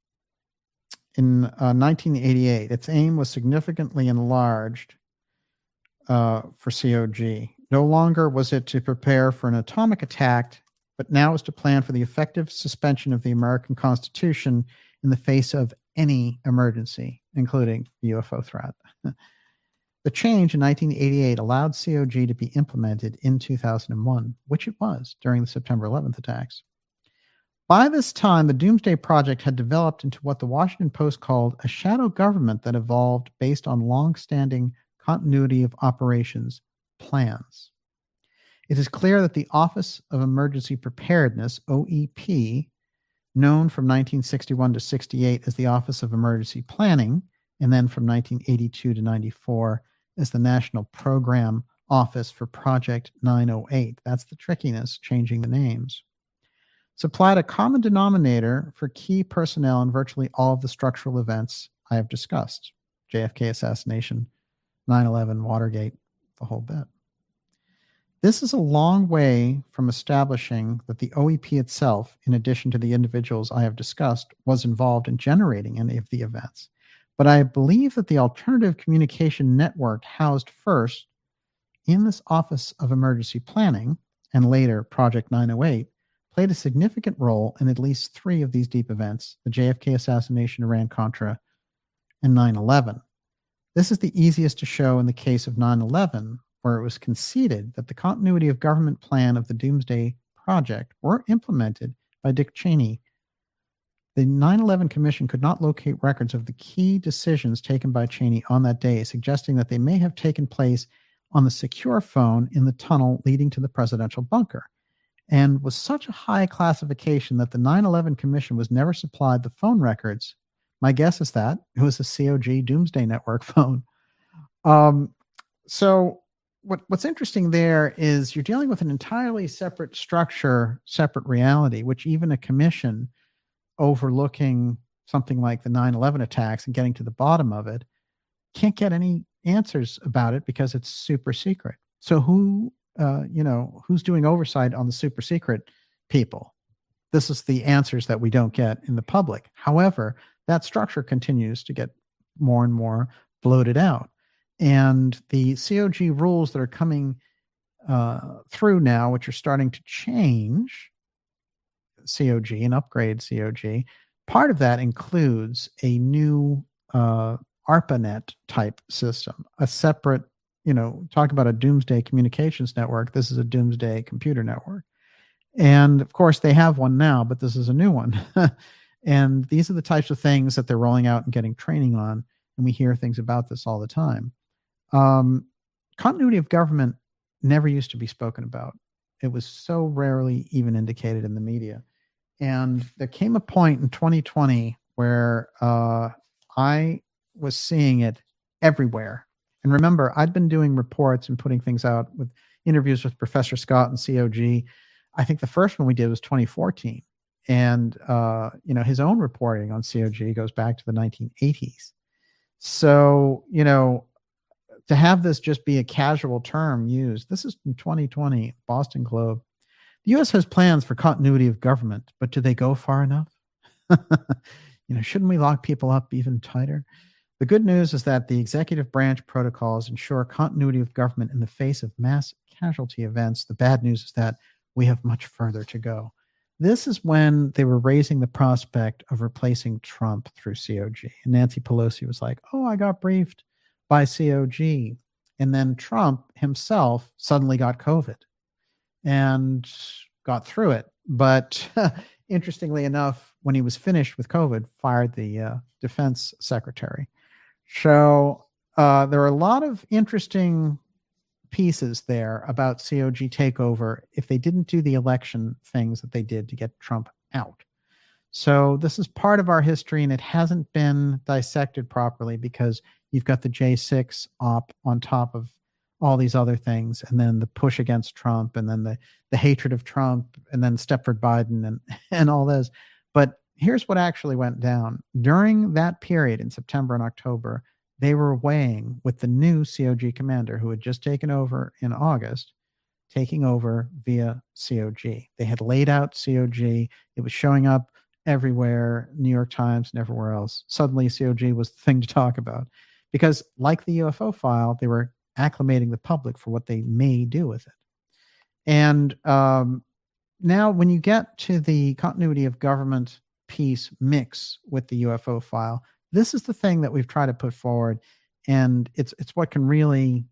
in 1988. Its aim was significantly enlarged for COG. No longer was it to prepare for an atomic attack, but now is to plan for the effective suspension of the American Constitution in the face of any emergency, including the UFO threat. The change in 1988 allowed COG to be implemented in 2001, which it was during the September 11th attacks. By this time, the Doomsday Project had developed into what the Washington Post called a shadow government that evolved based on long-standing continuity of operations plans. It is clear that the Office of Emergency Preparedness, OEP, known from 1961 to 68 as the Office of Emergency Planning, and then from 1982 to 94 as the National Program Office for Project 908. That's the trickiness, changing the names. Supplied a common denominator for key personnel in virtually all of the structural events I have discussed. JFK assassination, 9/11, Watergate, the whole bit. This is a long way from establishing that the OEP itself, in addition to the individuals I have discussed, was involved in generating any of the events. But I believe that the alternative communication network housed first in this Office of Emergency Planning, and later Project 908, played a significant role in at least three of these deep events: the JFK assassination, Iran-Contra, and 9/11. This is the easiest to show in the case of 9/11, where it was conceded that the continuity of government plan of the Doomsday Project were implemented by Dick Cheney. The 9/11 Commission could not locate records of the key decisions taken by Cheney on that day, suggesting that they may have taken place on the secure phone in the tunnel leading to the presidential bunker, and was such a high classification that the 9/11 Commission was never supplied the phone records. My guess is that it was a COG Doomsday Network phone. So what's interesting there is you're dealing with an entirely separate structure, separate reality, which even a commission overlooking something like the 9/11 attacks and getting to the bottom of it can't get any answers about it because it's super secret. So who's doing oversight on the super secret people? This is the answers that we don't get in the public. However, that structure continues to get more and more bloated out. And the COG rules that are coming through now, which are starting to change COG and upgrade COG, part of that includes a new ARPANET type system, a separate, talk about a Doomsday Communications Network. This is a Doomsday Computer Network. And of course, they have one now, but this is a new one. And these are the types of things that they're rolling out and getting training on. And we hear things about this all the time. Continuity of government never used to be spoken about. It was so rarely even indicated in the media. And there came a point in 2020 where I was seeing it everywhere. And remember, I'd been doing reports and putting things out with interviews with Professor Scott and COG. I think the first one we did was 2014. And, his own reporting on COG goes back to the 1980s. So, to have this just be a casual term used, this is in 2020, Boston Globe. The U.S. has plans for continuity of government, but do they go far enough? Shouldn't we lock people up even tighter? The good news is that the executive branch protocols ensure continuity of government in the face of mass casualty events. The bad news is that we have much further to go. This is when they were raising the prospect of replacing Trump through COG. And Nancy Pelosi was like, oh, I got briefed by COG. And then Trump himself suddenly got COVID and got through it. But interestingly enough, when he was finished with COVID, fired the defense secretary. So there are a lot of interesting pieces there about COG takeover if they didn't do the election things that they did to get Trump out. So this is part of our history, and it hasn't been dissected properly because you've got the J6 op on top of all these other things, and then the push against Trump, and then the hatred of Trump, and then Stepford Biden and all this. But here's what actually went down. During that period in September and October, they were weighing with the new COG commander who had just taken over in August, taking over via COG. They had laid out COG. It was showing up everywhere, New York Times and everywhere else. Suddenly COG was the thing to talk about because, like the UFO file, they were acclimating the public for what they may do with it. And now when you get to the continuity of government piece mix with the UFO file, this is the thing that we've tried to put forward, and it's what can really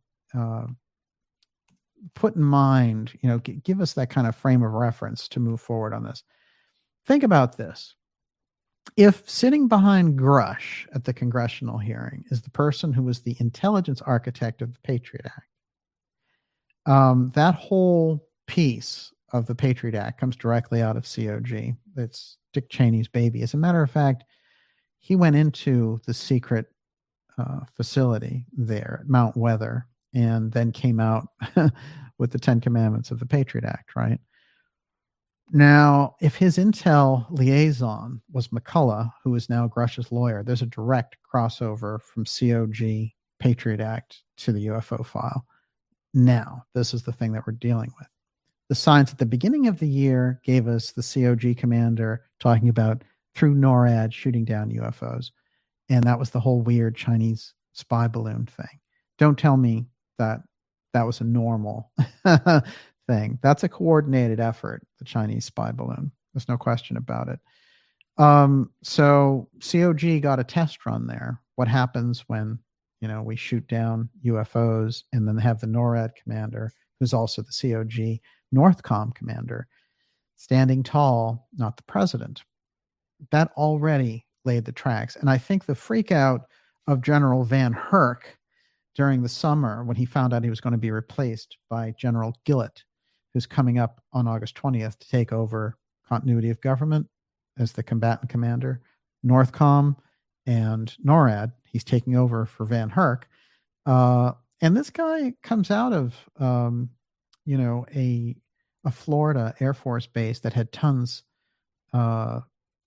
put in mind, give us that kind of frame of reference to move forward on this. Think about this. If sitting behind Grush at the congressional hearing is the person who was the intelligence architect of the Patriot Act, that whole piece of the Patriot Act comes directly out of COG. It's Dick Cheney's baby. As a matter of fact, he went into the secret facility there at Mount Weather and then came out with the 10 Commandments of the Patriot Act, right? Now, if his intel liaison was McCullough, who is now Grush's lawyer, there's a direct crossover from COG Patriot Act to the UFO file. Now, this is the thing that we're dealing with. The science at the beginning of the year gave us the COG commander talking about through NORAD shooting down UFOs. And that was the whole weird Chinese spy balloon thing. Don't tell me that that was a normal thing. That's a coordinated effort, the Chinese spy balloon. There's no question about it. So COG got a test run there. What happens when, we shoot down UFOs and then have the NORAD commander, who's also the COG Northcom commander, standing tall, not the president. That already laid the tracks. And I think the freak out of General Van Herk during the summer when he found out he was going to be replaced by General Gillett, who's coming up on August 20th to take over continuity of government as the combatant commander, Northcom and NORAD. He's taking over for Van Herk. And this guy comes out of, a Florida Air Force base that had tons of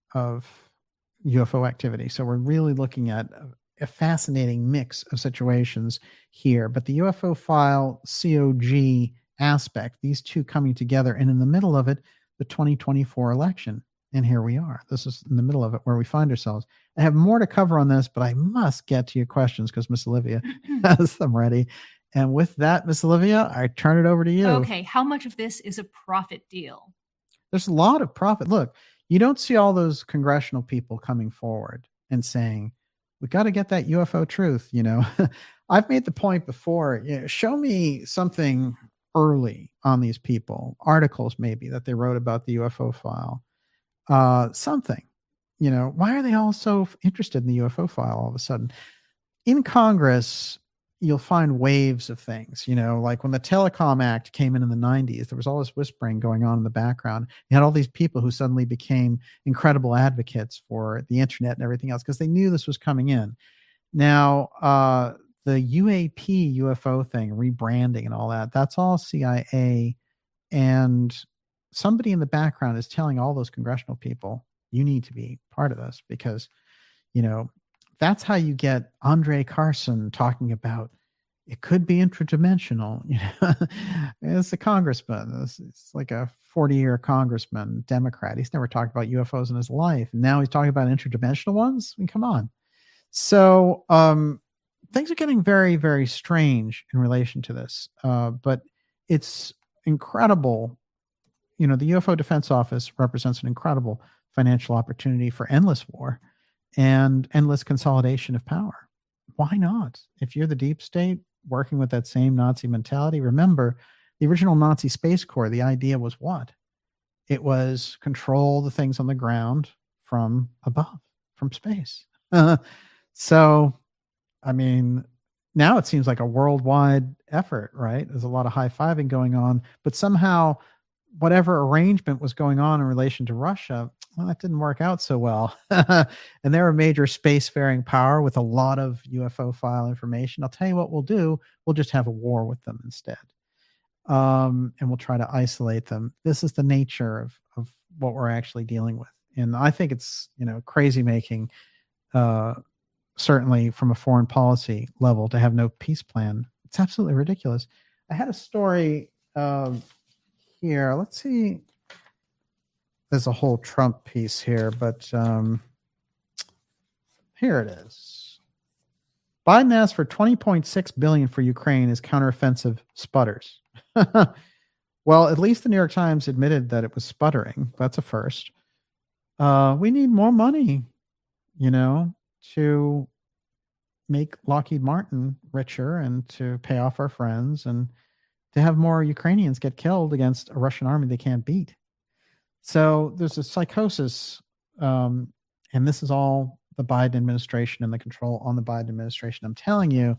UFO activity. So we're really looking at a fascinating mix of situations here. But the UFO file COG aspect, these two coming together, and in the middle of it, the 2024 election. And here we are. This is in the middle of it where we find ourselves. I have more to cover on this, but I must get to your questions because Miss Olivia has them ready. And with that, Miss Olivia, I turn it over to you. Okay. How much of this is a profit deal? There's a lot of profit. Look, you don't see all those congressional people coming forward and saying, we got to get that UFO truth. I've made the point before, show me something early on these people, articles maybe that they wrote about the UFO file, something, why are they all so interested in the UFO file all of a sudden? In Congress, you'll find waves of things, like when the Telecom Act came in the 90s, there was all this whispering going on in the background. You had all these people who suddenly became incredible advocates for the internet and everything else because they knew this was coming in. Now, the UAP UFO thing, rebranding and all that, that's all CIA. And somebody in the background is telling all those congressional people, you need to be part of this because, that's how you get Andre Carson talking about it could be interdimensional. It's a congressman. It's like a 40-year congressman, Democrat. He's never talked about UFOs in his life. And now he's talking about interdimensional ones. I mean, come on. So things are getting very, very strange in relation to this. But it's incredible. The UFO Defense Office represents an incredible financial opportunity for endless war and endless consolidation of power. Why not? If you're the deep state working with that same Nazi mentality, remember the original Nazi Space Corps, the idea was what? It was control the things on the ground from above, from space. So, I mean, now it seems like a worldwide effort, right? There's a lot of high-fiving going on, but somehow whatever arrangement was going on in relation to Russia, well, that didn't work out so well. And they're a major spacefaring power with a lot of UFO file information. I'll tell you what we'll do. We'll just have a war with them instead. And we'll try to isolate them. This is the nature of what we're actually dealing with. And I think it's, crazy making, certainly from a foreign policy level, to have no peace plan. It's absolutely ridiculous. I had a story here. Let's see. There's a whole Trump piece here, but here it is. Biden asked for $20.6 billion for Ukraine as counteroffensive sputters. Well, at least the New York Times admitted that it was sputtering. That's a first. We need more money, to make Lockheed Martin richer and to pay off our friends and to have more Ukrainians get killed against a Russian army they can't beat. So there's a psychosis, and this is all the Biden administration and the control on the Biden administration. I'm telling you,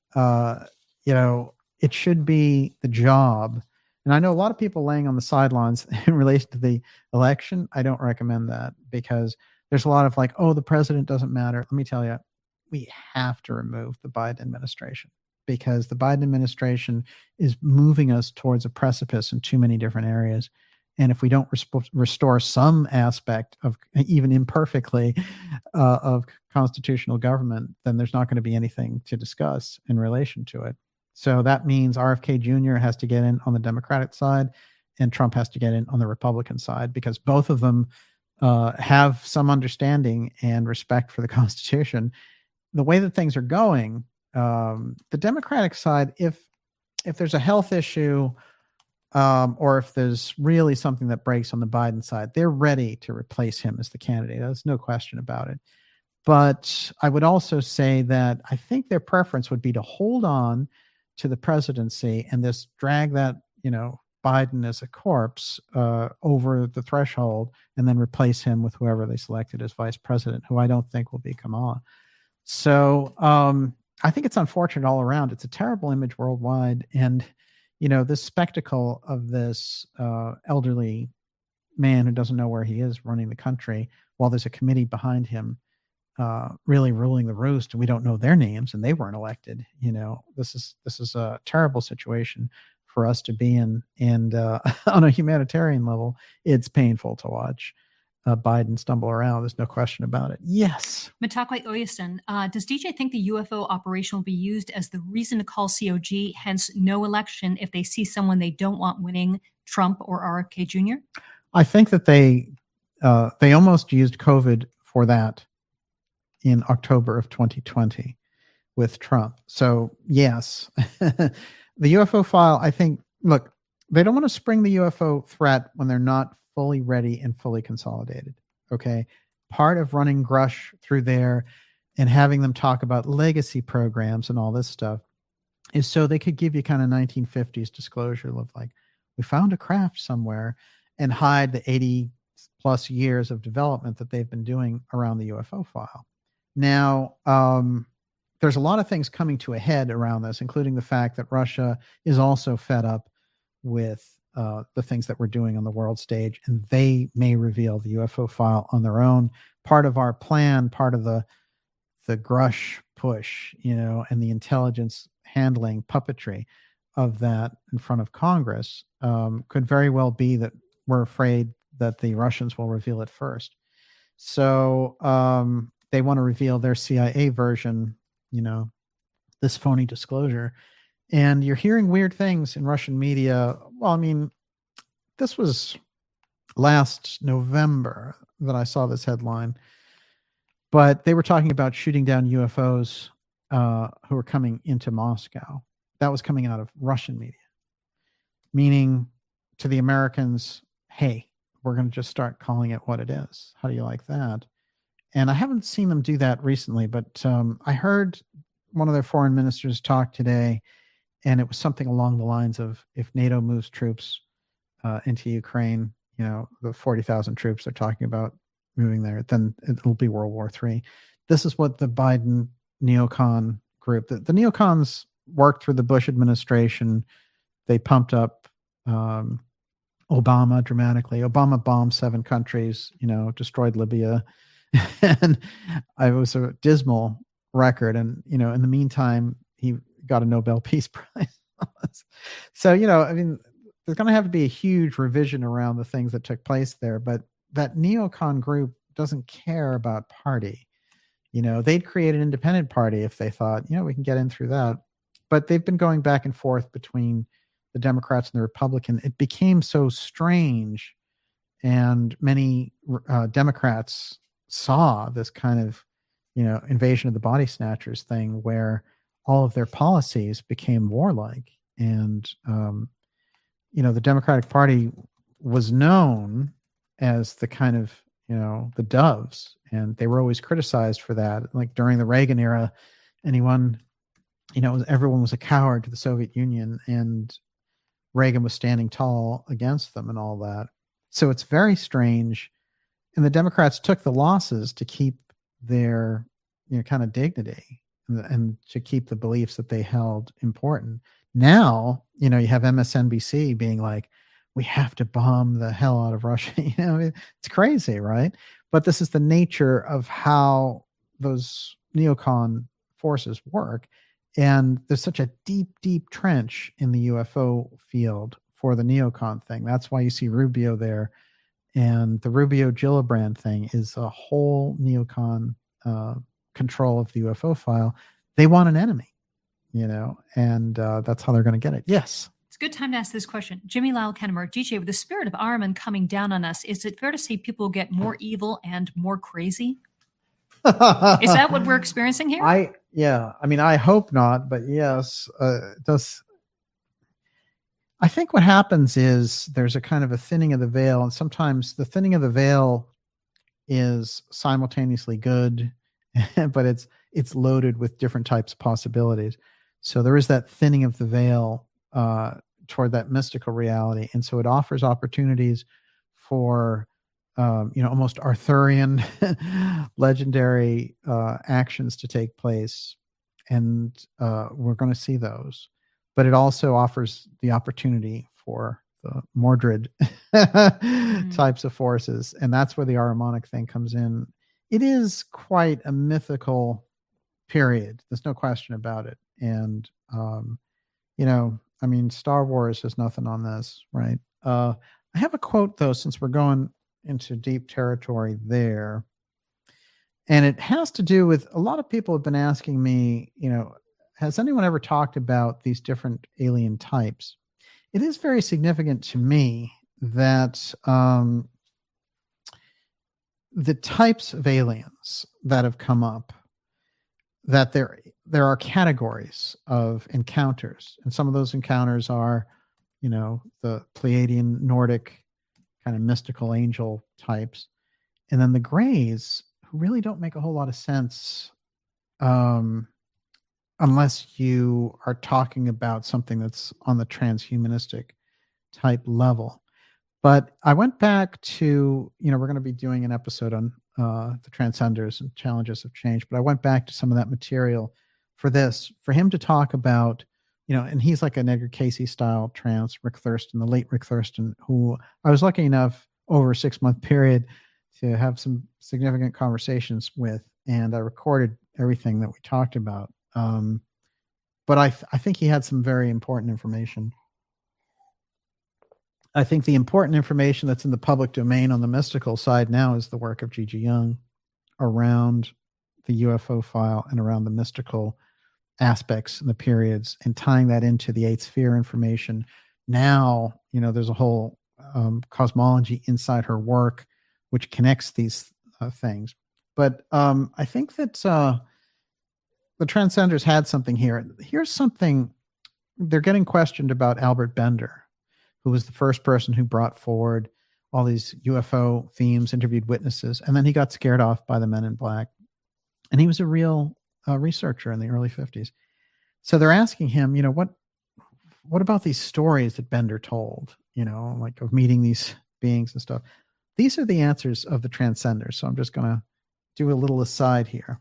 it should be the job. And I know a lot of people laying on the sidelines in relation to the election. I don't recommend that because there's a lot of the president doesn't matter. Let me tell you, we have to remove the Biden administration because the Biden administration is moving us towards a precipice in too many different areas. And if we don't restore some aspect of, even imperfectly, of constitutional government, then there's not going to be anything to discuss in relation to it. So that means RFK Jr. has to get in on the Democratic side and Trump has to get in on the Republican side because both of them have some understanding and respect for the Constitution. The way that things are going, the Democratic side, if there's a health issue or if there's really something that breaks on the Biden side, they're ready to replace him as the candidate. There's no question about it. But I would also say that I think their preference would be to hold on to the presidency and just drag that, Biden as a corpse over the threshold and then replace him with whoever they selected as vice president, who I don't think will be Kamala. So I think it's unfortunate all around. It's a terrible image worldwide. And, this spectacle of this elderly man who doesn't know where he is running the country while there's a committee behind him really ruling the roost, and we don't know their names and they weren't elected. This is a terrible situation for us to be in. And on a humanitarian level, it's painful to watch Biden stumble around. There's no question about it. Yes. Matakwe Oyasin, does DJ think the UFO operation will be used as the reason to call COG, hence no election if they see someone they don't want winning, Trump or RFK Jr.? I think that they almost used COVID for that in October of 2020 with Trump. So yes, the UFO file, I think, look, they don't want to spring the UFO threat when they're not fully ready and fully consolidated. Okay. Part of running Grush through there and having them talk about legacy programs and all this stuff is so they could give you kind of 1950s disclosure of we found a craft somewhere and hide the 80 plus years of development that they've been doing around the UFO file. Now, there's a lot of things coming to a head around this, including the fact that Russia is also fed up with the things that we're doing on the world stage, and they may reveal the UFO file on their own. Part of our plan, part of the Grush push, and the intelligence handling puppetry of that in front of Congress could very well be that we're afraid that the Russians will reveal it first. So they want to reveal their CIA version, this phony disclosure. And you're hearing weird things in Russian media. Well, I mean, this was last November that I saw this headline, but they were talking about shooting down UFOs who were coming into Moscow. That was coming out of Russian media, meaning to the Americans, hey, we're going to just start calling it what it is. How do you like that? And I haven't seen them do that recently, but I heard one of their foreign ministers talk today, and it was something along the lines of, if NATO moves troops into Ukraine, the 40,000 troops they're talking about moving there, then it'll be World War III. This is what the Biden neocon group, the neocons worked through the Bush administration. They pumped up Obama dramatically. Obama bombed 7 countries, destroyed Libya. And it was a dismal record. And, in the meantime, he got a Nobel Peace Prize. So, there's going to have to be a huge revision around the things that took place there. But that neocon group doesn't care about party. They'd create an independent party if they thought, we can get in through that. But they've been going back and forth between the Democrats and the Republican. It became so strange. And many Democrats saw this kind of, invasion of the body snatchers thing where all of their policies became warlike. And, the Democratic Party was known as the kind of, the doves, and they were always criticized for that. Like during the Reagan era, everyone was a coward to the Soviet Union, and Reagan was standing tall against them and all that. So it's very strange. And the Democrats took the losses to keep their, kind of dignity and to keep the beliefs that they held important. Now, you have MSNBC being like, we have to bomb the hell out of Russia. It's crazy, right? But this is the nature of how those neocon forces work. And there's such a deep, deep trench in the UFO field for the neocon thing. That's why you see Rubio there. And the Rubio-Gillibrand thing is a whole neocon control of the UFO file. They want an enemy, and that's how they're going to get it. Yes. It's a good time to ask this question. Jimmy Lyle Kennemer, DJ, with the spirit of Ahriman coming down on us, is it fair to say people get more evil and more crazy? Is that what we're experiencing here? I hope not, but yes, it does. I think what happens is there's a kind of a thinning of the veil, and sometimes the thinning of the veil is simultaneously good, but it's loaded with different types of possibilities. So there is that thinning of the veil toward that mystical reality, and so it offers opportunities for almost Arthurian legendary actions to take place, and we're going to see those. But it also offers the opportunity for the Mordred types of forces, and that's where the Ahrimanic thing comes in. It is quite a mythical period. There's no question about it. And Star Wars has nothing on this, right? I have a quote though, since we're going into deep territory there. And it has to do with, a lot of people have been asking me, has anyone ever talked about these different alien types? It is very significant to me that the types of aliens that have come up, that there are categories of encounters. And some of those encounters are, the Pleiadian Nordic kind of mystical angel types. And then the grays, who really don't make a whole lot of sense unless you are talking about something that's on the transhumanistic type level. But I went back to, we're going to be doing an episode on the transcenders and challenges of change, but I went back to some of that material for him to talk about, and he's like an Edgar Casey style trans, Rick Thurston, the late Rick Thurston, who I was lucky enough over a 6-month period to have some significant conversations with, and I recorded everything that we talked about. But I think he had some very important information. I think the important information that's in the public domain on the mystical side now is the work of Gigi Young around the UFO file and around the mystical aspects and the periods, and tying that into the eighth sphere information. Now, there's a whole cosmology inside her work, which connects these things. But I think that the Transcenders had something here. Here's something. They're getting questioned about Albert Bender, who was the first person who brought forward all these UFO themes, interviewed witnesses, and then he got scared off by the Men in Black. And he was a real researcher in the early 50s. So they're asking him, what about these stories that Bender told, like of meeting these beings and stuff. These are the answers of the transcenders. So I'm just going to do a little aside here.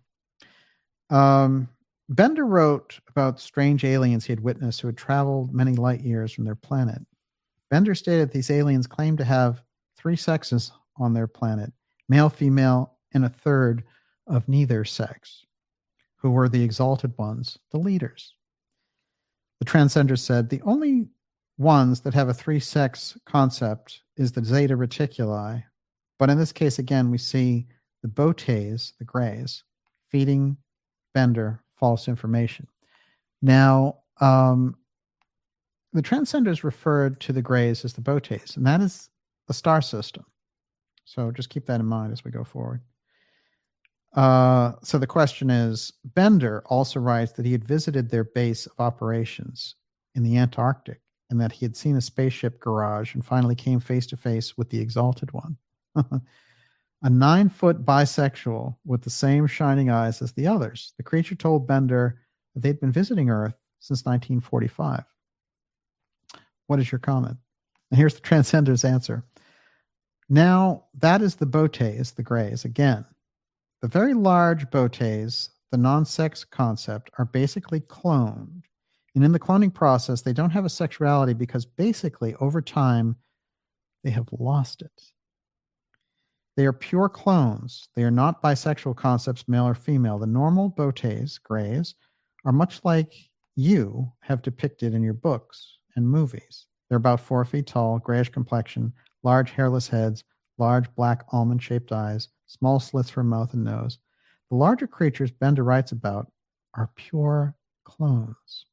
Bender wrote about strange aliens he had witnessed who had traveled many light years from their planet. Bender stated these aliens claimed to have 3 sexes on their planet, male, female, and a third of neither sex, who were the exalted ones, the leaders. The transcenders said the only ones that have a 3-sex concept is the Zeta Reticuli, but in this case, again, we see the Botes, the Greys, feeding Bender false information. Now, the transcenders referred to the Greys as the Botes, and that is a star system. So just keep that in mind as we go forward. So the question is, Bender also writes that he had visited their base of operations in the Antarctic and that he had seen a spaceship garage and finally came face to face with the Exalted One. A 9-foot bisexual with the same shining eyes as the others. The creature told Bender that they'd been visiting Earth since 1945. What is your comment? And here's the transcender's answer. Now, that is the Botes, the Greys, again. The very large Botes, the non-sex concept, are basically cloned. And in the cloning process, they don't have a sexuality because basically, over time, they have lost it. They are pure clones. They are not bisexual concepts, male or female. The normal Botes, Greys, are much like you have depicted in your books and movies. They're about 4 feet tall, grayish complexion, large hairless heads, large black almond-shaped eyes, small slits for mouth and nose. The larger creatures Bender writes about are pure clones.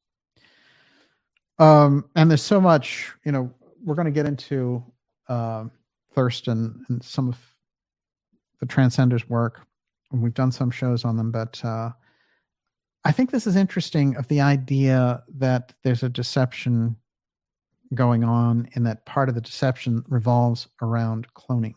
And there's so much, we're going to get into Thurston and some of the Transcenders' work, and we've done some shows on them, but I think this is interesting of the idea that there's a deception going on and that part of the deception revolves around cloning.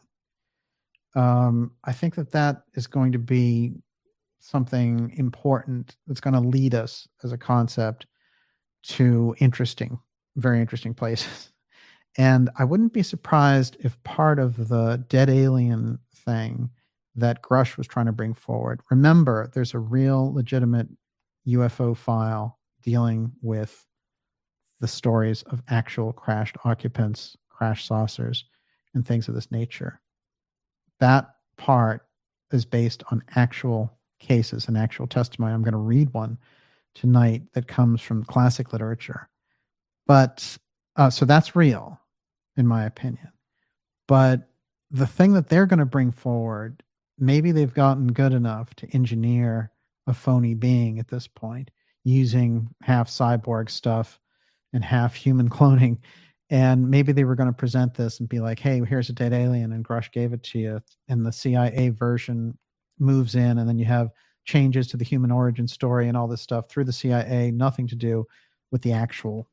I think that is going to be something important that's going to lead us as a concept to very interesting places. And I wouldn't be surprised if part of the dead alien thing that Grusch was trying to bring forward. Remember, there's a real legitimate UFO file dealing with the stories of actual crashed occupants, crashed saucers, and things of this nature. That part is based on actual cases and actual testimony. I'm going to read one tonight that comes from classic literature. But so that's real, in my opinion. But the thing that they're going to bring forward, maybe they've gotten good enough to engineer a phony being at this point, using half cyborg stuff and half human cloning. And maybe they were going to present this and be like, hey, here's a dead alien, and Grusch gave it to you. And the CIA version moves in, and then you have changes to the human origin story and all this stuff through the CIA, nothing to do with the actual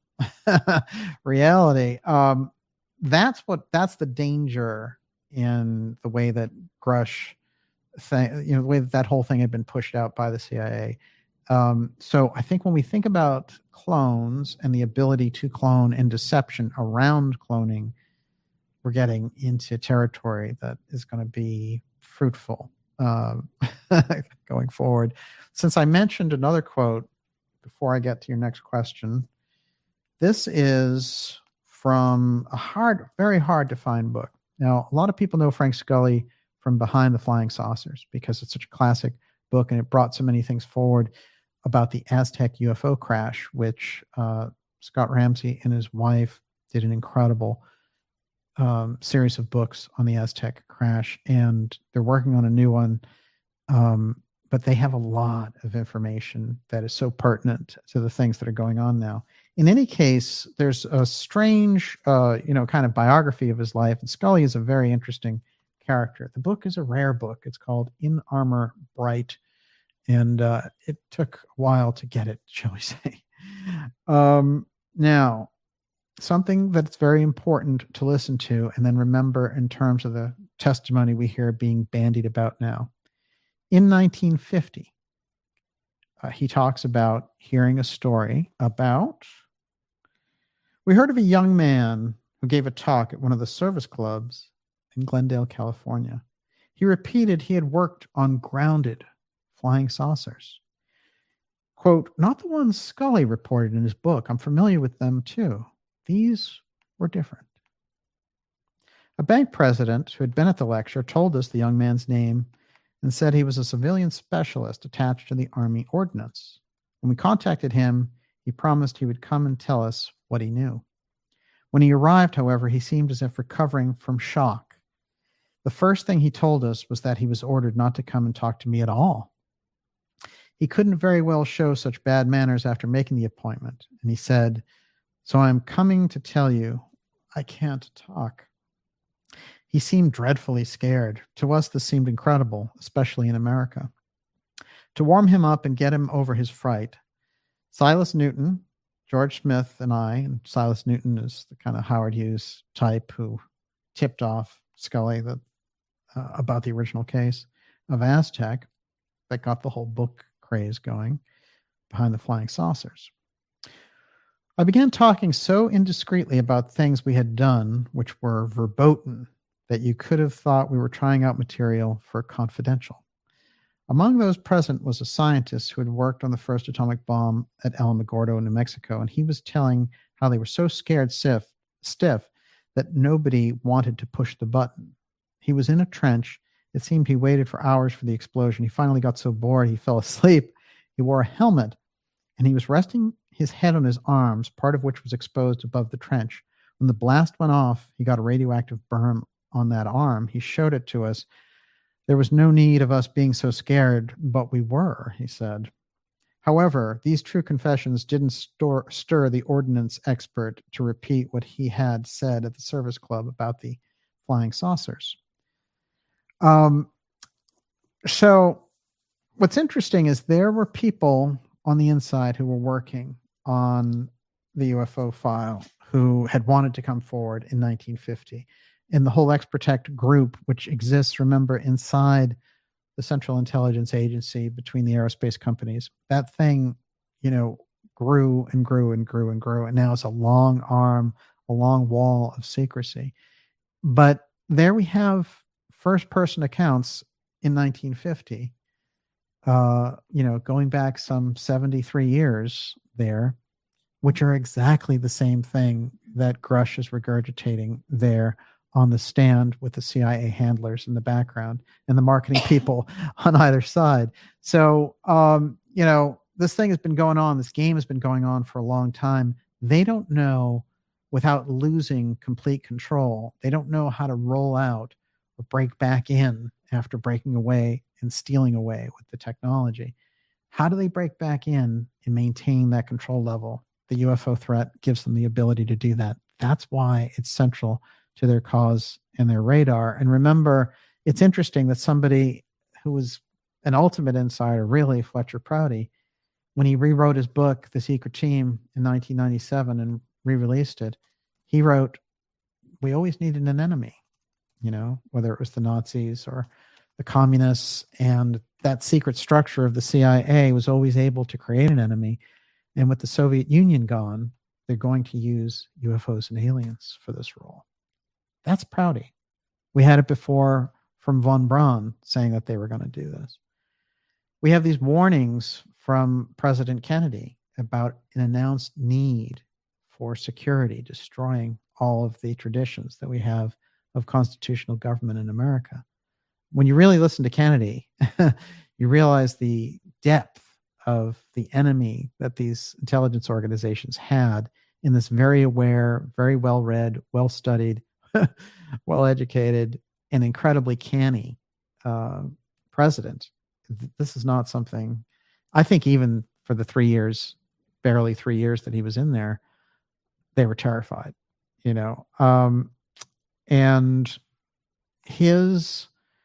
reality. That's the danger in the way that Grusch thing, the way that whole thing had been pushed out by the CIA. So I think when we think about clones and the ability to clone and deception around cloning, we're getting into territory that is going to be fruitful going forward. Since I mentioned another quote before I get to your next question, this is from a very hard to find book. Now, a lot of people know Frank Scully from Behind the Flying Saucers because it's such a classic book and it brought so many things forward about the Aztec UFO crash, which Scott Ramsey and his wife did an incredible series of books on the Aztec crash, and they're working on a new one. But they have a lot of information that is so pertinent to the things that are going on now. In any case, there's a strange, kind of biography of his life, and Scully is a very interesting character. The book is a rare book. It's called In Armor Bright, and it took a while to get it, shall we say. Now, something that's very important to listen to and then remember in terms of the testimony we hear being bandied about now. In 1950, he talks about hearing a story about, we heard of a young man who gave a talk at one of the service clubs in Glendale, California. He repeated he had worked on grounded flying saucers. Quote, not the ones Scully reported in his book. I'm familiar with them too. These were different. A bank president who had been at the lecture told us the young man's name and said he was a civilian specialist attached to the Army Ordnance. When we contacted him, he promised he would come and tell us what he knew. When he arrived, however, he seemed as if recovering from shock. The first thing he told us was that he was ordered not to come and talk to me at all. He couldn't very well show such bad manners after making the appointment, and he said, so I'm coming to tell you I can't talk. He seemed dreadfully scared. To us, this seemed incredible, especially in America. To warm him up and get him over his fright, Silas Newton, George Smith, and I, and Silas Newton is the kind of Howard Hughes type who tipped off Scully about the original case of Aztec that got the whole book craze going behind the flying saucers. I began talking so indiscreetly about things we had done, which were verboten, that you could have thought we were trying out material for Confidential. Among those present was a scientist who had worked on the first atomic bomb at Alamogordo, New Mexico, and he was telling how they were so scared stiff that nobody wanted to push the button. He was in a trench. It seemed he waited for hours for the explosion. He finally got so bored he fell asleep. He wore a helmet, and he was resting his head on his arms, part of which was exposed above the trench. When the blast went off, he got a radioactive burn on that arm. He showed it to us. There was no need of us being so scared, but we were, he said. However, these true confessions didn't stir the ordnance expert to repeat what he had said at the service club about the flying saucers. So what's interesting is there were people on the inside who were working on the UFO file who had wanted to come forward in 1950. And the whole Exprotect group, which exists, remember, inside the Central Intelligence Agency between the aerospace companies, that thing, grew and grew and grew and grew. And now it's a long arm, a long wall of secrecy. But there we have first-person accounts in 1950, going back some 73 years there, which are exactly the same thing that Grush is regurgitating there on the stand with the CIA handlers in the background and the marketing people on either side. So, this thing has been going on. This game has been going on for a long time. They don't know, without losing complete control, they don't know how to roll out or break back in after breaking away and stealing away with the technology. How do they break back in and maintain that control level? The UFO threat gives them the ability to do that. That's why it's central to their cause and their radar. And remember, it's interesting that somebody who was an ultimate insider, really, Fletcher Prouty, when he rewrote his book, The Secret Team, in 1997 and re-released it, he wrote, we always needed an enemy, whether it was the Nazis or the communists, and that secret structure of the CIA was always able to create an enemy. And with the Soviet Union gone, they're going to use UFOs and aliens for this role. That's Prouty. We had it before from von Braun saying that they were going to do this. We have these warnings from President Kennedy about an announced need for security, destroying all of the traditions that we have of constitutional government in America. When you really listen to Kennedy, you realize the depth of the enemy that these intelligence organizations had in this very aware, very well-read, well-studied, well-educated, and incredibly canny president. This is not something, I think even for the barely 3 years that he was in there, they were terrified, and his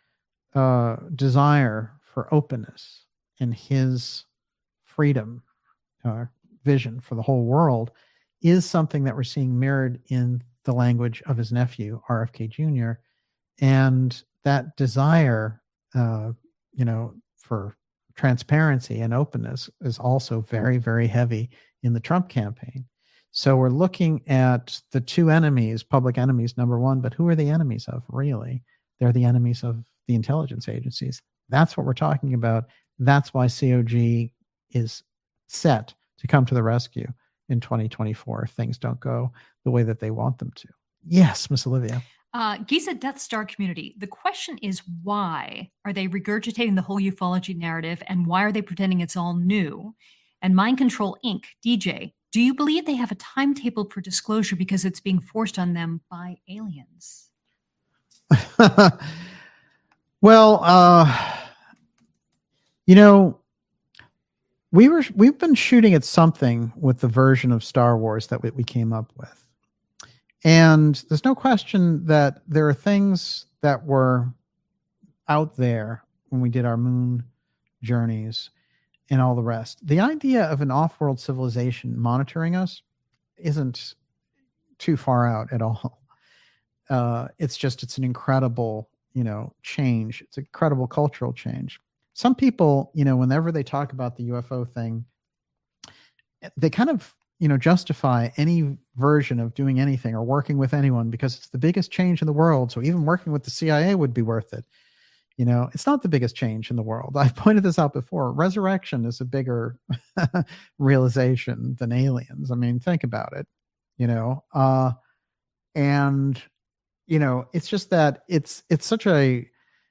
desire for openness and his freedom vision for the whole world is something that we're seeing mirrored in the language of his nephew, RFK Jr. And that desire, for transparency and openness is also very, very heavy in the Trump campaign. So we're looking at the two enemies, public enemies, number one, but who are the enemies of, really? They're the enemies of the intelligence agencies. That's what we're talking about. That's why COG is set to come to the rescue in 2024 if things don't go the way that they want them to. Yes, Miss Olivia. Giza Death Star community. The question is, why are they regurgitating the whole ufology narrative, and why are they pretending it's all new? And Mind Control Inc., DJ, do you believe they have a timetable for disclosure because it's being forced on them by aliens? Well, we've been shooting at something with the version of Star Wars that we came up with. And there's no question that there are things that were out there when we did our moon journeys and all the rest. The idea of an off-world civilization monitoring us isn't too far out at all. It's an incredible, change. It's an incredible cultural change. Some people, whenever they talk about the UFO thing, they kind of, justify any version of doing anything or working with anyone because it's the biggest change in the world. So even working with the CIA would be worth it. It's not the biggest change in the world. I've pointed this out before. Resurrection is a bigger realization than aliens. I mean, think about it, it's just that it's such a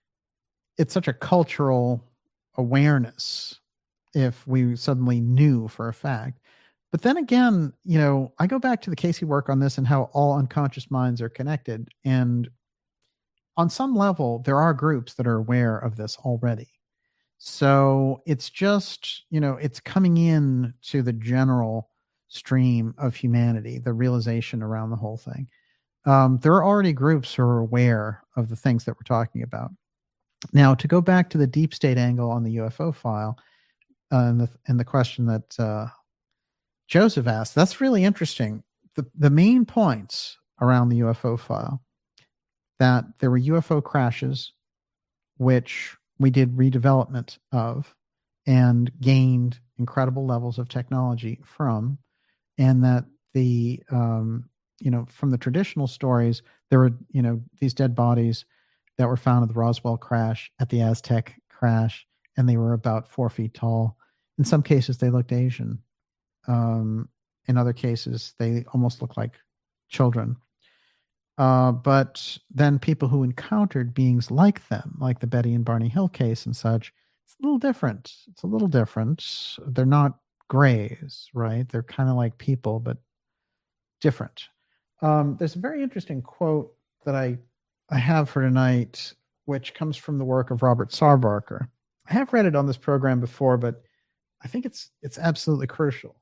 cultural awareness if we suddenly knew for a fact. But then again, I go back to the Casey work on this and how all unconscious minds are connected. And on some level, there are groups that are aware of this already. So it's just, it's coming in to the general stream of humanity, the realization around the whole thing. There are already groups who are aware of the things that we're talking about. Now, to go back to the deep state angle on the UFO file and the question that Joseph asked, that's really interesting. The main points around the UFO file, that there were UFO crashes, which we did redevelopment of and gained incredible levels of technology from, and that the, from the traditional stories, there were, these dead bodies that were found at the Roswell crash, at the Aztec crash, and they were about 4 feet tall. In some cases, they looked Asian. In other cases, they almost look like children. But then people who encountered beings like them, like the Betty and Barney Hill case and such, it's a little different. They're not grays, right? They're kind of like people, but different. There's a very interesting quote that I have for tonight, which comes from the work of Robert Sarbarker. I have read it on this program before, but I think it's absolutely crucial.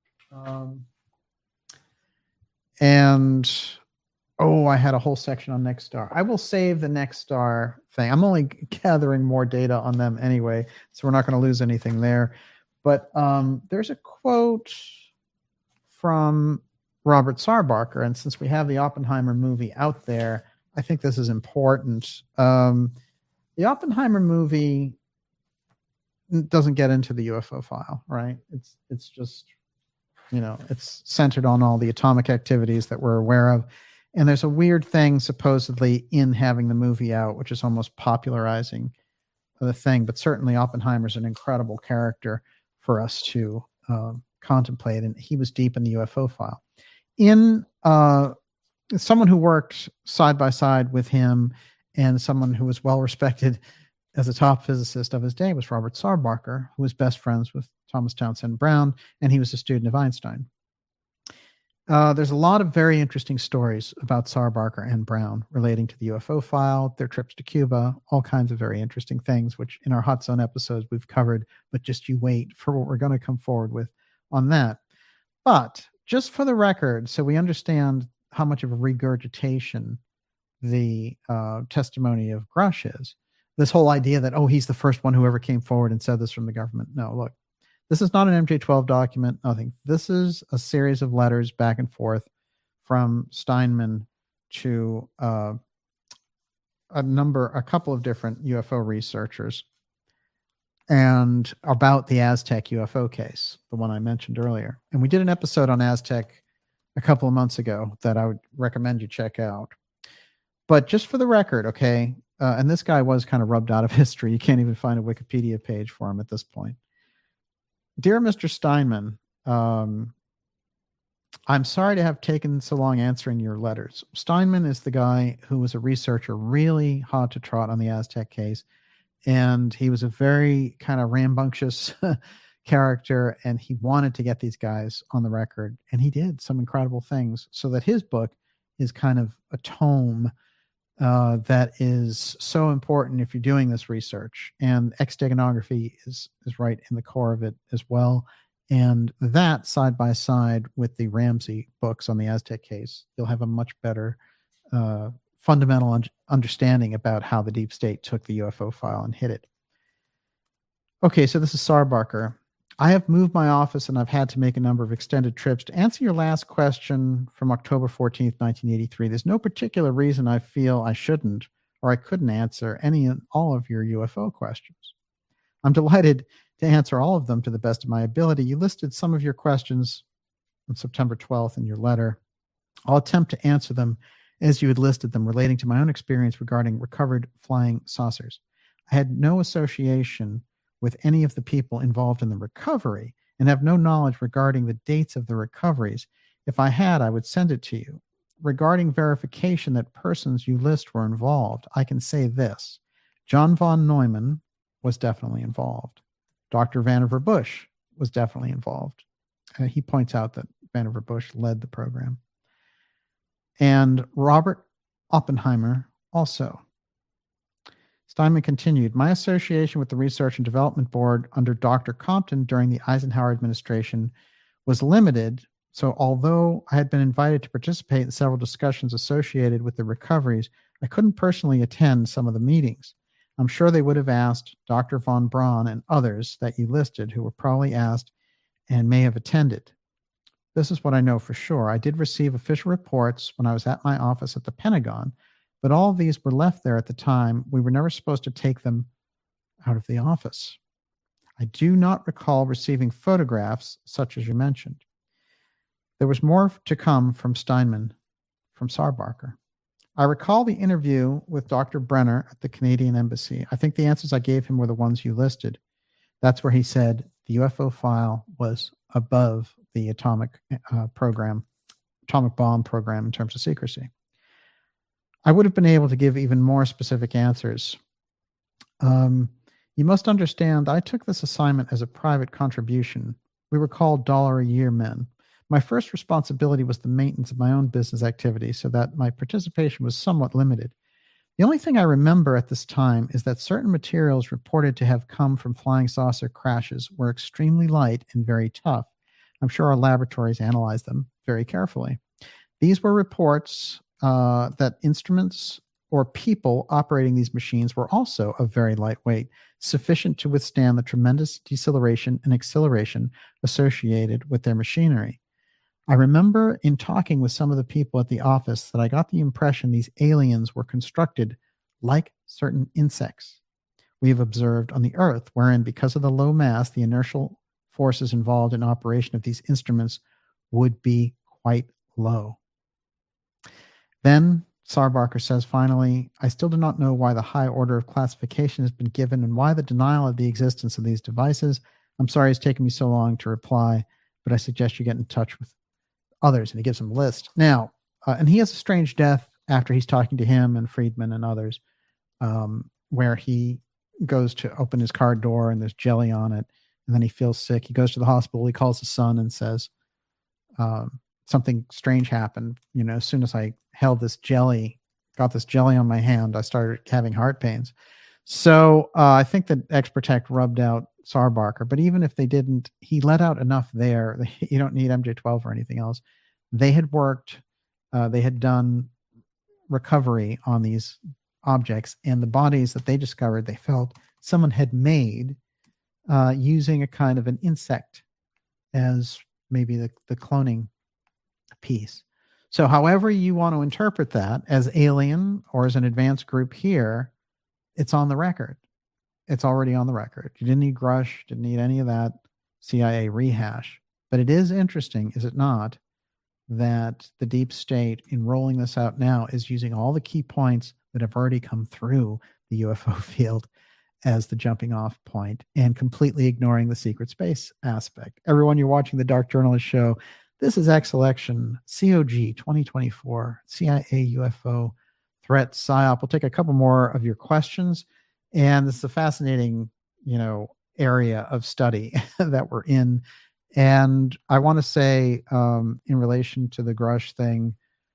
I had a whole section on Next Star. I will save the Next Star thing. I'm only gathering more data on them anyway, so we're not going to lose anything there. But there's a quote from Robert Sarbarker, and since we have the Oppenheimer movie out there, I think this is important. The Oppenheimer movie doesn't get into the UFO file, right? It's just, it's centered on all the atomic activities that we're aware of. And there's a weird thing supposedly in having the movie out, which is almost popularizing the thing. But certainly Oppenheimer's an incredible character for us to contemplate. And he was deep in the UFO file. In someone who worked side by side with him and someone who was well respected as a top physicist of his day was Robert Sarbarker, who was best friends with Thomas Townsend Brown, and he was a student of Einstein. There's a lot of very interesting stories about Sarbarker and Brown relating to the UFO file, their trips to Cuba, all kinds of very interesting things, which in our Hot Zone episodes we've covered, but just you wait for what we're going to come forward with on that. But just for the record, so we understand how much of a regurgitation the testimony of Grush is, this whole idea that, he's the first one who ever came forward and said this from the government. No, look, this is not an MJ-12 document, nothing. This is a series of letters back and forth from Steinman to a couple of different UFO researchers, and about the Aztec UFO case, the one I mentioned earlier. And we did an episode on Aztec a couple of months ago that I would recommend you check out. But just for the record, okay, and this guy was kind of rubbed out of history. You can't even find a Wikipedia page for him at this point. Dear Mr. Steinman, I'm sorry to have taken so long answering your letters. Steinman is the guy who was a researcher really hot to trot on the Aztec case. And he was a very kind of rambunctious character, and he wanted to get these guys on the record. And he did some incredible things, so that his book is kind of a tome that is so important if you're doing this research. And exteganography is right in the core of it as well. And that side by side with the Ramsey books on the Aztec case, you'll have a much better fundamental understanding about how the deep state took the UFO file and hid it. Okay, so this is Sarbarker. I have moved my office and I've had to make a number of extended trips. To answer your last question from October 14th, 1983, there's no particular reason I feel I shouldn't or I couldn't answer any and all of your UFO questions. I'm delighted to answer all of them to the best of my ability. You listed some of your questions on September 12th in your letter. I'll attempt to answer them as you had listed them, relating to my own experience regarding recovered flying saucers. I had no association with any of the people involved in the recovery and have no knowledge regarding the dates of the recoveries. If I had, I would send it to you. Regarding verification that persons you list were involved, I can say this. John von Neumann was definitely involved. Dr. Vannevar Bush was definitely involved. He points out that Vannevar Bush led the program. And Robert Oppenheimer also. Steinman continued, my association with the Research and Development Board under Dr. Compton during the Eisenhower administration was limited. So although I had been invited to participate in several discussions associated with the recoveries, I couldn't personally attend some of the meetings. I'm sure they would have asked Dr. von Braun and others that you listed who were probably asked and may have attended. This is what I know for sure. I did receive official reports when I was at my office at the Pentagon, but all of these were left there at the time. We were never supposed to take them out of the office. I do not recall receiving photographs such as you mentioned. There was more to come from Steinman, from Sarbarker. I recall the interview with Dr. Brenner at the Canadian Embassy. I think the answers I gave him were the ones you listed. That's where he said the UFO file was above the atomic bomb program in terms of secrecy. I would have been able to give even more specific answers. You must understand, I took this assignment as a private contribution. We were called $1 a year men. My first responsibility was the maintenance of my own business activity, so that my participation was somewhat limited. The only thing I remember at this time is that certain materials reported to have come from flying saucer crashes were extremely light and very tough. I'm sure our laboratories analyzed them very carefully. These were reports that instruments or people operating these machines were also of very lightweight, sufficient to withstand the tremendous deceleration and acceleration associated with their machinery. I remember in talking with some of the people at the office that I got the impression these aliens were constructed like certain insects we have observed on the Earth, wherein because of the low mass, the inertial forces involved in operation of these instruments would be quite low. Then Sarbarker says, finally, I still do not know why the high order of classification has been given and why the denial of the existence of these devices. I'm sorry it's taken me so long to reply, but I suggest you get in touch with others. And he gives them a list. Now, and he has a strange death after he's talking to him and Friedman and others, where he goes to open his car door and there's jelly on it. And then he feels sick. He goes to the hospital. He calls his son and says, something strange happened. You know, as soon as I got this jelly on my hand, I started having heart pains. So I think that X-Protect rubbed out Sarbarker, but even if they didn't, he let out enough there. You don't need MJ12 or anything else. They had worked, they had done recovery on these objects, and the bodies that they discovered, they felt someone had made using a kind of an insect as maybe the cloning piece. So however you want to interpret that, as alien or as an advanced group here, it's on the record. It's already on the record. You didn't need Grush, didn't need any of that CIA rehash. But it is interesting, is it not, that the deep state, in rolling this out now, is using all the key points that have already come through the UFO field as the jumping off point and completely ignoring the secret space aspect. Everyone, you're watching the Dark Journalist Show. This is X-Election, COG 2024, CIA UFO threat PSYOP. We'll take a couple more of your questions. And this is a fascinating, area of study that we're in. And I want to say, in relation to the Grush thing,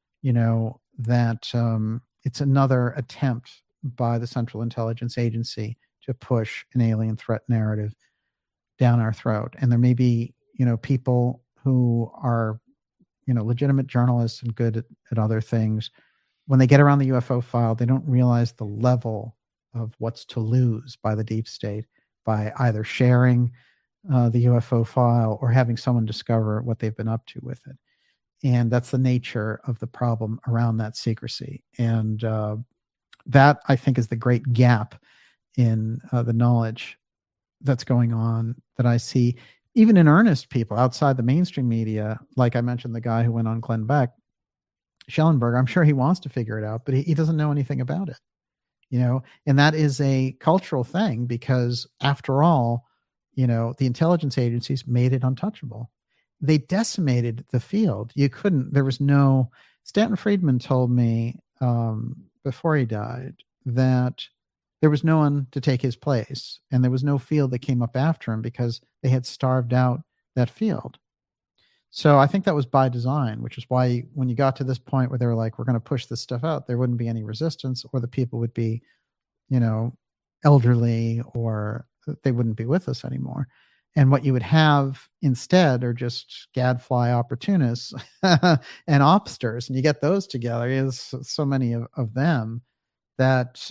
that it's another attempt by the Central Intelligence Agency to push an alien threat narrative down our throat. And there may be, people who are, legitimate journalists and good at other things. When they get around the UFO file, they don't realize the level of what's to lose by the deep state by either sharing the UFO file or having someone discover what they've been up to with it. And that's the nature of the problem around that secrecy. And that, I think, is the great gap in the knowledge that's going on that I see, even in earnest people outside the mainstream media. Like I mentioned, the guy who went on Glenn Beck, Schellenberg, I'm sure he wants to figure it out, but he doesn't know anything about it, and that is a cultural thing because, after all, the intelligence agencies made it untouchable. They decimated the field. Stanton Friedman told me before he died that there was no one to take his place, and there was no field that came up after him because they had starved out that field. So I think that was by design, which is why when you got to this point where they were like, we're going to push this stuff out, there wouldn't be any resistance, or the people would be, elderly, or they wouldn't be with us anymore. And what you would have instead are just gadfly opportunists and obsters. And you get those together, is so many of them that,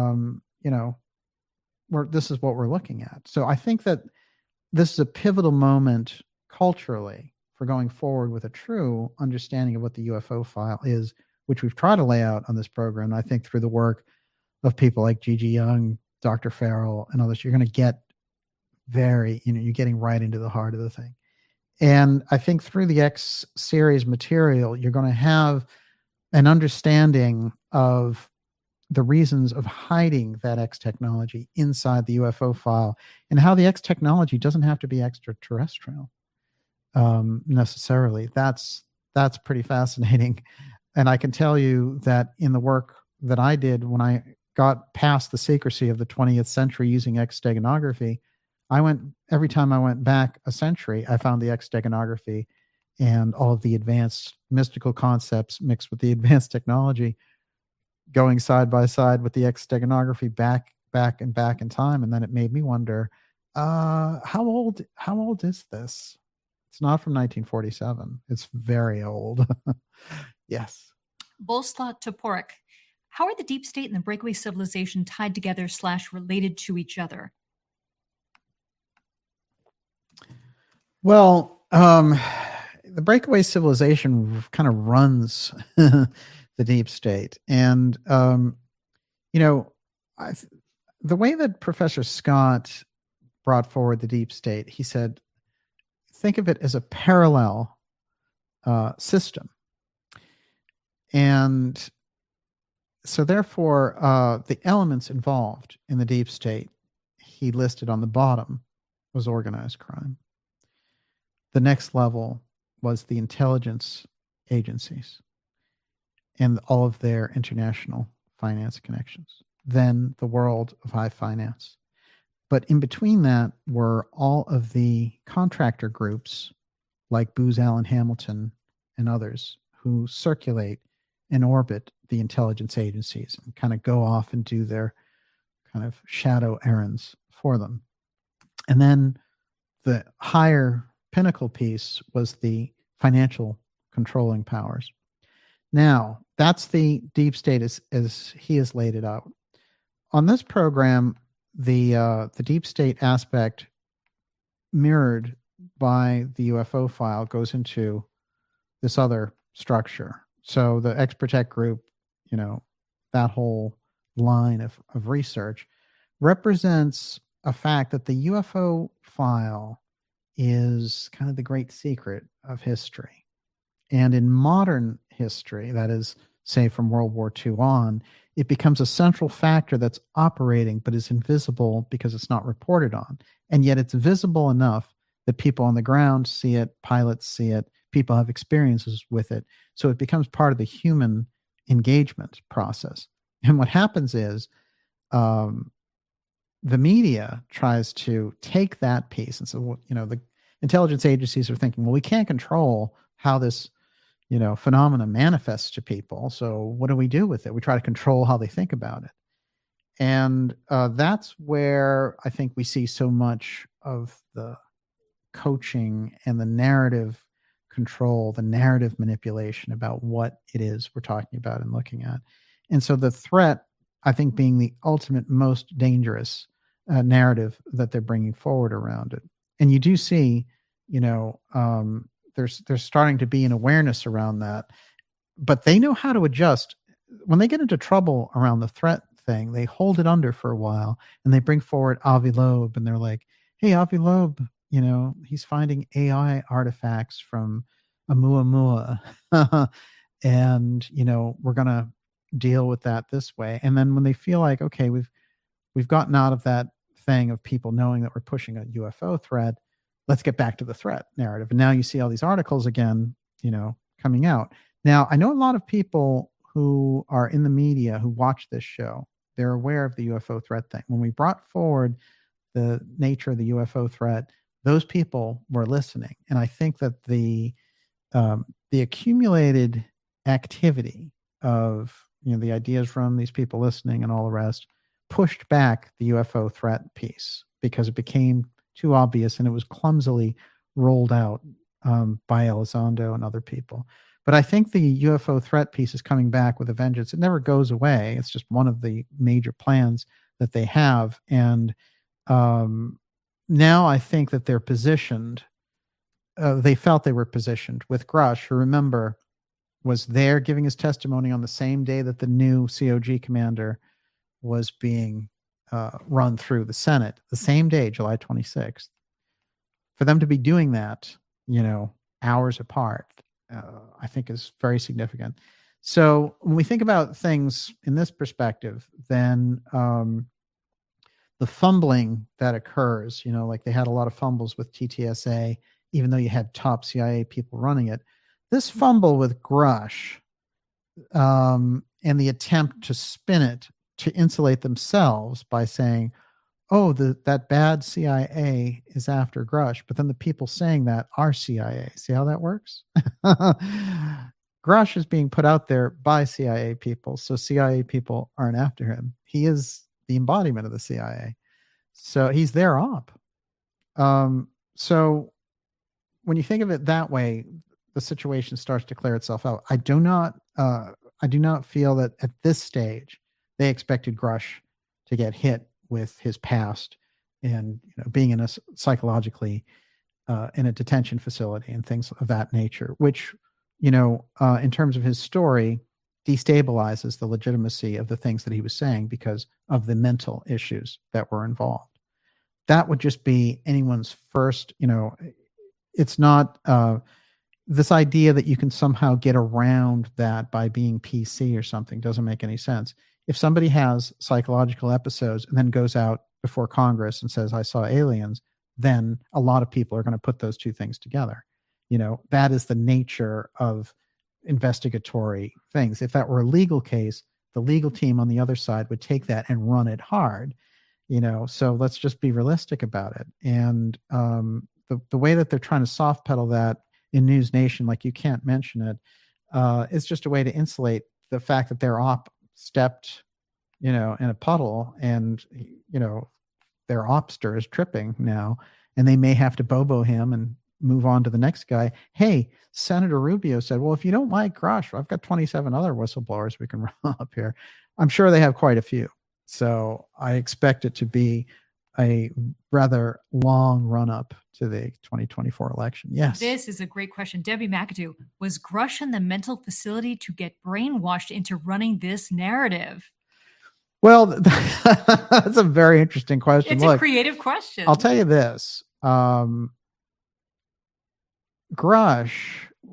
this is what we're looking at. So I think that this is a pivotal moment culturally for going forward with a true understanding of what the UFO file is, which we've tried to lay out on this program. And I think through the work of people like Gigi Young, Dr. Farrell, and others, you're going to get you're getting right into the heart of the thing. And I think through the X series material, you're going to have an understanding of the reasons of hiding that X technology inside the UFO file, and how the X technology doesn't have to be extraterrestrial necessarily. That's pretty fascinating. And I can tell you that in the work that I did when I got past the secrecy of the 20th century using X steganography, every time I went back a century, I found the X steganography and all of the advanced mystical concepts mixed with the advanced technology going side by side with the X steganography back in time. And then it made me wonder, how old is this? It's not from 1947. It's very old. Yes. Bolslaw Toporek. How are the deep state and the breakaway civilization tied together / related to each other? Well, the breakaway civilization kind of runs the deep state. And, the way that Professor Scott brought forward the deep state, he said, think of it as a parallel system. And so therefore, the elements involved in the deep state, he listed on the bottom, was organized crime. The next level was the intelligence agencies and all of their international finance connections. Then the world of high finance. But in between that were all of the contractor groups like Booz Allen Hamilton and others who circulate and orbit the intelligence agencies and kind of go off and do their kind of shadow errands for them. And then the higher pinnacle piece was the financial controlling powers. Now, that's the deep state as he has laid it out. On this program, the deep state aspect mirrored by the UFO file goes into this other structure. So the X Protect group, that whole line of research represents a fact that the UFO file is kind of the great secret of history. And in modern history, that is, say, from World War II on, it becomes a central factor that's operating but is invisible because it's not reported on. And yet it's visible enough that people on the ground see it, pilots see it, people have experiences with it. So it becomes part of the human engagement process. And what happens is the media tries to take that piece. And so, the intelligence agencies are thinking, well, we can't control how this phenomena manifests to people. So what do we do with it? We try to control how they think about it. And that's where I think we see so much of the coaching and the narrative control, the narrative manipulation about what it is we're talking about and looking at. And so the threat, I think, being the ultimate most dangerous narrative that they're bringing forward around it. And you do see, there's starting to be an awareness around that, but they know how to adjust. When they get into trouble around the threat thing, they hold it under for a while, and they bring forward Avi Loeb, and they're like, hey, Avi Loeb, he's finding AI artifacts from Oumuamua, and, we're going to deal with that this way. And then when they feel like, okay, we've gotten out of that thing of people knowing that we're pushing a UFO threat, let's get back to the threat narrative. And now you see all these articles again, coming out. Now, I know a lot of people who are in the media who watch this show. They're aware of the UFO threat thing. When we brought forward the nature of the UFO threat, those people were listening. And I think that the accumulated activity of, the ideas from these people listening and all the rest pushed back the UFO threat piece because it became too obvious, and it was clumsily rolled out by Elizondo and other people. But I think the UFO threat piece is coming back with a vengeance. It never goes away. It's just one of the major plans that they have. And now I think that they're positioned. They felt they were positioned with Grush, who, remember, was there giving his testimony on the same day that the new COG commander was being run through the Senate, the same day, July 26th. For them to be doing that, hours apart, I think is very significant. So when we think about things in this perspective, then the fumbling that occurs, like they had a lot of fumbles with TTSA, even though you had top CIA people running it. This fumble with Grush and the attempt to spin it to insulate themselves by saying, oh, that bad CIA is after Grush, but then the people saying that are CIA. See how that works? Grush is being put out there by CIA people, so CIA people aren't after him. He is the embodiment of the CIA. So he's their op. So when you think of it that way, the situation starts to clear itself out. I do not feel that at this stage they expected Grush to get hit with his past and being in a psychologically in a detention facility and things of that nature, which in terms of his story destabilizes the legitimacy of the things that he was saying because of the mental issues that were involved. That would just be anyone's first. It's not this idea that you can somehow get around that by being PC or something doesn't make any sense. If somebody has psychological episodes and then goes out before Congress and says, I saw aliens, then a lot of people are going to put those two things together. That is the nature of investigatory things. If that were a legal case, the legal team on the other side would take that and run it hard. So let's just be realistic about it. And the way that they're trying to soft pedal that in News Nation, like you can't mention it, is just a way to insulate the fact that their op stepped, in a puddle, and their opster is tripping now, and they may have to bobo him and move on to the next guy. Hey, Senator Rubio said, well, if you don't like Grush, I've got 27 other whistleblowers we can run up here. I'm sure they have quite a few. So I expect it to be a rather long run up to the 2024 election. Yes. This is a great question. Debbie McAdoo, was Grush in the mental facility to get brainwashed into running this narrative? Well, that's a very interesting question. It's a creative question. I'll tell you this. Grush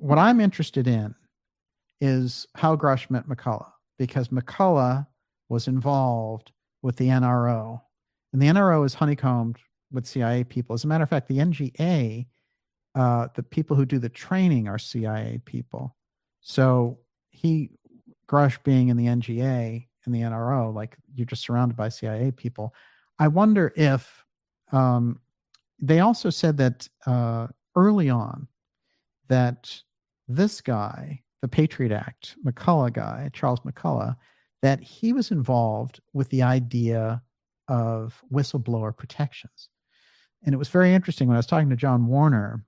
what I'm interested in is how Grush met McCullough, because McCullough was involved with the NRO, and the NRO is honeycombed with CIA people. As a matter of fact, the NGA, the people who do the training are CIA people. So Grush being in the NGA and the NRO, like, you're just surrounded by CIA people. I wonder if they also said that early on that this guy, the Patriot Act McCullough guy, Charles McCullough, that he was involved with the idea of whistleblower protections. And it was very interesting when I was talking to John Warner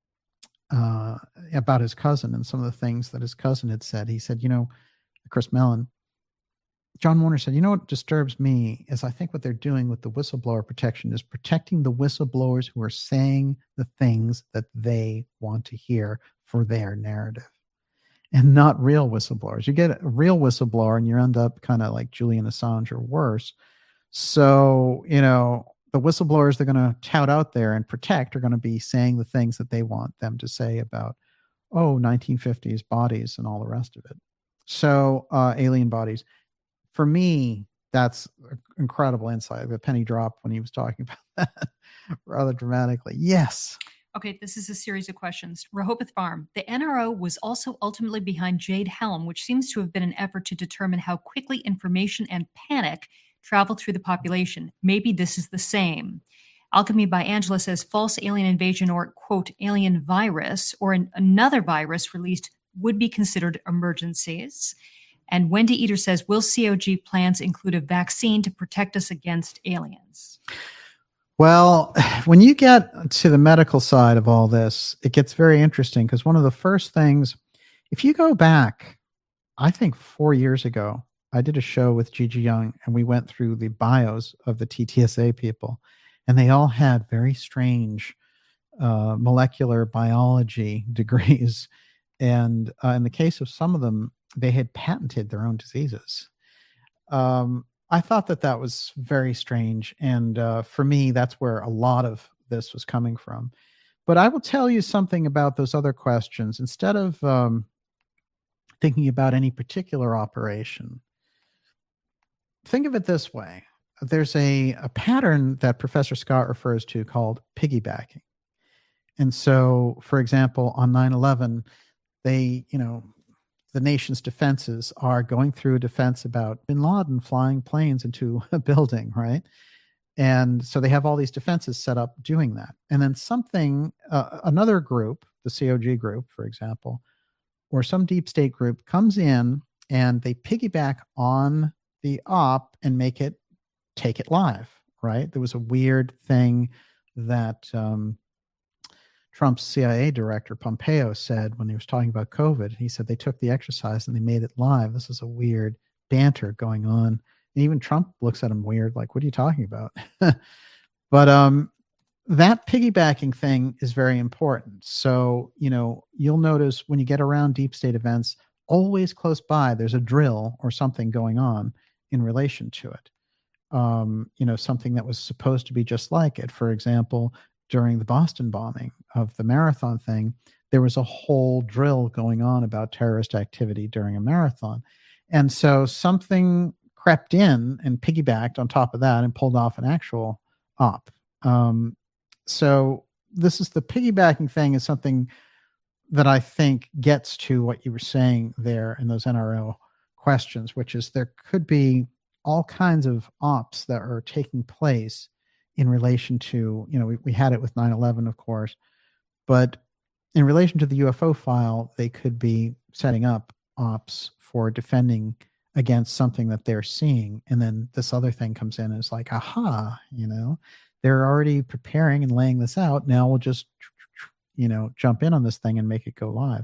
about his cousin and some of the things that his cousin had said. He said, Chris Mellon, John Warner said, what disturbs me is I think what they're doing with the whistleblower protection is protecting the whistleblowers who are saying the things that they want to hear for their narrative, and not real whistleblowers. You get a real whistleblower and you end up kind of like Julian Assange or worse. So, the whistleblowers they're going to tout out there and protect are going to be saying the things that they want them to say about, 1950s bodies and all the rest of it. So, alien bodies. For me, that's incredible insight. The penny dropped when he was talking about that rather dramatically. Yes. Okay, this is a series of questions. Rehoboth Farm. The NRO was also ultimately behind Jade Helm, which seems to have been an effort to determine how quickly information and panic travel through the population. Maybe this is the same. Alchemy by Angela says false alien invasion or, quote, alien virus or another virus released would be considered emergencies. And Wendy Eater says, will COG plans include a vaccine to protect us against aliens? Well, when you get to the medical side of all this, it gets very interesting, because one of the first things, if you go back, I think 4 years ago, I did a show with Gigi Young and we went through the bios of the TTSA people, and they all had very strange molecular biology degrees. And in the case of some of them, they had patented their own diseases. I thought that was very strange. And for me, that's where a lot of this was coming from. But I will tell you something about those other questions. Instead of thinking about any particular operation, think of it this way. There's a pattern that Professor Scott refers to called piggybacking. And so, for example, on 9/11, they, the nation's defenses are going through a defense about bin Laden flying planes into a building, right? And so they have all these defenses set up doing that. And then another group, the COG group, for example, or some deep state group comes in and they piggyback on the op and take it live, right? There was a weird thing that Trump's CIA director, Pompeo, said when he was talking about COVID. He said they took the exercise and they made it live. This is a weird banter going on. And even Trump looks at him weird, like, what are you talking about? But that piggybacking thing is very important. So, you'll notice when you get around deep state events, always close by, there's a drill or something going on in relation to it. Something that was supposed to be just like it. For example, during the Boston bombing of the marathon thing, there was a whole drill going on about terrorist activity during a marathon. And so something crept in and piggybacked on top of that and pulled off an actual op. So this is the piggybacking thing is something that I think gets to what you were saying there in those NRO questions, which is there could be all kinds of ops that are taking place in relation to, we had it with 9/11, of course, but in relation to the UFO file, they could be setting up ops for defending against something that they're seeing. And then this other thing comes in and it's like, aha, they're already preparing and laying this out. Now we'll just, jump in on this thing and make it go live.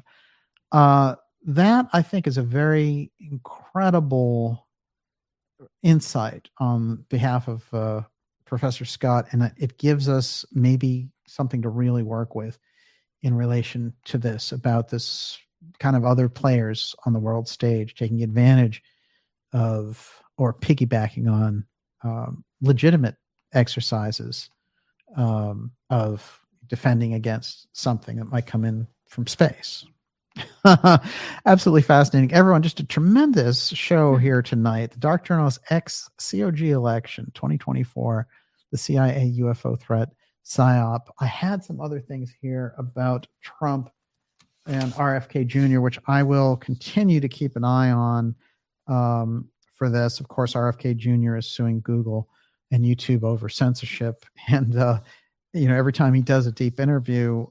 That I think is a very incredible insight on behalf of Professor Scott, and it gives us maybe something to really work with in relation to this, about this kind of other players on the world stage taking advantage of or piggybacking on legitimate exercises of defending against something that might come in from space. Absolutely fascinating. Everyone, just a tremendous show here tonight. The Dark Journalist ex-COG election 2024, the CIA UFO threat, PSYOP. I had some other things here about Trump and RFK Jr., which I will continue to keep an eye on for this. Of course, RFK Jr. is suing Google and YouTube over censorship. And, every time he does a deep interview,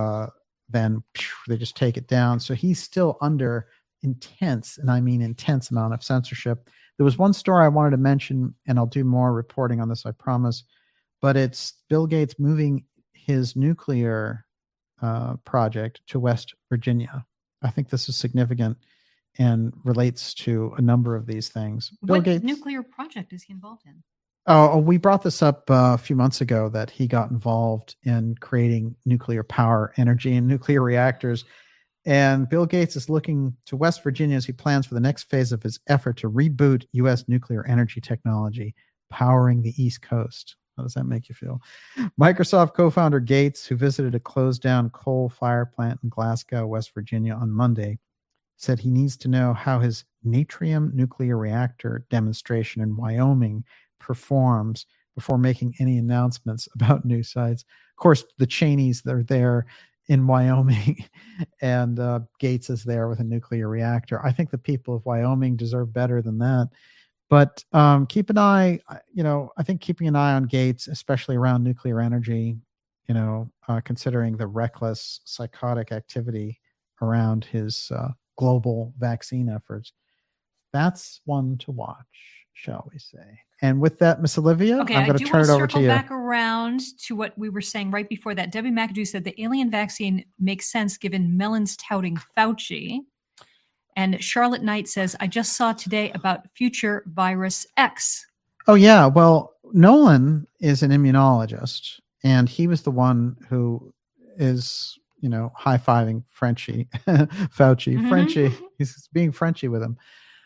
then they just take it down. So he's still under intense, and I mean intense amount of censorship. There was one story I wanted to mention, and I'll do more reporting on this, I promise. But it's Bill Gates moving his nuclear project to West Virginia. I think this is significant and relates to a number of these things. What nuclear project is he involved in? Oh, we brought this up a few months ago that he got involved in creating nuclear power, energy, and nuclear reactors. And Bill Gates is looking to West Virginia as he plans for the next phase of his effort to reboot U.S. nuclear energy technology, powering the East Coast. How does that make you feel? Microsoft co-founder Gates, who visited a closed-down coal fire plant in Glasgow, West Virginia on Monday, said he needs to know how his Natrium nuclear reactor demonstration in Wyoming performs before making any announcements about new sites. Of course, the Cheneys, they're there in Wyoming, and Gates is there with a nuclear reactor. I think the people of Wyoming deserve better than that. But keep an eye, I think keeping an eye on Gates, especially around nuclear energy, considering the reckless, psychotic activity around his global vaccine efforts, that's one to watch, shall we say. And with that, Miss Olivia, I'm going to turn it over to you. Back around to what we were saying right before that. Debbie McAdoo said the alien vaccine makes sense given Mellon's touting Fauci. And Charlotte Knight says, I just saw today about future virus X. Oh, yeah. Well, Nolan is an immunologist, and he was the one who is, high-fiving Fauci. Mm-hmm. Frenchie. He's being Frenchy with him.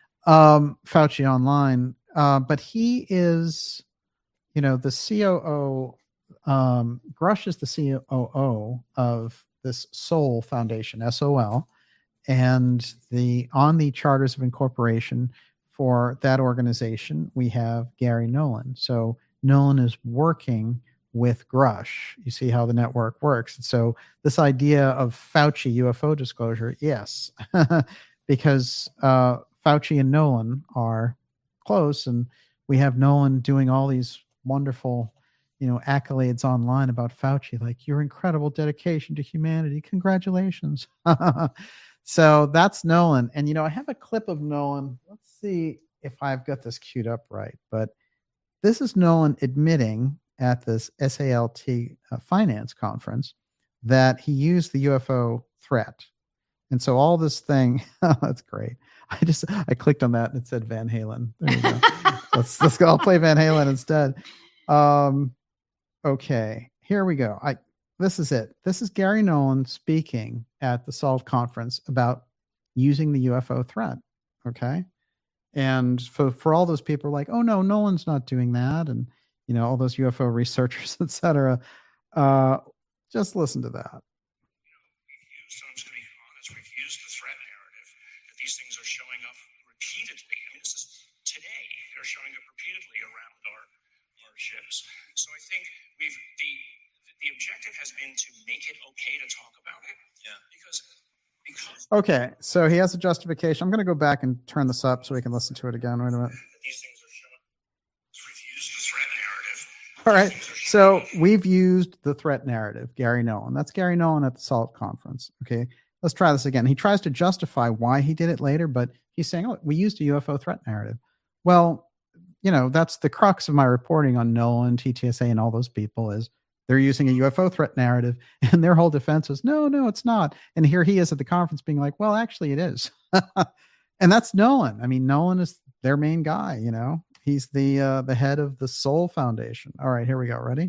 Fauci online. But he is, the COO. Grush is the COO of this Sol Foundation, SOL. And on the charters of incorporation for that organization, we have Gary Nolan. So Nolan is working with Grush. You see how the network works. And so this idea of Fauci UFO disclosure, yes, because Fauci and Nolan are close, and we have Nolan doing all these wonderful, accolades online about Fauci, like your incredible dedication to humanity. Congratulations. So that's Nolan. And, I have a clip of Nolan. Let's see if I've got this queued up right. But this is Nolan admitting at this SALT finance conference that he used the UFO threat. And so all this thing, that's great. I clicked on that and it said Van Halen. There you go. let's go. I'll play Van Halen instead. Okay, here we go. This is it. This is Gary Nolan speaking at the SALT conference about using the UFO threat. Okay. And for all those people like, oh no, Nolan's not doing that. And, all those UFO researchers, et cetera. Just listen to that. We've used the threat narrative that these things are showing up repeatedly. I mean, this is today. They're showing up repeatedly around our ships. So I think the objective has been to make it okay to talk about it. Yeah. Because okay, so he has a justification. I'm going to go back and turn this up so we can listen to it again. Wait a minute. These things are showing. We've used the threat narrative. All right. So we've used the threat narrative, Gary Nolan. That's Gary Nolan at the SALT conference. Okay. Let's try this again. He tries to justify why he did it later, but he's saying, oh, we used a UFO threat narrative. Well, that's the crux of my reporting on Nolan, TTSA, and all those people is they're using a UFO threat narrative, and their whole defense is, no, it's not. And here he is at the conference being like, well, actually it is. And that's Nolan. I mean, Nolan is their main guy, He's the head of the Sol Foundation. All right, here we go. Ready?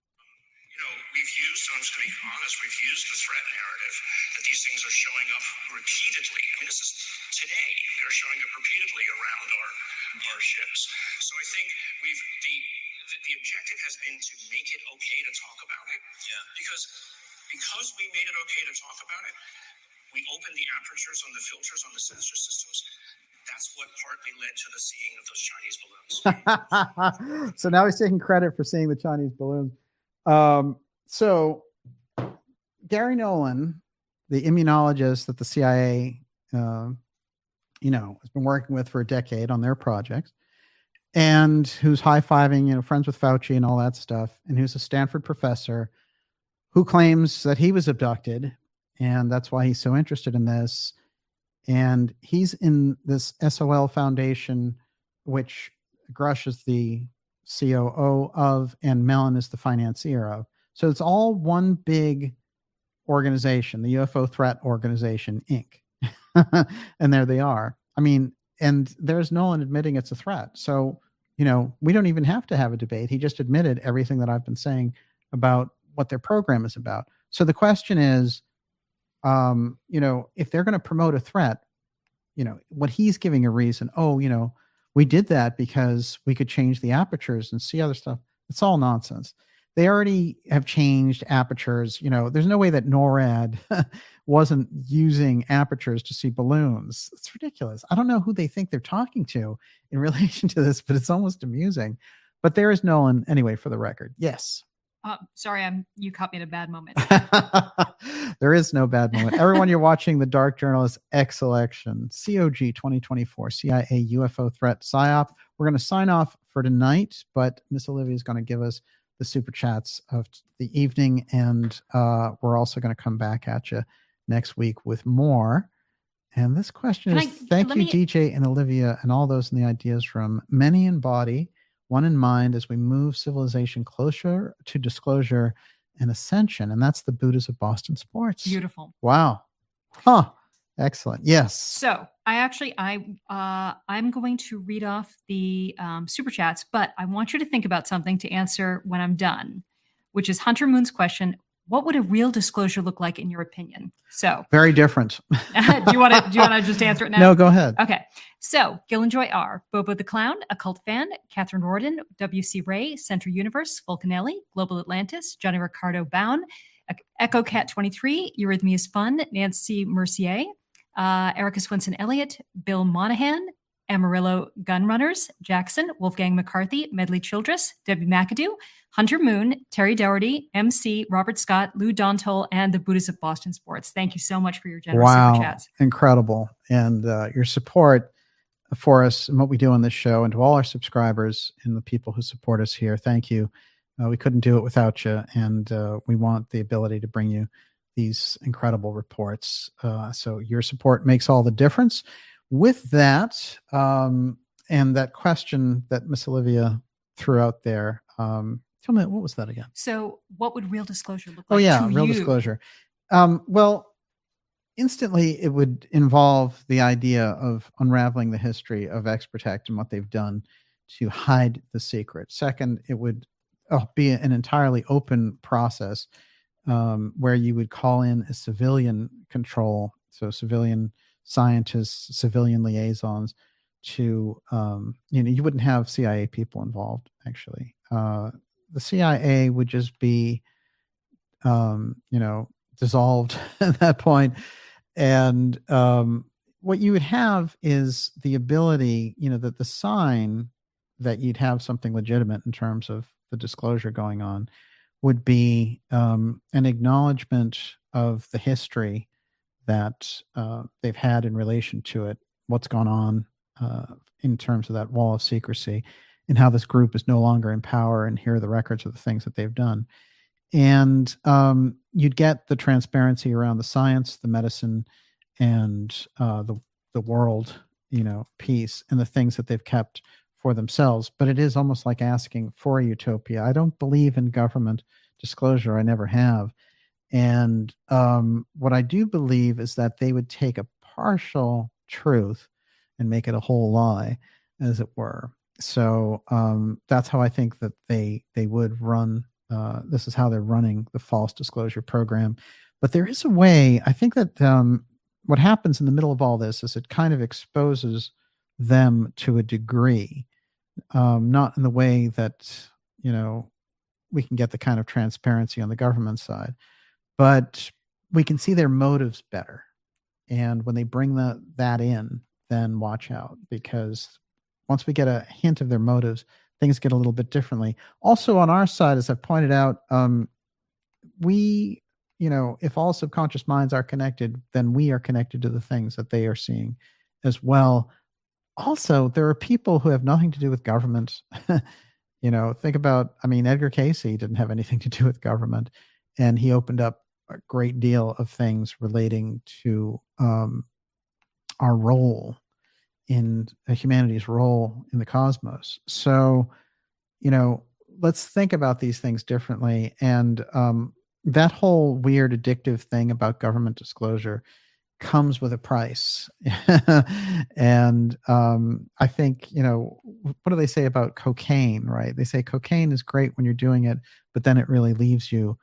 I'm just going to be honest, we've used the threat narrative that these things are showing up repeatedly. I mean, this is today. They're showing up repeatedly around our ships. So I think the objective has been to make it okay to talk about it. Yeah. Because we made it okay to talk about it, we opened the apertures on the filters on the sensor systems. That's what partly led to the seeing of those Chinese balloons. So now he's taking credit for seeing the Chinese balloons. So Gary Nolan, the immunologist that the CIA, has been working with for a decade on their projects, and who's high-fiving, friends with Fauci and all that stuff, and who's a Stanford professor who claims that he was abducted, and that's why he's so interested in this. And he's in this SOL Foundation, which Grush is the COO of, and Mellon is the financier of. So it's all one big organization, the UFO Threat Organization, Inc. And there they are. I mean, and there's no one admitting it's a threat. So, we don't even have to have a debate. He just admitted everything that I've been saying about what their program is about. So the question is, if they're going to promote a threat, what he's giving a reason, we did that because we could change the apertures and see other stuff. It's all nonsense. They already have changed apertures. There's no way that NORAD wasn't using apertures to see balloons. It's ridiculous. I don't know who they think they're talking to in relation to this, but it's almost amusing. But there is Nolan, anyway, for the record. Yes. Sorry, you caught me at a bad moment. There is no bad moment. Everyone, you're watching the Dark Journalist X Election, COG 2024, CIA UFO Threat PSYOP. We're going to sign off for tonight, but Miss Olivia is going to give us the super chats of the evening, and we're also going to come back at you next week with more. And this question thank you, DJ and Olivia, and all those in the ideas room. Many in body, one in mind, as we move civilization closer to disclosure and ascension. And that's the Buddhas of Boston Sports. Beautiful. Wow. Huh. Excellent. Yes. So I'm going to read off the super chats, but I want you to think about something to answer when I'm done, which is Hunter Moon's question. What would a real disclosure look like in your opinion? So very different. do you want to just answer it now? No, go ahead. Okay. So Gillenjoy R, Bobo the Clown, Occult Fan, Catherine Rorden, W.C. Ray, Center Universe, Fulcanelli, Global Atlantis, Johnny Ricardo Bound, Echo Cat 23, Eurythmia's Fun, Nancy Mercier, Erica Swinson Elliott, Bill Monahan, Amarillo Gunrunners, Jackson, Wolfgang McCarthy, Medley Childress, Debbie McAdoo, Hunter Moon, Terry Dougherty, MC, Robert Scott, Lou Dontole, and the Buddhists of Boston Sports. Thank you so much for your generous super chats. Incredible. And your support for us and what we do on this show, and to all our subscribers and the people who support us here. Thank you. We couldn't do it without you. And we want the ability to bring you these incredible reports. So your support makes all the difference. With that, and that question that Miss Olivia threw out there, tell me, what was that again? So what would real disclosure look like? Oh, yeah, real disclosure. Well, instantly it would involve the idea of unraveling the history of X-Protect and what they've done to hide the secret. Second, it would be an entirely open process where you would call in a civilian control, so civilian scientists, civilian liaisons to, you wouldn't have CIA people involved, actually. The CIA would just be, dissolved at that point. And what you would have is the ability, that the sign that you'd have something legitimate in terms of the disclosure going on would be an acknowledgement of the history that they've had in relation to it, what's gone on in terms of that wall of secrecy, and how this group is no longer in power, and here are the records of the things that they've done. And you'd get the transparency around the science, the medicine, and the world, peace, and the things that they've kept for themselves. But it is almost like asking for a utopia. I don't believe in government disclosure. I never have. And what I do believe is that they would take a partial truth and make it a whole lie, as it were. So that's how I think that they would run. This is how they're running the false disclosure program. But there is a way, I think that what happens in the middle of all this is it kind of exposes them to a degree, not in the way that, we can get the kind of transparency on the government side, but we can see their motives better. And when they bring that in, then watch out, because once we get a hint of their motives, things get a little bit differently. Also on our side, as I've pointed out, we, if all subconscious minds are connected, then we are connected to the things that they are seeing as well. Also, there are people who have nothing to do with government. Think about, Edgar Cayce didn't have anything to do with government, and he opened up a great deal of things relating to our role in humanity's role in the cosmos. So, let's think about these things differently. And that whole weird addictive thing about government disclosure comes with a price. And I think, what do they say about cocaine, right? They say cocaine is great when you're doing it, but then it really leaves you,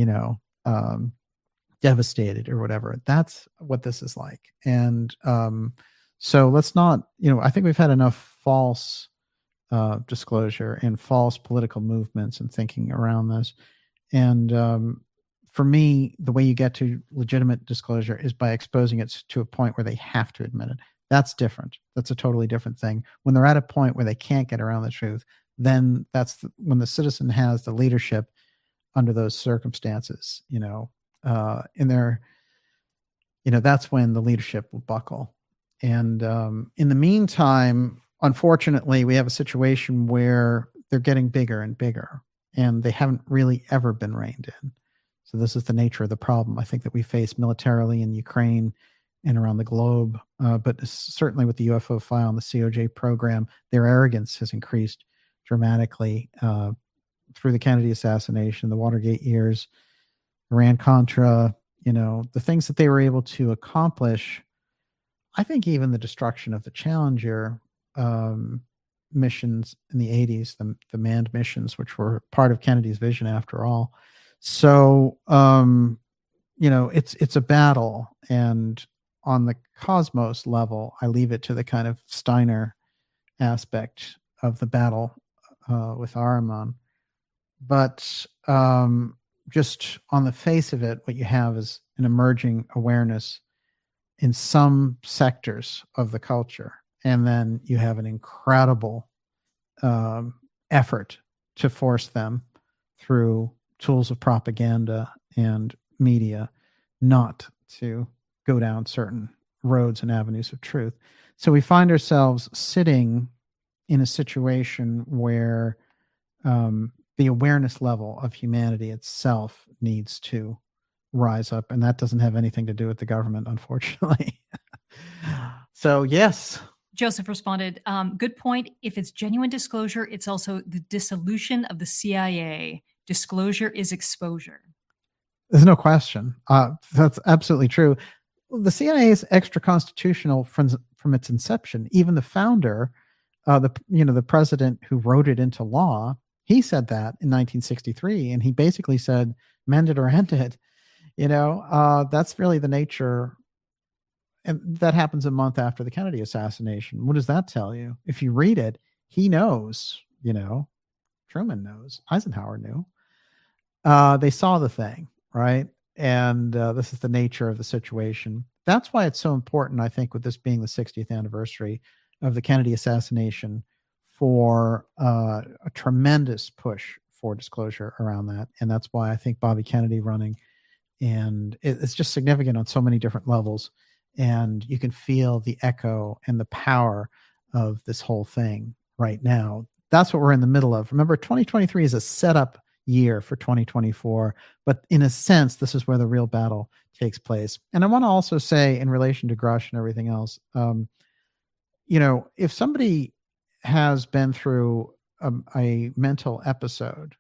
devastated or whatever. That's what this is like. And so let's not, I think we've had enough false disclosure and false political movements and thinking around this. And for me, the way you get to legitimate disclosure is by exposing it to a point where they have to admit it. That's different. That's a totally different thing. When they're at a point where they can't get around the truth, then that's when the citizen has the leadership under those circumstances, in their, that's when the leadership will buckle. And in the meantime, unfortunately, we have a situation where they're getting bigger and bigger, and they haven't really ever been reined in. So this is the nature of the problem, I think, that we face militarily in Ukraine and around the globe. But certainly with the UFO file and the COJ program, their arrogance has increased dramatically through the Kennedy assassination, the Watergate years, Iran-Contra, the things that they were able to accomplish. I think even the destruction of the Challenger missions in the 80s, the manned missions, which were part of Kennedy's vision after all. So, it's a battle. And on the cosmos level, I leave it to the kind of Steiner aspect of the battle with Ahriman. But just on the face of it, what you have is an emerging awareness in some sectors of the culture. And then you have an incredible effort to force them through tools of propaganda and media not to go down certain roads and avenues of truth. So we find ourselves sitting in a situation where the awareness level of humanity itself needs to rise up, and that doesn't have anything to do with the government, unfortunately. So, yes. Joseph responded, good point. If it's genuine disclosure, it's also the dissolution of the CIA. Disclosure is exposure. There's no question. That's absolutely true. The CIA is extra constitutional from its inception. Even the founder, the president who wrote it into law, he said that in 1963, and he basically said, "Mend it or end it." That's really the nature. And that happens a month after the Kennedy assassination. What does that tell you? If you read it, he knows, Truman knows, Eisenhower knew. They saw the thing, right? And this is the nature of the situation. That's why it's so important, I think, with this being the 60th anniversary of the Kennedy assassination, for a tremendous push for disclosure around that. And that's why I think Bobby Kennedy running, and it's just significant on so many different levels. And you can feel the echo and the power of this whole thing right now. That's what we're in the middle of. Remember, 2023 is a setup year for 2024, but in a sense, this is where the real battle takes place. And I want to also say, in relation to Grusch and everything else, if somebody has been through a mental episode,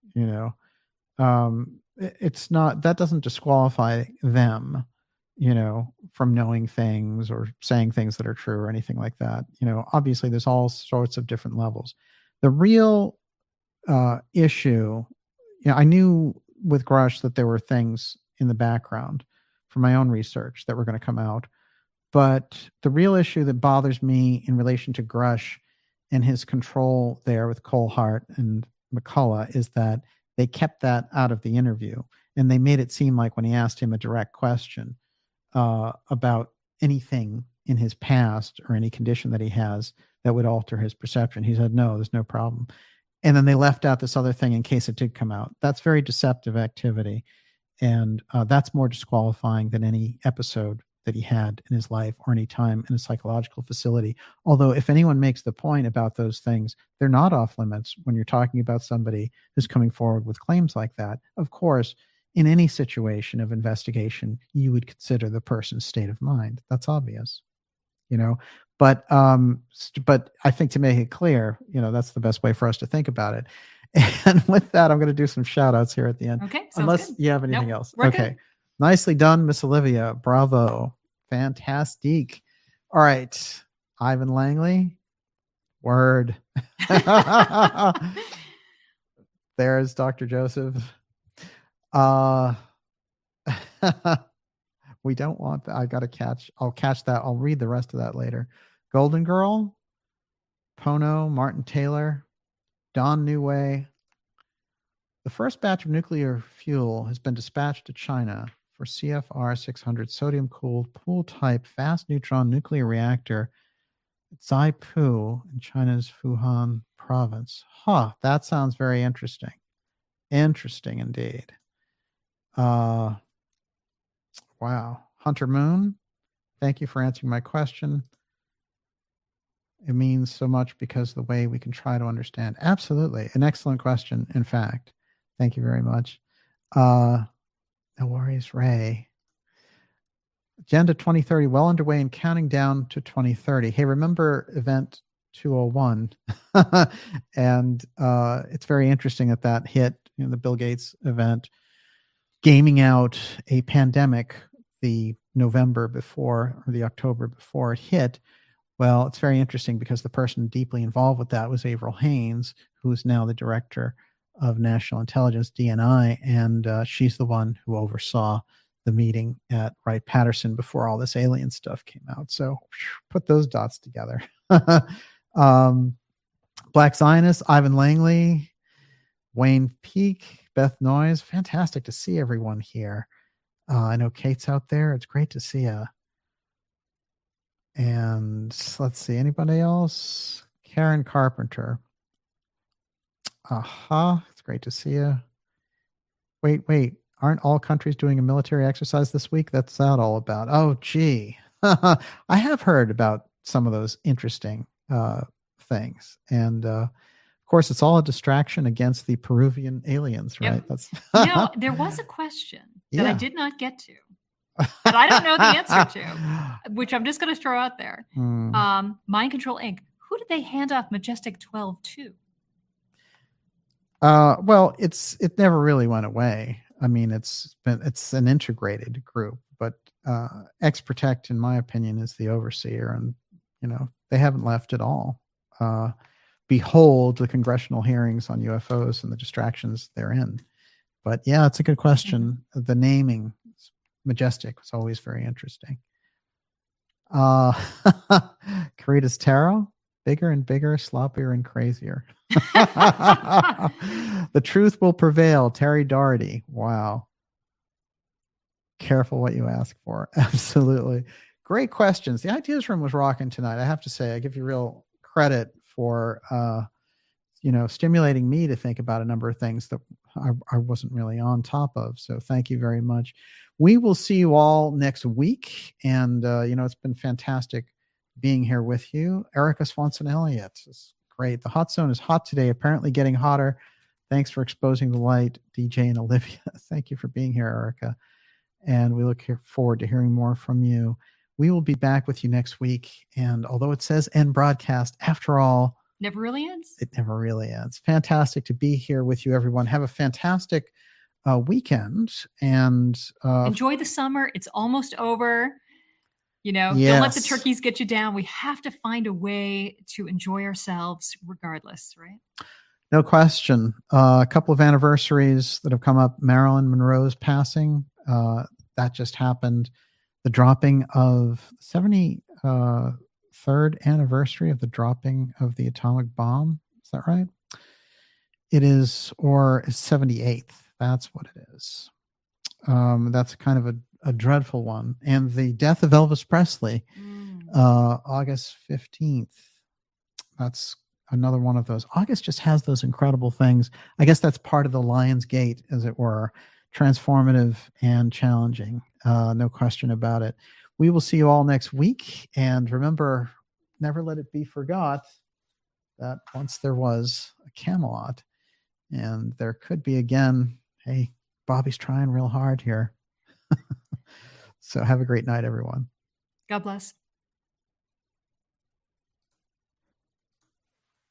it's not, that doesn't disqualify them, from knowing things or saying things that are true or anything like that. Obviously there's all sorts of different levels. The real issue, I knew with Grusch that there were things in the background from my own research that were going to come out. But the real issue that bothers me in relation to Grusch and his control there with Colehart and McCullough is that they kept that out of the interview. And they made it seem like when he asked him a direct question about anything in his past or any condition that he has that would alter his perception. He said, no, there's no problem. And then they left out this other thing in case it did come out. That's very deceptive activity. And that's more disqualifying than any episode that he had in his life or any time in a psychological facility. Although if anyone makes the point about those things, they're not off limits when you're talking about somebody who's coming forward with claims like that. Of course, in any situation of investigation, you would consider the person's state of mind. That's obvious, but I think to make it clear, that's the best way for us to think about it. And with that, I'm going to do some shout outs here at the end. Okay. Unless good. you have anything else. Okay. Good. Nicely done, Miss Olivia. Bravo. Fantastic. All right. Ivan Langley. Word. There's Dr. Joseph. We don't want that. I'll catch that. I'll read the rest of that later. Golden Girl. Pono, Martin Taylor. Don Newway. The first batch of nuclear fuel has been dispatched to China for CFR 600 sodium-cooled pool-type fast neutron nuclear reactor at Zaipu in China's Fujian province. That sounds very interesting. Interesting indeed. Wow. Hunter Moon, thank you for answering my question. It means so much because of the way we can try to understand. Absolutely. An excellent question, in fact. Thank you very much. No worries, Ray. Agenda 2030, well underway and counting down to 2030. Hey, remember Event 201? And it's very interesting that hit, the Bill Gates event, gaming out a pandemic the November before or the October before it hit. Well, it's very interesting because the person deeply involved with that was Avril Haines, who is now the director of National Intelligence, DNI, and she's the one who oversaw the meeting at Wright-Patterson before all this alien stuff came out. So put those dots together. Black Zionist, Ivan Langley, Wayne Peak, Beth Noyes. Fantastic to see everyone here. I know Kate's out there. It's great to see you. And let's see, anybody else? Karen Carpenter. It's great to see you. Wait. Aren't all countries doing a military exercise this week? That's that all about. Oh, gee. I have heard about some of those interesting things. And of course, it's all a distraction against the Peruvian aliens, right? Yep. There was a question that I did not get to. That I don't know the answer to, which I'm just going to throw out there. Mind Control Inc. Who did they hand off Majestic 12 to? Well, it never really went away. I mean, it's an integrated group, but X-Protect, in my opinion, is the overseer, and they haven't left at all. Behold the congressional hearings on UFOs and the distractions therein. But yeah, it's a good question. Mm-hmm. The naming. Majestic was always very interesting. Caritas Tarot, bigger and bigger, sloppier and crazier. The truth will prevail. Terry Doherty. Wow. Careful what you ask for. Absolutely. Great questions. The Ideas Room was rocking tonight. I have to say, I give you real credit for, stimulating me to think about a number of things that I wasn't really on top of. So thank you very much. We will see you all next week. And, it's been fantastic being here with you. Erica Swanson-Elliott is great. The hot zone is hot today, apparently getting hotter. Thanks for exposing the light, DJ and Olivia. Thank you for being here, Erica. And we look forward to hearing more from you. We will be back with you next week. And although it says end broadcast, after all, never really ends. It never really ends. Fantastic to be here with you, everyone. Have a fantastic weekend and enjoy the summer. It's almost over. Don't let the turkeys get you down. We have to find a way to enjoy ourselves regardless, right? No question. A couple of anniversaries that have come up. Marilyn Monroe's passing. That just happened. The dropping of 73rd anniversary of the dropping of the atomic bomb. Is that right? It is, or 78th. That's what it is. That's kind of a dreadful one. And the death of Elvis Presley, August 15th. That's another one of those. August just has those incredible things. I guess that's part of the Lion's Gate, as it were. Transformative and challenging. No question about it. We will see you all next week. And remember, never let it be forgot that once there was a Camelot, and there could be again. Hey, Bobby's trying real hard here. So have a great night, everyone. God bless.